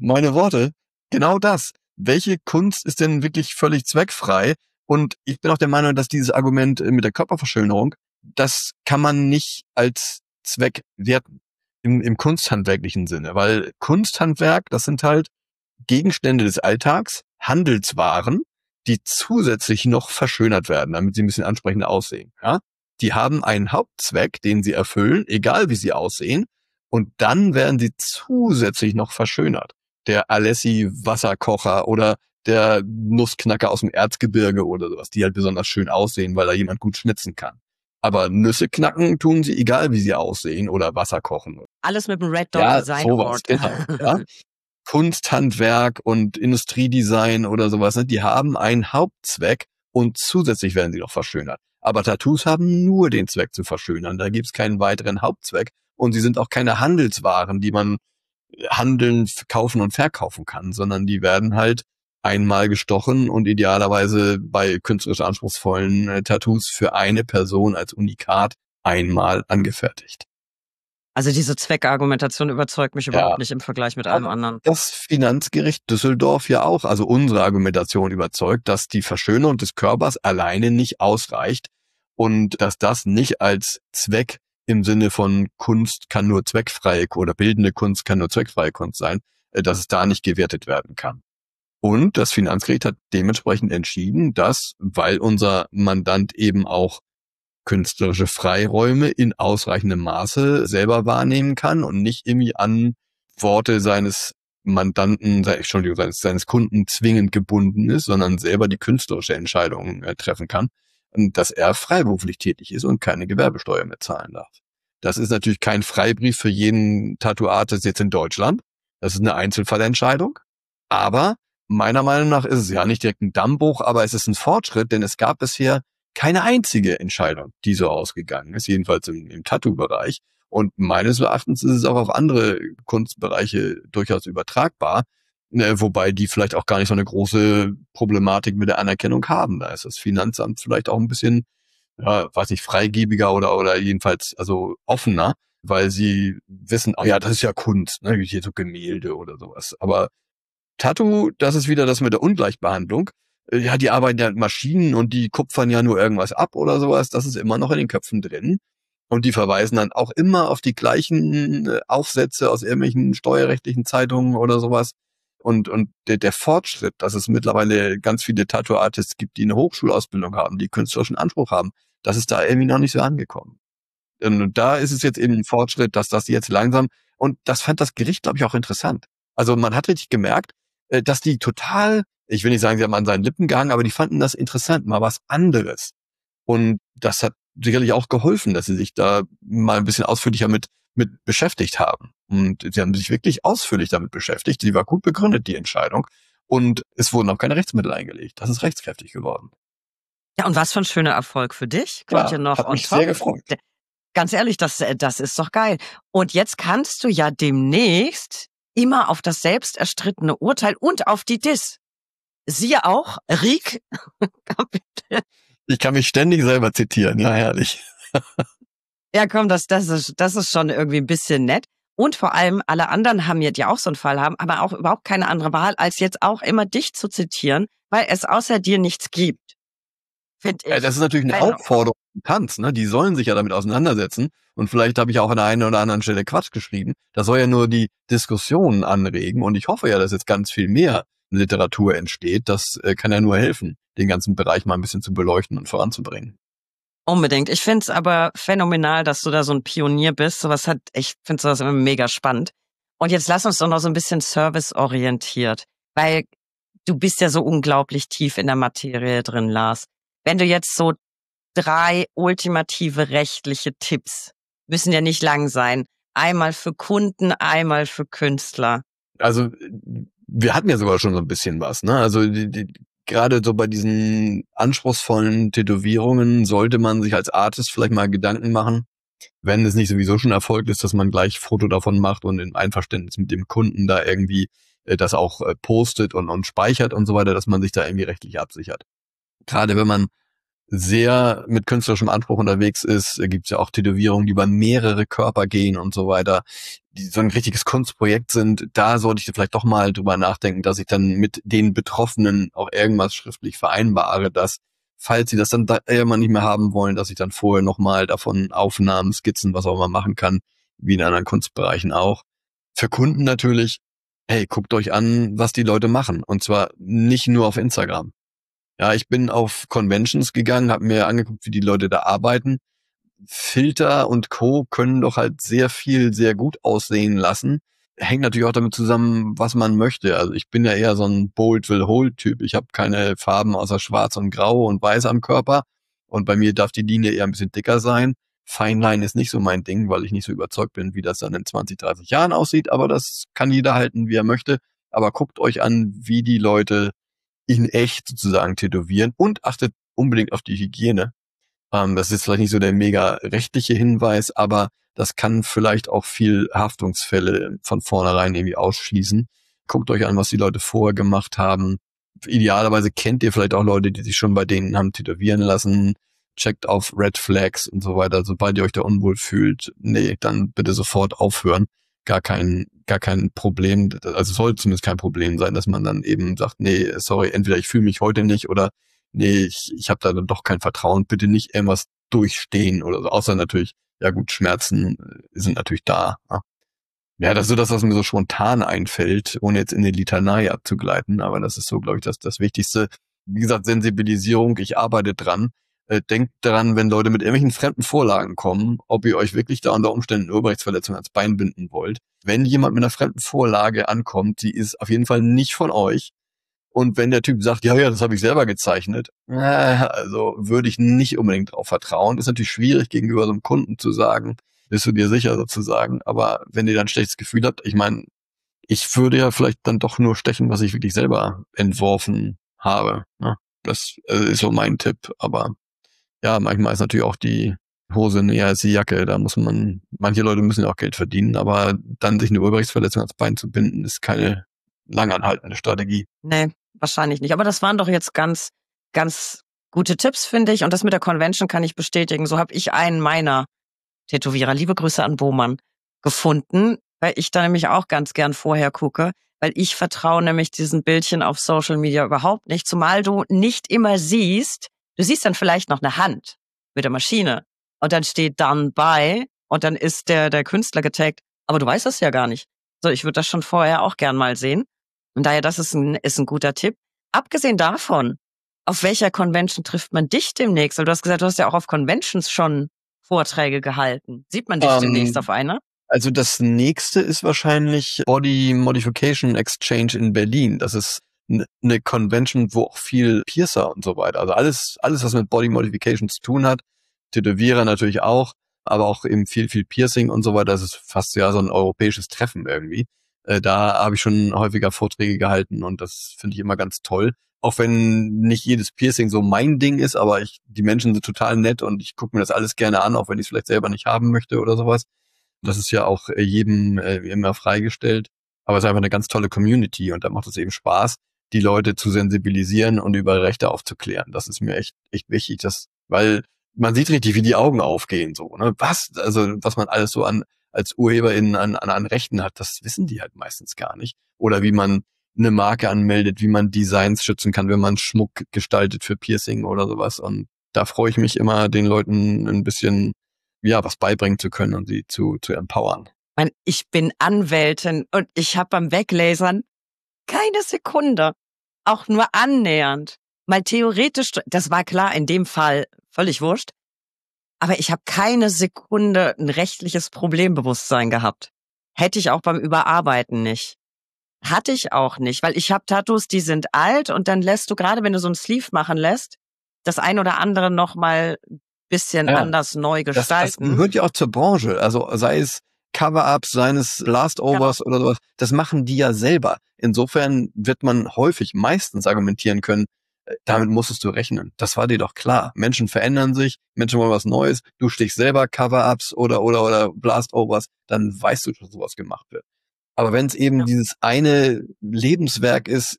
Genau das. Welche Kunst ist denn wirklich völlig zweckfrei? Und ich bin auch der Meinung, dass dieses Argument mit der Körperverschönerung, das kann man nicht als Zweck werten im kunsthandwerklichen Sinne. Weil Kunsthandwerk, das sind halt Gegenstände des Alltags, Handelswaren, die zusätzlich noch verschönert werden, damit sie ein bisschen ansprechender aussehen. Ja? Die haben einen Hauptzweck, den sie erfüllen, egal wie sie aussehen. Und dann werden sie zusätzlich noch verschönert. Der Alessi Wasserkocher oder der Nussknacker aus dem Erzgebirge oder sowas, die halt besonders schön aussehen, weil da jemand gut schnitzen kann. Aber Nüsse knacken tun sie, egal wie sie aussehen, oder Wasser kochen. Alles mit dem Red Dot Ja, Design sowas, Award. genau. Ja. Kunsthandwerk und Industriedesign oder sowas, ne, die haben einen Hauptzweck und zusätzlich werden sie noch verschönert. Aber Tattoos haben nur den Zweck zu verschönern. Da gibt's keinen weiteren Hauptzweck. Und sie sind auch keine Handelswaren, die man handeln, kaufen und verkaufen kann, sondern die werden halt einmal gestochen und idealerweise bei künstlerisch anspruchsvollen Tattoos für eine Person als Unikat einmal angefertigt. Also diese Zweckargumentation überzeugt mich überhaupt nicht im Vergleich mit allem anderen. Das Finanzgericht Düsseldorf ja auch, also unsere Argumentation überzeugt, dass die Verschönerung des Körpers alleine nicht ausreicht und dass das nicht als Zweck im Sinne von Kunst kann nur zweckfreie oder bildende Kunst kann nur zweckfreie Kunst sein, dass es da nicht gewertet werden kann. Und das Finanzgericht hat dementsprechend entschieden, dass, weil unser Mandant eben auch künstlerische Freiräume in ausreichendem Maße selber wahrnehmen kann und nicht irgendwie an Worte seines Mandanten, seines Kunden zwingend gebunden ist, sondern selber die künstlerische Entscheidung treffen kann, dass er freiberuflich tätig ist und keine Gewerbesteuer mehr zahlen darf. Das ist natürlich kein Freibrief für jeden Tattoo-Artist jetzt in Deutschland. Das ist eine Einzelfallentscheidung. Aber meiner Meinung nach ist es ja nicht direkt ein Dammbruch, aber es ist ein Fortschritt, denn es gab bisher keine einzige Entscheidung, die so ausgegangen ist, jedenfalls im Tattoo-Bereich. Und meines Erachtens ist es auch auf andere Kunstbereiche durchaus übertragbar. Wobei die vielleicht auch gar nicht so eine große Problematik mit der Anerkennung haben. Da ist das Finanzamt vielleicht auch ein bisschen, ja, weiß nicht, freigebiger oder jedenfalls also offener, weil sie wissen, oh ja, das ist ja Kunst, ne, wie hier so Gemälde oder sowas. Aber Tattoo, das ist wieder das mit der Ungleichbehandlung. Ja, die arbeiten ja mit Maschinen und die kupfern ja nur irgendwas ab oder sowas. Das ist immer noch in den Köpfen drin. Und die verweisen dann auch immer auf die gleichen Aufsätze aus irgendwelchen steuerrechtlichen Zeitungen oder sowas. Und der Fortschritt, dass es mittlerweile ganz viele Tattoo-Artists gibt, die eine Hochschulausbildung haben, die künstlerischen Anspruch haben, das ist da irgendwie noch nicht so angekommen. Und da ist es jetzt eben ein Fortschritt, dass das jetzt langsam, und das fand das Gericht, glaube ich, auch interessant. Also man hat richtig gemerkt, dass die total, ich will nicht sagen, sie haben an seinen Lippen gehangen, aber die fanden das interessant, mal was anderes. Und das hat sicherlich auch geholfen, dass sie sich da mal ein bisschen ausführlicher mit beschäftigt haben. Und sie haben sich wirklich ausführlich damit beschäftigt. Sie war gut begründet, die Entscheidung. Und es wurden auch keine Rechtsmittel eingelegt. Das ist rechtskräftig geworden. Ja, und was für ein schöner Erfolg für dich. Kommt Ja, ja noch hat on mich top. sehr gefreut. Ganz ehrlich, das ist doch geil. Und jetzt kannst du ja demnächst immer auf das selbst erstrittene Urteil und auf die Diss. Siehe auch, Riek. Ich kann mich ständig selber zitieren, ja, herrlich. Ja, komm, das ist schon irgendwie ein bisschen nett. Und vor allem, alle anderen haben jetzt ja auch so einen Fall haben, aber auch überhaupt keine andere Wahl, als jetzt auch immer dich zu zitieren, weil es außer dir nichts gibt. Finde ich. Das ist natürlich eine Wenn- Aufforderung zum Tanz, ne? Die sollen sich ja damit auseinandersetzen. Und vielleicht habe ich auch an der einen oder anderen Stelle Quatsch geschrieben. Das soll ja nur die Diskussion anregen. Und ich hoffe ja, dass jetzt ganz viel mehr Literatur entsteht. Das kann ja nur helfen, den ganzen Bereich mal ein bisschen zu beleuchten und voranzubringen. Unbedingt. Ich finde es aber phänomenal, dass du da so ein Pionier bist. Ich finde sowas immer mega spannend. Und jetzt lass uns doch noch so ein bisschen serviceorientiert, weil du bist ja so unglaublich tief in der Materie drin, Lars. Wenn du jetzt so 3 ultimative rechtliche Tipps, müssen ja nicht lang sein, einmal für Kunden, einmal für Künstler. Also wir hatten ja sogar schon so ein bisschen was, ne? Also gerade so bei diesen anspruchsvollen Tätowierungen sollte man sich als Artist vielleicht mal Gedanken machen, wenn es nicht sowieso schon erfolgt ist, dass man gleich Foto davon macht und in Einverständnis mit dem Kunden da irgendwie das auch postet und speichert und so weiter, dass man sich da irgendwie rechtlich absichert. Gerade wenn man sehr mit künstlerischem Anspruch unterwegs ist, gibt's ja auch Tätowierungen, die über mehrere Körper gehen und so weiter, die so ein richtiges Kunstprojekt sind. Da sollte ich vielleicht doch mal drüber nachdenken, dass ich dann mit den Betroffenen auch irgendwas schriftlich vereinbare, dass, falls sie das dann irgendwann nicht mehr haben wollen, dass ich dann vorher nochmal davon Aufnahmen, Skizzen, was auch immer machen kann, wie in anderen Kunstbereichen auch. Für Kunden natürlich, hey, guckt euch an, was die Leute machen. Und zwar nicht nur auf Instagram. Ja, ich bin auf Conventions gegangen, habe mir angeguckt, wie die Leute da arbeiten. Filter und Co. können doch halt sehr viel, sehr gut aussehen lassen. Hängt natürlich auch damit zusammen, was man möchte. Also ich bin ja eher so ein Bold will hold Typ. Ich habe keine Farben außer Schwarz und Grau und Weiß am Körper. Und bei mir darf die Linie eher ein bisschen dicker sein. Feinline ist nicht so mein Ding, weil ich nicht so überzeugt bin, wie das dann in 20, 30 Jahren aussieht. Aber das kann jeder halten, wie er möchte. Aber guckt euch an, wie die Leute in echt sozusagen tätowieren und achtet unbedingt auf die Hygiene. Das ist vielleicht nicht so der mega rechtliche Hinweis, aber das kann vielleicht auch viel Haftungsfälle von vornherein irgendwie ausschließen. Guckt euch an, was die Leute vorher gemacht haben. Idealerweise kennt ihr vielleicht auch Leute, die sich schon bei denen haben tätowieren lassen. Checkt auf Red Flags und so weiter. Sobald ihr euch da unwohl fühlt, nee, dann bitte sofort aufhören. Gar kein Problem, also soll zumindest kein Problem sein, dass man dann eben sagt, nee, sorry, entweder ich fühle mich heute nicht oder nee, ich habe da dann doch kein Vertrauen, bitte nicht irgendwas durchstehen oder so, außer natürlich, ja gut, Schmerzen sind natürlich da. Ja, das ist so das, was mir so spontan einfällt, ohne jetzt in die Litanei abzugleiten, aber das ist so, glaube ich, das Wichtigste. Wie gesagt, Sensibilisierung, ich arbeite dran. Denkt daran, wenn Leute mit irgendwelchen fremden Vorlagen kommen, ob ihr euch wirklich da unter Umständen Urheberrechtsverletzung ans Bein binden wollt. Wenn jemand mit einer fremden Vorlage ankommt, die ist auf jeden Fall nicht von euch. Und wenn der Typ sagt, ja, das habe ich selber gezeichnet, also würde ich nicht unbedingt drauf vertrauen. Ist natürlich schwierig, gegenüber so einem Kunden zu sagen, bist du dir sicher sozusagen. Aber wenn ihr dann ein schlechtes Gefühl habt, ich meine, ich würde ja vielleicht dann doch nur stechen, was ich wirklich selber entworfen habe. Ne? Das ist so mein Tipp, aber ja, manchmal ist natürlich auch die Hose näher als die Jacke. Da muss man, manche Leute müssen ja auch Geld verdienen, aber dann sich eine Urheberrechtsverletzung ans Bein zu binden, ist keine langanhaltende Strategie. Nee, wahrscheinlich nicht. Aber das waren doch jetzt ganz, ganz gute Tipps, finde ich. Und das mit der Convention kann ich bestätigen. So habe ich einen meiner Tätowierer, liebe Grüße an Bohmann, gefunden, weil ich da nämlich auch ganz gern vorher gucke, weil ich vertraue nämlich diesen Bildchen auf Social Media überhaupt nicht, zumal du nicht immer siehst, du siehst dann vielleicht noch eine Hand mit der Maschine und dann steht done by und dann ist der Künstler getaggt, aber du weißt es ja gar nicht. So, ich würde das schon vorher auch gern mal sehen. Und daher, das ist ein guter Tipp. Abgesehen davon, auf welcher Convention trifft man dich demnächst? Weil du hast gesagt, du hast ja auch auf Conventions schon Vorträge gehalten. Sieht man dich demnächst auf einer? Also das nächste ist wahrscheinlich Body Modification Exchange in Berlin. Das ist eine Convention, wo auch viel Piercer und so weiter, also alles, was mit Body Modification zu tun hat, Tätowierer natürlich auch, aber auch eben viel Piercing und so weiter. Das ist fast ja so ein europäisches Treffen irgendwie. Da habe ich schon häufiger Vorträge gehalten und das finde ich immer ganz toll. Auch wenn nicht jedes Piercing so mein Ding ist, aber die Menschen sind total nett und ich gucke mir das alles gerne an, auch wenn ich es vielleicht selber nicht haben möchte oder sowas. Das ist ja auch jedem immer freigestellt. Aber es ist einfach eine ganz tolle Community und da macht es eben Spaß, die Leute zu sensibilisieren und über Rechte aufzuklären. Das ist mir echt wichtig, weil man sieht richtig, wie die Augen aufgehen, so, ne? Was man alles so als UrheberInnen an Rechten hat, das wissen die halt meistens gar nicht. Oder wie man eine Marke anmeldet, wie man Designs schützen kann, wenn man Schmuck gestaltet für Piercing oder sowas. Und da freue ich mich immer, den Leuten ein bisschen, was beibringen zu können und sie zu empowern. Ich bin Anwältin und ich habe beim Weglasern keine Sekunde, auch nur annähernd, mal theoretisch, das war klar in dem Fall völlig wurscht, aber ich habe keine Sekunde ein rechtliches Problembewusstsein gehabt. Hätte ich auch beim Überarbeiten nicht. Hatte ich auch nicht, weil ich habe Tattoos, die sind alt und dann lässt du, gerade wenn du so ein Sleeve machen lässt, das ein oder andere noch mal ein bisschen anders neu gestalten. Das gehört ja auch zur Branche, also sei es Cover-Ups, seien es Last-Overs oder sowas, das machen die ja selber. Insofern wird man meistens argumentieren können, damit musstest du rechnen. Das war dir doch klar. Menschen verändern sich, Menschen wollen was Neues, du stichst selber Cover-Ups oder Blast-Overs, dann weißt du, dass sowas gemacht wird. Aber wenn es eben dieses eine Lebenswerk ist,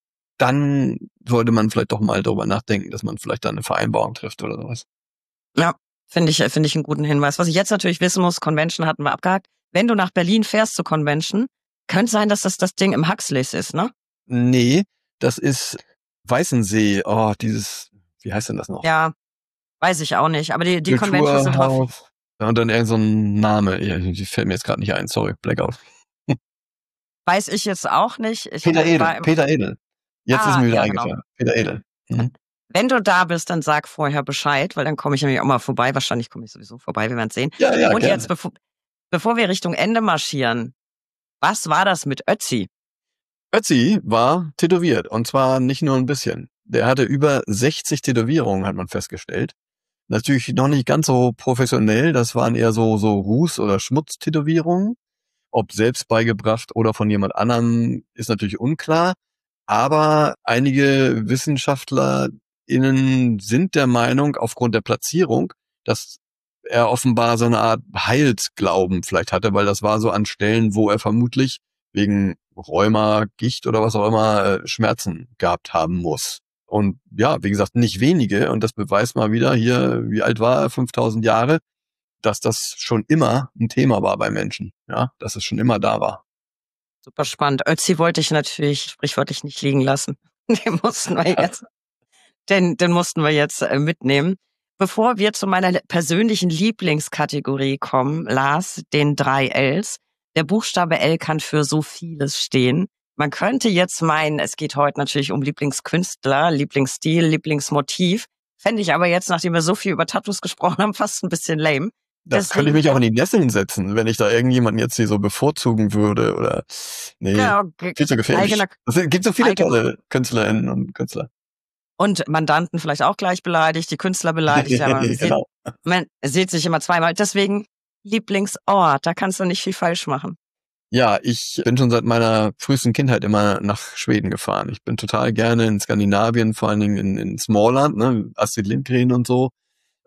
dann sollte man vielleicht doch mal darüber nachdenken, dass man vielleicht da eine Vereinbarung trifft oder sowas. Ja, finde ich einen guten Hinweis. Was ich jetzt natürlich wissen muss, Convention hatten wir abgehakt. Wenn du nach Berlin fährst zur Convention, könnte sein, dass das Ding im Huxleys ist, ne? Nee, das ist Weißensee. Oh, wie heißt denn das noch? Ja, weiß ich auch nicht. Aber die Conventions sind häufig. Ja, und dann irgend so ein Name. Ja, die fällt mir jetzt gerade nicht ein. Sorry, Blackout. Weiß ich jetzt auch nicht. Peter Edel. Jetzt ist mir wieder eingefallen. Genau. Peter Edel. Mhm. Wenn du da bist, dann sag vorher Bescheid, weil dann komme ich nämlich auch mal vorbei. Wahrscheinlich komme ich sowieso vorbei, wir werden es sehen. Ja, und gerne. Jetzt, bevor wir Richtung Ende marschieren, was war das mit Ötzi? Ötzi war tätowiert und zwar nicht nur ein bisschen. Der hatte über 60 Tätowierungen, hat man festgestellt. Natürlich noch nicht ganz so professionell, das waren eher so Ruß- oder Schmutztätowierungen. Ob selbst beigebracht oder von jemand anderem, ist natürlich unklar. Aber einige WissenschaftlerInnen sind der Meinung, aufgrund der Platzierung, dass er offenbar so eine Art Heilsglauben vielleicht hatte, weil das war so an Stellen, wo er vermutlich wegen Rheuma, Gicht oder was auch immer Schmerzen gehabt haben muss. Und ja, wie gesagt, nicht wenige. Und das beweist mal wieder hier, wie alt war er? 5000 Jahre. Dass das schon immer ein Thema war bei Menschen, ja, dass es schon immer da war. Super spannend. Ötzi wollte ich natürlich sprichwörtlich nicht liegen lassen. Den mussten wir jetzt mitnehmen. Bevor wir zu meiner persönlichen Lieblingskategorie kommen, Lars, den 3 Ls. Der Buchstabe L kann für so vieles stehen. Man könnte jetzt meinen, es geht heute natürlich um Lieblingskünstler, Lieblingsstil, Lieblingsmotiv. Fände ich aber jetzt, nachdem wir so viel über Tattoos gesprochen haben, fast ein bisschen lame. Das könnte ich mich auch in die Nesseln setzen, wenn ich da irgendjemanden jetzt hier so bevorzugen würde oder nee, viel zu gefährlich. Es gibt so viele tolle Künstlerinnen und Künstler. Und Mandanten vielleicht auch gleich beleidigt, die Künstler beleidigt, aber genau. Man sieht sich immer zweimal. Deswegen Lieblingsort, da kannst du nicht viel falsch machen. Ja, ich bin schon seit meiner frühesten Kindheit immer nach Schweden gefahren. Ich bin total gerne in Skandinavien, vor allen Dingen in Småland, ne, Astrid Lindgren und so.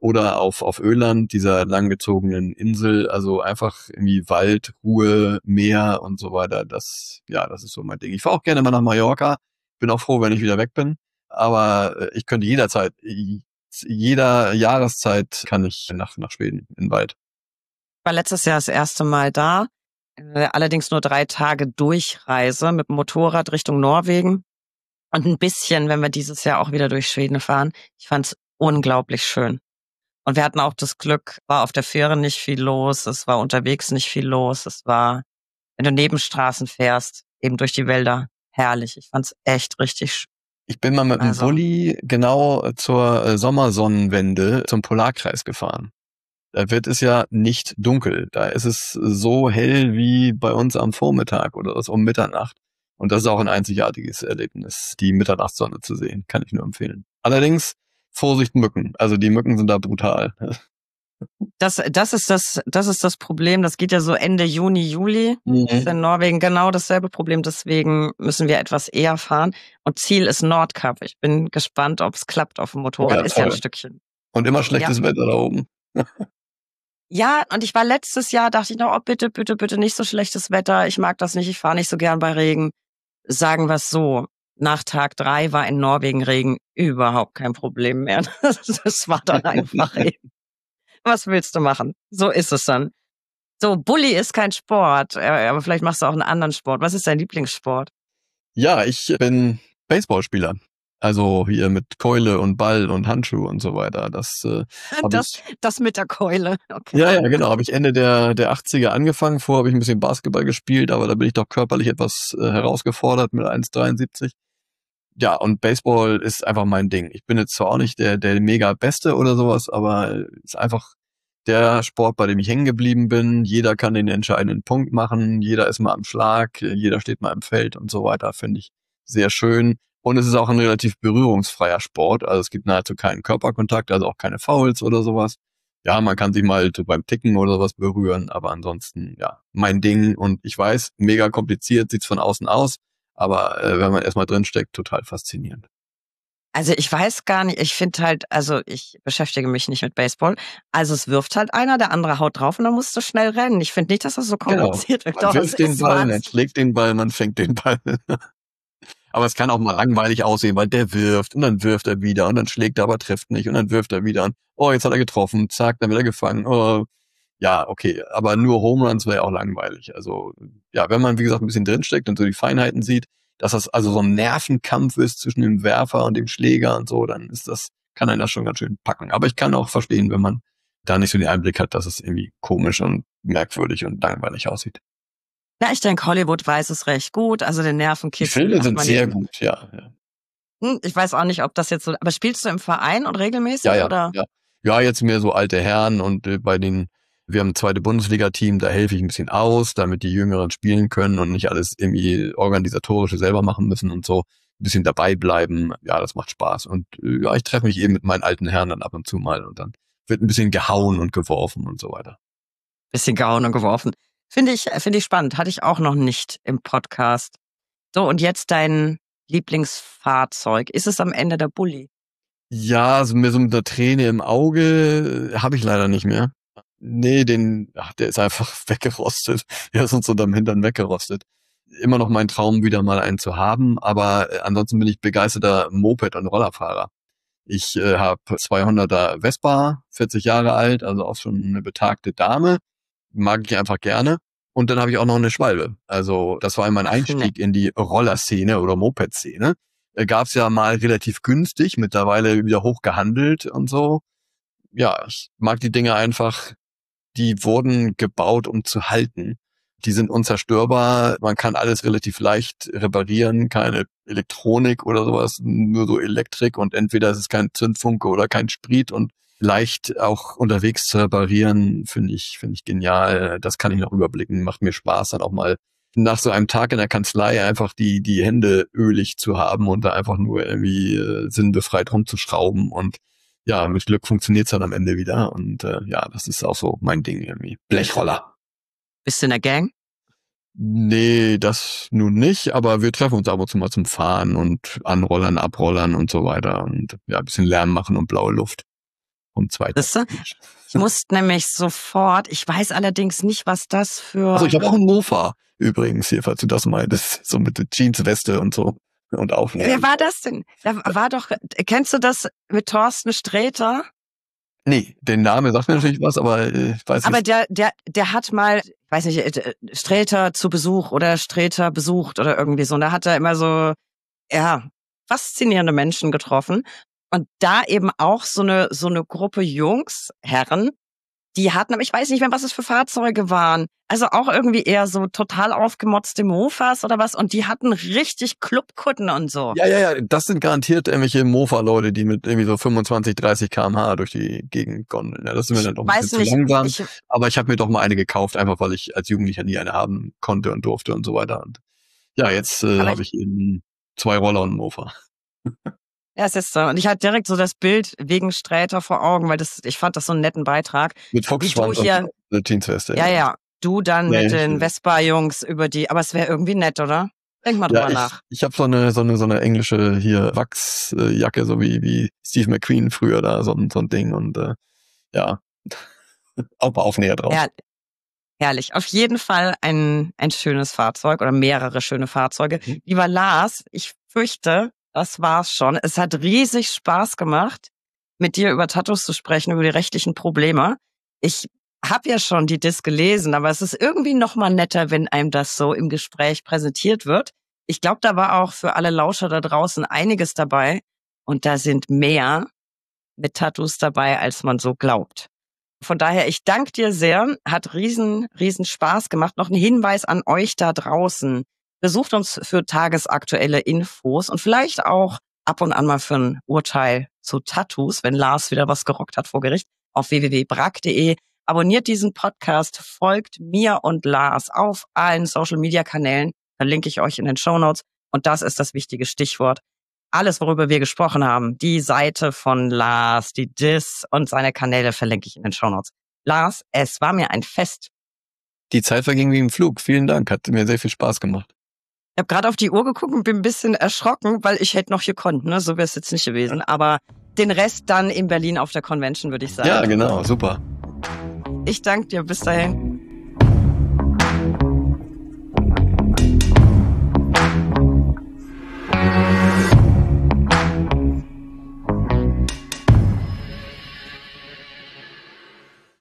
Oder auf Öland, dieser langgezogenen Insel, also einfach irgendwie Wald, Ruhe, Meer und so weiter. Das ist so mein Ding. Ich fahre auch gerne mal nach Mallorca. Bin auch froh, wenn ich wieder weg bin. Aber ich könnte jederzeit, jeder Jahreszeit kann ich nach Schweden in den Wald. War letztes Jahr das erste Mal da, allerdings nur 3 Tage Durchreise mit dem Motorrad Richtung Norwegen und ein bisschen, wenn wir dieses Jahr auch wieder durch Schweden fahren. Ich fand's unglaublich schön. Und wir hatten auch das Glück, war auf der Fähre nicht viel los, es war unterwegs nicht viel los, es war, wenn du Nebenstraßen fährst, eben durch die Wälder, herrlich. Ich fand's echt richtig schön. Ich bin mal mit dem Bulli genau zur Sommersonnenwende zum Polarkreis gefahren. Da wird es ja nicht dunkel. Da ist es so hell wie bei uns am Vormittag oder so um Mitternacht. Und das ist auch ein einzigartiges Erlebnis, die Mitternachtssonne zu sehen. Kann ich nur empfehlen. Allerdings Vorsicht Mücken. Also die Mücken sind da brutal. Das ist das Problem. Das geht ja so Ende Juni, Juli. Das ist in Norwegen genau dasselbe Problem. Deswegen müssen wir etwas eher fahren. Und Ziel ist Nordkap. Ich bin gespannt, ob es klappt auf dem Motorrad. Ja, ist ja ein Stückchen. Und immer schlechtes Wetter da oben. Ja, und ich war letztes Jahr, dachte ich noch, oh bitte, bitte, bitte nicht so schlechtes Wetter. Ich mag das nicht, ich fahre nicht so gern bei Regen. Sagen wir es so, nach Tag 3 war in Norwegen Regen überhaupt kein Problem mehr. Das war dann einfach eben. Was willst du machen? So ist es dann. So, Bulli ist kein Sport, aber vielleicht machst du auch einen anderen Sport. Was ist dein Lieblingssport? Ja, ich bin Baseballspieler. Also hier mit Keule und Ball und Handschuh und so weiter. Das mit der Keule. Okay. Ja, genau. Habe ich Ende der 80er angefangen. Vorher habe ich ein bisschen Basketball gespielt, aber da bin ich doch körperlich etwas herausgefordert mit 1,73. Ja, und Baseball ist einfach mein Ding. Ich bin jetzt zwar auch nicht der mega Beste oder sowas, aber ist einfach der Sport, bei dem ich hängen geblieben bin. Jeder kann den entscheidenden Punkt machen. Jeder ist mal am Schlag. Jeder steht mal im Feld und so weiter. Finde ich sehr schön. Und es ist auch ein relativ berührungsfreier Sport. Also es gibt nahezu keinen Körperkontakt, also auch keine Fouls oder sowas. Ja, man kann sich mal beim Ticken oder sowas berühren, aber ansonsten, ja, mein Ding. Und ich weiß, mega kompliziert, sieht's von außen aus, aber wenn man erstmal drinsteckt, total faszinierend. Also ich weiß gar nicht, ich finde halt, also ich beschäftige mich nicht mit Baseball. Also es wirft halt einer, der andere haut drauf und dann musst du schnell rennen. Ich finde nicht, dass das so kompliziert ist. Man wirft den Ball, man schlägt den Ball, man fängt den Ball. Aber es kann auch mal langweilig aussehen, weil der wirft und dann wirft er wieder und dann schlägt er, aber trifft nicht und dann wirft er wieder und oh, jetzt hat er getroffen, zack, dann wird er gefangen. Oh, ja, okay, aber nur Home Runs wäre auch langweilig. Also ja, wenn man wie gesagt ein bisschen drinsteckt und so die Feinheiten sieht, dass das also so ein Nervenkampf ist zwischen dem Werfer und dem Schläger und so, dann kann einen das schon ganz schön packen. Aber ich kann auch verstehen, wenn man da nicht so den Einblick hat, dass es irgendwie komisch und merkwürdig und langweilig aussieht. Ja, ich denke, Hollywood weiß es recht gut, also den Nervenkitzel. Die Filme sind sehr gut, ja. Ich weiß auch nicht, ob das jetzt so, aber spielst du im Verein und regelmäßig, ja, oder? Ja, jetzt mehr so alte Herren und wir haben ein zweites Bundesliga-Team, da helfe ich ein bisschen aus, damit die Jüngeren spielen können und nicht alles irgendwie organisatorische selber machen müssen und so ein bisschen dabei bleiben. Ja, das macht Spaß. Und ja, ich treffe mich eben mit meinen alten Herren dann ab und zu mal und dann wird ein bisschen gehauen und geworfen und so weiter. Bisschen gehauen und geworfen. Finde ich spannend. Hatte ich auch noch nicht im Podcast. So, und jetzt dein Lieblingsfahrzeug. Ist es am Ende der Bulli? Ja, also mir so mit der Träne im Auge habe ich leider nicht mehr. Nee, der ist einfach weggerostet. Der ist uns unterm Hintern weggerostet. Immer noch mein Traum, wieder mal einen zu haben, aber ansonsten bin ich begeisterter Moped- und Rollerfahrer. Ich habe 200er Vespa, 40 Jahre alt, also auch schon eine betagte Dame. Mag ich einfach gerne. Und dann habe ich auch noch eine Schwalbe. Also das war mein Einstieg in die Rollerszene oder Moped-Szene. Gab's ja mal relativ günstig, mittlerweile wieder hoch gehandelt und so. Ja, ich mag die Dinge einfach, die wurden gebaut, um zu halten. Die sind unzerstörbar, man kann alles relativ leicht reparieren, keine Elektronik oder sowas, nur so Elektrik und entweder ist es kein Zündfunke oder kein Sprit und leicht auch unterwegs zu reparieren, finde ich genial. Das kann ich noch überblicken, macht mir Spaß, dann auch mal nach so einem Tag in der Kanzlei einfach die Hände ölig zu haben und da einfach nur irgendwie sinnbefreit rumzuschrauben und ja, mit Glück funktioniert's dann am Ende wieder und ja, das ist auch so mein Ding irgendwie. Blechroller. Bist du in der Gang? Nee, das nun nicht, aber wir treffen uns ab und zu mal zum Fahren und Anrollern, Abrollern und so weiter und ja, ein bisschen Lärm machen und blaue Luft. Und zweiter. Ich musste nämlich sofort, ich weiß allerdings nicht, was das für... Also ich habe auch einen Mofa übrigens hier, falls du das meintest. So mit der Jeansweste und so. Und Aufnäher. Wer war das denn? Da war doch, kennst du das mit Thorsten Sträter? Nee, den Namen sagt mir natürlich was, aber ich weiß nicht. Aber der hat mal, ich weiß nicht, Sträter zu Besuch oder Sträter besucht oder irgendwie so. Und da hat er immer so, ja, faszinierende Menschen getroffen. Und da eben auch so eine Gruppe Jungs, Herren, die hatten, aber ich weiß nicht mehr, was es für Fahrzeuge waren. Also auch irgendwie eher so total aufgemotzte Mofas oder was. Und die hatten richtig Clubkutten und so. Ja, das sind garantiert irgendwelche Mofa-Leute, die mit irgendwie so 25, 30 km/h durch die Gegend gondeln. Ja, das sind mir dann doch ein bisschen zu langsam. Aber ich habe mir doch mal eine gekauft, einfach weil ich als Jugendlicher nie eine haben konnte und durfte und so weiter. Und ja, jetzt habe ich eben 2 Roller und einen Mofa. Ja, es ist so. Und ich hatte direkt so das Bild wegen Sträter vor Augen, weil ich fand das so einen netten Beitrag. Mit Foxschwanz und eine Jeansweste. Ja. Du dann mit den Vespa-Jungs aber es wäre irgendwie nett, oder? Denk mal drüber nach. Ich habe so eine englische hier Wachsjacke, so wie Steve McQueen früher da, so ein Ding und ja, auch mal Aufnäher drauf. Ja, herrlich. Auf jeden Fall ein schönes Fahrzeug oder mehrere schöne Fahrzeuge. Lieber Lars, ich fürchte, das war's schon. Es hat riesig Spaß gemacht, mit dir über Tattoos zu sprechen, über die rechtlichen Probleme. Ich habe ja schon die Dis gelesen, aber es ist irgendwie noch mal netter, wenn einem das so im Gespräch präsentiert wird. Ich glaube, da war auch für alle Lauscher da draußen einiges dabei. Und da sind mehr mit Tattoos dabei, als man so glaubt. Von daher, ich danke dir sehr. Hat riesen Spaß gemacht. Noch ein Hinweis an euch da draußen. Besucht uns für tagesaktuelle Infos und vielleicht auch ab und an mal für ein Urteil zu Tattoos, wenn Lars wieder was gerockt hat vor Gericht, auf www.brag.de. Abonniert diesen Podcast, folgt mir und Lars auf allen Social-Media-Kanälen. Verlinke ich euch in den Shownotes. Und das ist das wichtige Stichwort. Alles, worüber wir gesprochen haben, die Seite von Lars, die Dis und seine Kanäle verlinke ich in den Shownotes. Lars, es war mir ein Fest. Die Zeit verging wie im Flug. Vielen Dank, hat mir sehr viel Spaß gemacht. Ich habe gerade auf die Uhr geguckt und bin ein bisschen erschrocken, weil ich hätte noch gekonnt, ne? So wäre es jetzt nicht gewesen. Aber den Rest dann in Berlin auf der Convention, würde ich sagen. Ja, genau, super. Ich danke dir, bis dahin.